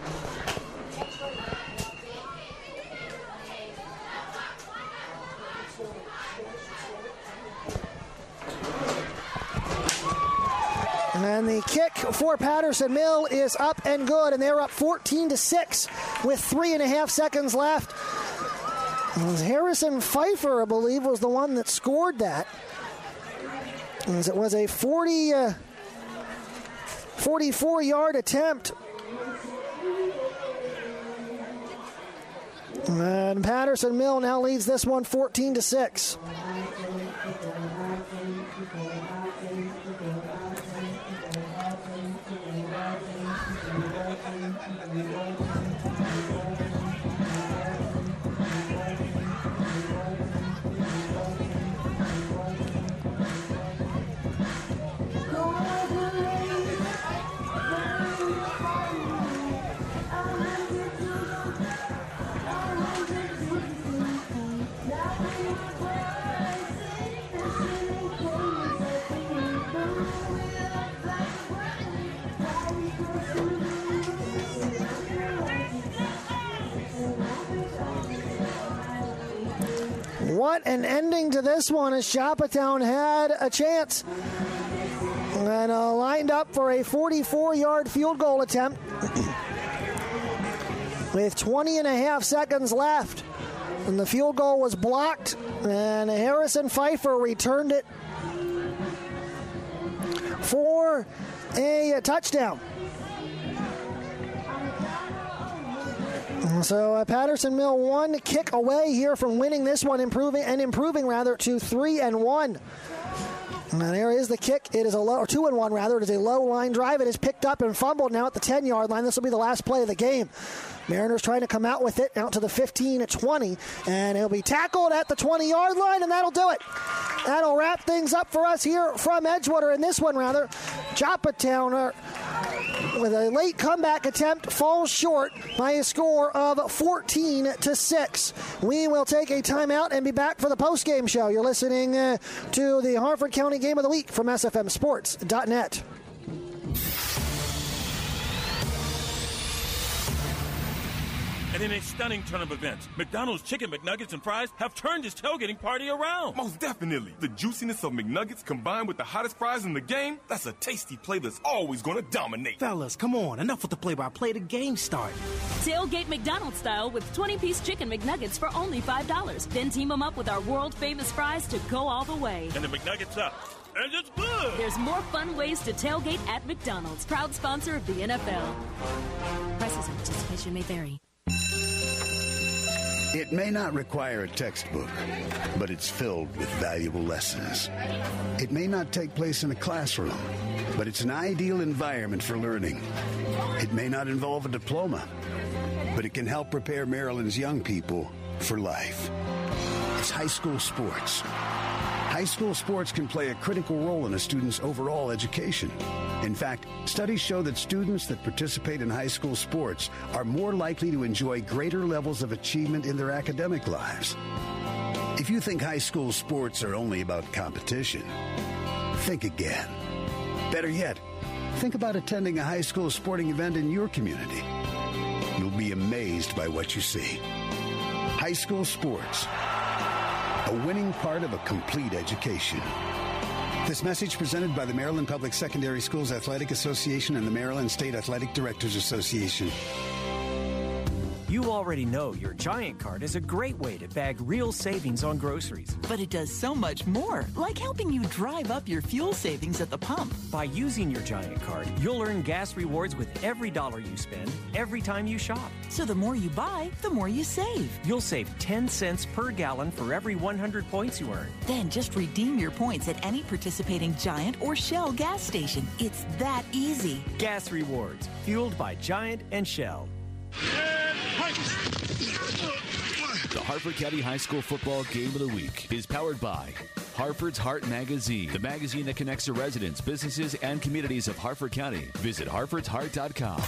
And the kick for Patterson Mill is up and good, and they're up 14-6 with 3.5 seconds left. Harrison Pfeiffer, I believe, was the one that scored that. As it was a 44-yard attempt. And Patterson Mill now leads this one 14-6. What an ending to this one as Chapetown had a chance and lined up for a 44-yard field goal attempt with 20.5 seconds left. And the field goal was blocked, and Harrison Pfeiffer returned it for a touchdown. So Patterson Mill one kick away here from winning this one, improving to 3-1. And there is the kick. It is a low, or 2-1 rather. It is a low line drive. It is picked up and fumbled now at the 10-yard line. This will be the last play of the game. Mariners trying to come out with it out to the 15-20, and it'll be tackled at the 20-yard line, and that'll do it. That'll wrap things up for us here from Edgewood, or in this one rather. Chapetown with a late comeback attempt falls short by a score of 14-6. We will take a timeout and be back for the postgame show. You're listening to the Harford County Game of the Week from SFMSports.net. And in a stunning turn of events, McDonald's Chicken McNuggets and Fries have turned this tailgating party around. Most definitely. The juiciness of McNuggets combined with the hottest fries in the game, that's a tasty play that's always going to dominate. Fellas, come on. Enough with the play-by-play. The game start. Tailgate McDonald's style with 20-piece Chicken McNuggets for only $5. Then team them up with our world-famous fries to go all the way. And the McNuggets up. And it's good. There's more fun ways to tailgate at McDonald's, proud sponsor of the NFL. Prices and participation may vary. It may not require a textbook, but it's filled with valuable lessons. It may not take place in a classroom, but it's an ideal environment for learning. It may not involve a diploma, but it can help prepare Maryland's young people for life. It's high school sports. high school sports can play a critical role in a student's overall education. In fact, studies show that students that participate in high school sports are more likely to enjoy greater levels of achievement in their academic lives. If you think high school sports are only about competition, think again. Better yet, think about attending a high school sporting event in your community. You'll be amazed by what you see. High school sports, a winning part of a complete education. This message presented by the Maryland Public Secondary Schools Athletic Association and the Maryland State Athletic Directors Association. You already know your Giant Card is a great way to bag real savings on groceries. But it does so much more, like helping you drive up your fuel savings at the pump. By using your Giant Card, you'll earn gas rewards with every dollar you spend, every time you shop. So the more you buy, the more you save. You'll save 10 cents per gallon for every 100 points you earn. Then just redeem your points at any participating Giant or Shell gas station. It's that easy. Gas rewards, fueled by Giant and Shell. The Harford County High School Football Game of the Week is powered by Harford's Heart Magazine, the magazine that connects the residents, businesses, and communities of Harford County. Visit harfordsheart.com.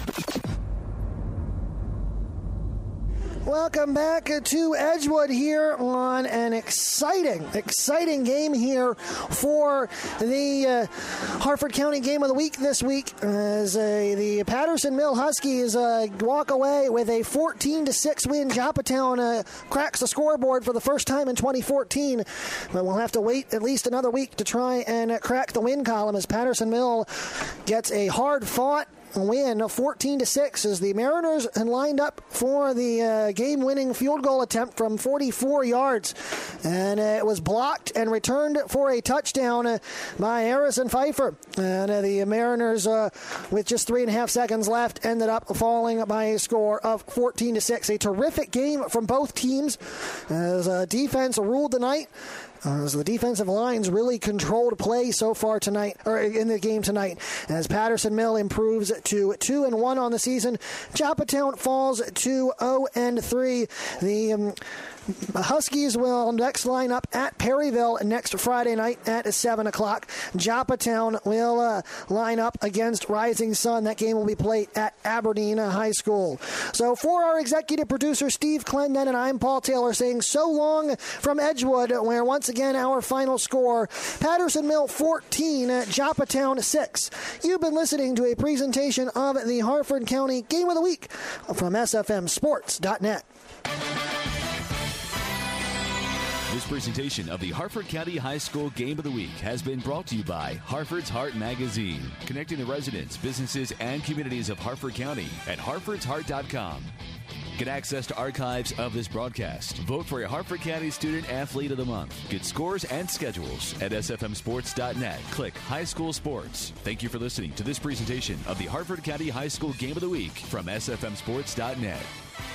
Welcome back to Edgewood here on an exciting game here for the Harford County Game of the Week this week as the Patterson Mill Huskies walk away with a 14-6 win. Joppatown cracks the scoreboard for the first time in 2014, but we'll have to wait at least another week to try and crack the win column as Patterson Mill gets a hard-fought win 14-6 as the Mariners lined up for the game-winning field goal attempt from 44 yards, and it was blocked and returned for a touchdown by Harrison Pfeiffer. And the Mariners, with just 3.5 seconds left, ended up falling by a score of 14-6. A terrific game from both teams as defense ruled the night. As the defensive lines really controlled play so far tonight, or in the game tonight, as Patterson Mill improves to 2-1 on the season. Joppatown falls to 0-3. The Huskies will next line up at Perryville next Friday night at 7 o'clock. Joppatown will line up against Rising Sun. That game will be played at Aberdeen High School. So for our executive producer, Steve Clendon, and I'm Paul Taylor saying so long from Edgewood, where once again our final score, Patterson Mill 14, Joppatown 6. You've been listening to a presentation of the Harford County Game of the Week from SFMSports.net. This presentation of the Harford County High School Game of the Week has been brought to you by Harford's Heart Magazine, connecting the residents, businesses, and communities of Harford County at harfordsheart.com. Get access to archives of this broadcast. Vote for a Harford County Student Athlete of the Month. Get scores and schedules at sfmsports.net. Click High School Sports. Thank you for listening to this presentation of the Harford County High School Game of the Week from sfmsports.net.